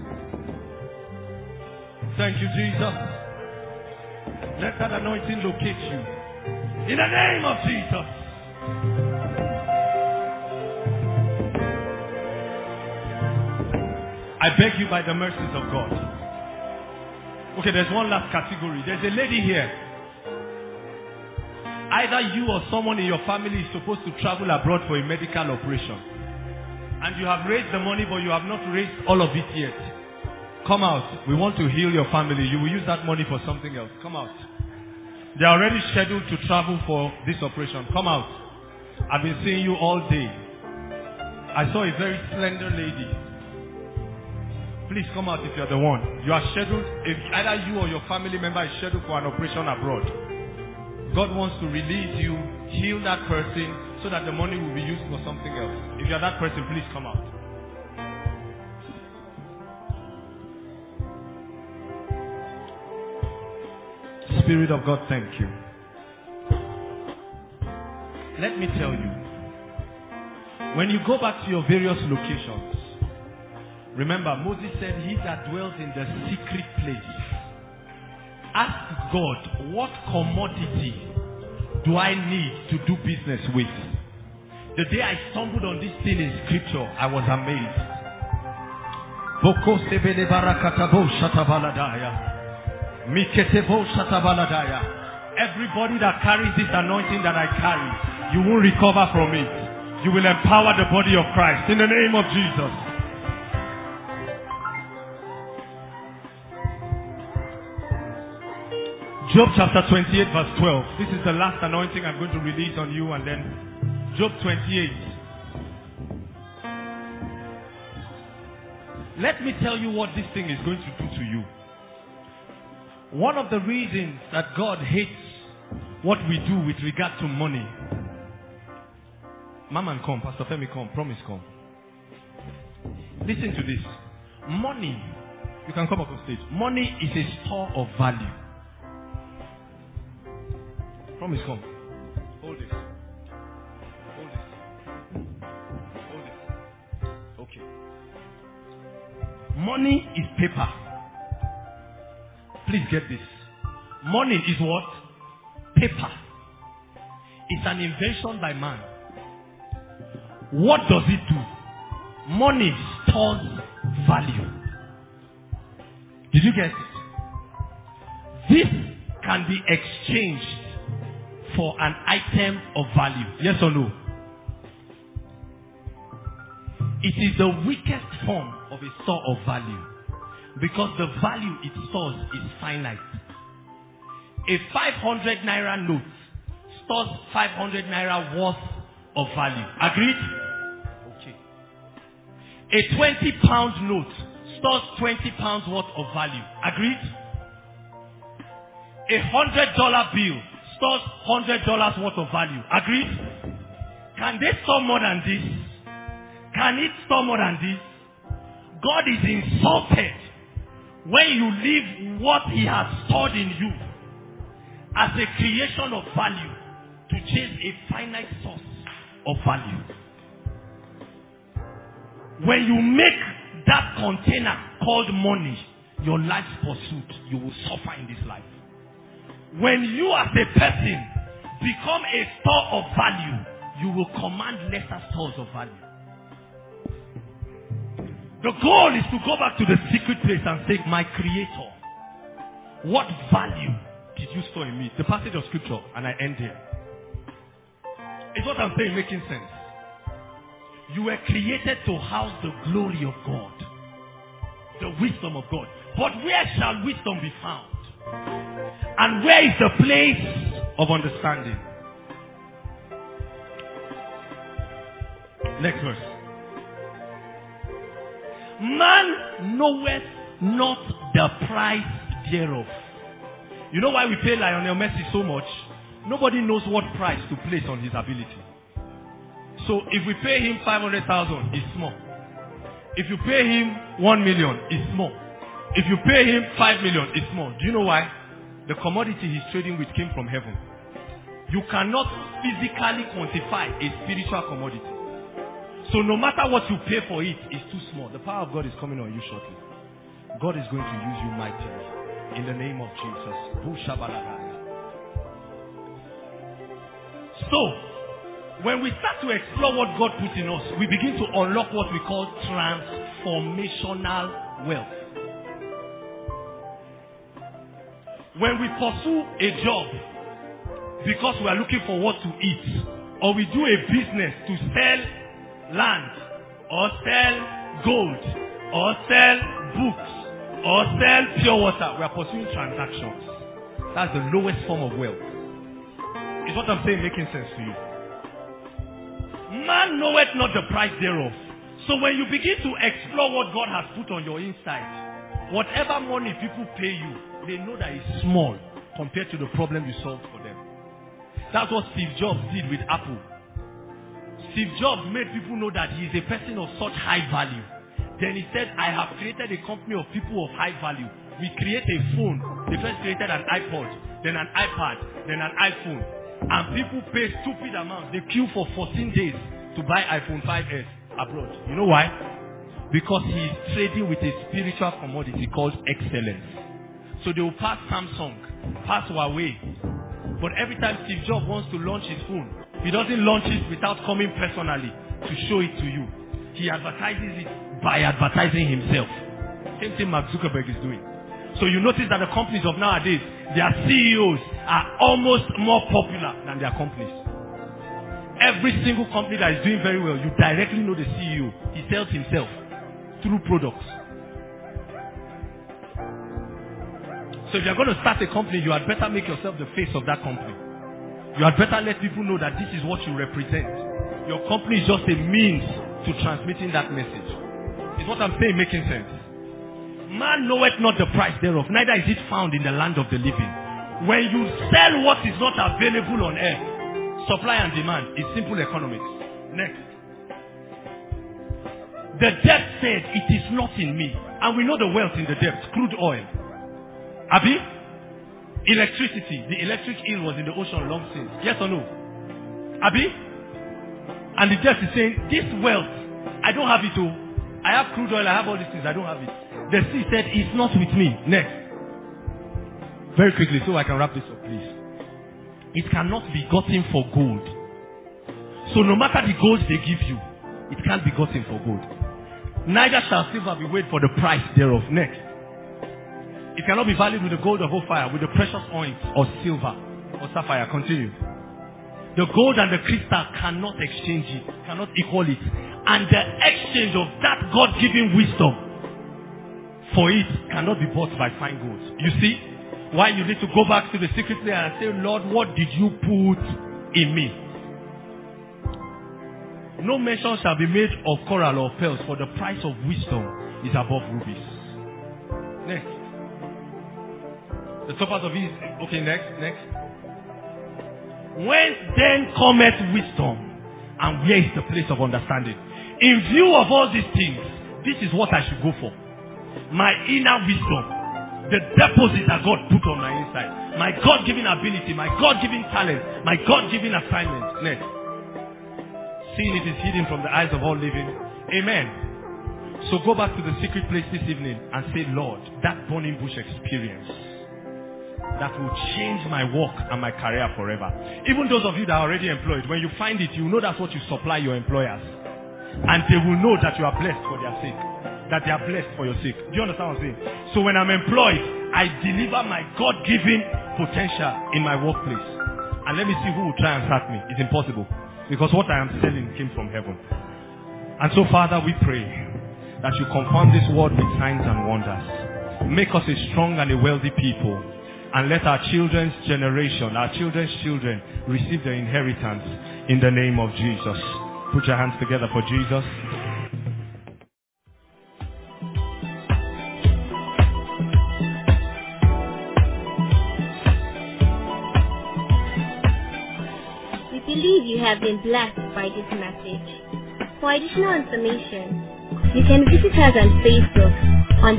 Thank you, Jesus. Let that anointing locate you. In the name of Jesus. I beg you by the mercies of God. Okay, there's one last category. There's a lady here. Either you or someone in your family is supposed to travel abroad for a medical operation. And you have raised the money, but you have not raised all of it yet. Come out. We want to heal your family. You will use that money for something else. Come out. They are already scheduled to travel for this operation. Come out. I've been seeing you all day. I saw a very slender lady. Please come out if you're the one. You are scheduled, if either you or your family member is scheduled for an operation abroad. God wants to release you, heal that person, so that the money will be used for something else. If you're that person, please come out. Spirit of God, thank you. Let me tell you, when you go back to your various locations, remember Moses said, he that dwells in the secret place, ask God, what commodity do I need to do business with? The day I stumbled on this thing in scripture, I was amazed. Everybody that carries this anointing that I carry, you won't recover from it. You will empower the body of Christ in the name of Jesus. Job chapter 28 verse 12. This is the last anointing I'm going to release on you, and then Job 28. Let me tell you what this thing is going to do to you. One of the reasons that God hates what we do with regard to money. Mama, come. Pastor Femi, come. Promise, come. Listen to this. Money, you can come up on stage. Money is a store of value. Promise, come. Hold this. Hold this. Hold this. Okay. Money is paper. Please get this. Money is what? Paper. It's an invention by man. What does it do? Money stores value. Did you get it? This can be exchanged for an item of value. Yes or no? It is the weakest form of a store of value, because the value it stores is finite. A 500 naira note stores 500 naira worth of value. Agreed? Okay. A 20-pound note stores 20 pounds worth of value. Agreed? A $100 bill stores $100 worth of value. Agreed? Can they store more than this? Can it store more than this? God is insulted when you leave what he has stored in you as a creation of value to chase a finite source of value. When you make that container called money your life's pursuit, you will suffer in this life. When you as a person become a store of value, you will command lesser stores of value. The goal is to go back to the secret place and say, my Creator, what value did you store in me? The passage of scripture, and I end here. Is what I'm saying making sense? You were created to house the glory of God, the wisdom of God. But where shall wisdom be found? And where is the place of understanding? Next verse. Man knoweth not the price thereof. You know why we pay Lionel Messi so much? Nobody knows what price to place on his ability. So if we pay him 500,000, it's small. If you pay him 1 million, it's small. If you pay him 5 million, it's small. Do you know why? The commodity he's trading with came from heaven. You cannot physically quantify a spiritual commodity. So no matter what you pay for it, it's too small. The power of God is coming on you shortly. God is going to use you mightily. In the name of Jesus. So, when we start to explore what God put in us, we begin to unlock what we call transformational wealth. When we pursue a job because we are looking for what to eat, or we do a business to sell land, or sell gold, or sell books, or sell pure water, we are pursuing transactions. That's the lowest form of wealth. Is what I'm saying making sense to you? Man knoweth not the price thereof. So when you begin to explore what God has put on your inside, whatever money people pay you, they know that it's small compared to the problem you solved for them. That's what Steve Jobs did with Apple. Steve Jobs made people know that he is a person of such high value. Then he said, I have created a company of people of high value. We create a phone. They first created an iPod, then an iPad, then an iPhone. And people pay stupid amounts. They queue for 14 days to buy iPhone 5S abroad. You know why? Because he is trading with a spiritual commodity called excellence. So they will pass Samsung, pass Huawei. But every time Steve Jobs wants to launch his phone, he doesn't launch it without coming personally to show it to you. He advertises it by advertising himself. Same thing Mark Zuckerberg is doing. So you notice that the companies of nowadays, their CEOs are almost more popular than their companies. Every single company that is doing very well, you directly know the CEO. He sells himself through products. So if you're going to start a company, you had better make yourself the face of that company. You had better let people know that this is what you represent. Your company is just a means to transmitting that message. Is what I'm saying making sense? Man knoweth not the price thereof, neither is it found in the land of the living. When you sell what is not available on earth, supply and demand is simple economics. Next. The debt said, it is not in me. And we know the wealth in the debt. Crude oil. Abi? Electricity. The electric eel was in the ocean long since. Yes or no? Abi? And the debt is saying, this wealth, I don't have it all. I have crude oil, I have all these things, I don't have it. The sea said, it's not with me. Next. Very quickly, so I can wrap this up, please. It cannot be gotten for gold. So no matter the gold they give you, it can't be gotten for gold. Neither shall silver be weighed for the price thereof. Next. It cannot be valued with the gold of Ophir, with the precious ointment or silver or sapphire. Continue. The gold and the crystal cannot exchange it, cannot equal it. And the exchange of that God-given wisdom for it cannot be bought by fine gold. You see why you need to go back to the secret place and say, Lord, what did you put in me? No mention shall be made of coral or pearls, for the price of wisdom is above rubies. Next. The top of it. Okay, next. Whence then cometh wisdom, and where is the place of understanding? In view of all these things, this is what I should go for. My inner wisdom, the deposit that God put on my inside, my God-given ability, my God-given talent, my God-given assignment. Next. Seeing it is hidden from the eyes of all living. Amen. So go back to the secret place this evening and say, Lord, that burning bush experience that will change my work and my career forever. Even those of you that are already employed, when you find it, you know that's what you supply your employers. And they will know that you are blessed for their sake. That they are blessed for your sake. Do you understand what I'm saying? So when I'm employed, I deliver my God-given potential in my workplace. And let me see who will try and sack me. It's impossible. Because what I am selling came from heaven. And so, Father, we pray that you confirm this word with signs and wonders. Make us a strong and a wealthy people. And let our children's generation, our children's children, receive their inheritance in the name of Jesus. Put your hands together for Jesus. We believe you have been blessed by this message. For additional information, you can visit us on Facebook on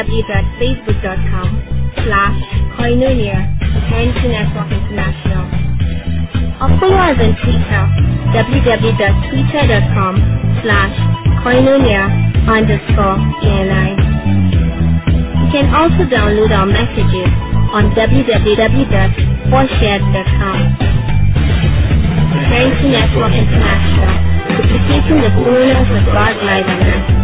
www.facebook.com/Koinonia Parenting Network International, or follow us on Twitter, www.twitter.com/Koinonia_ANI. You can also download our messages on www.forshared.com. Parenting Network International, duplicating the fullness of God's life on earth.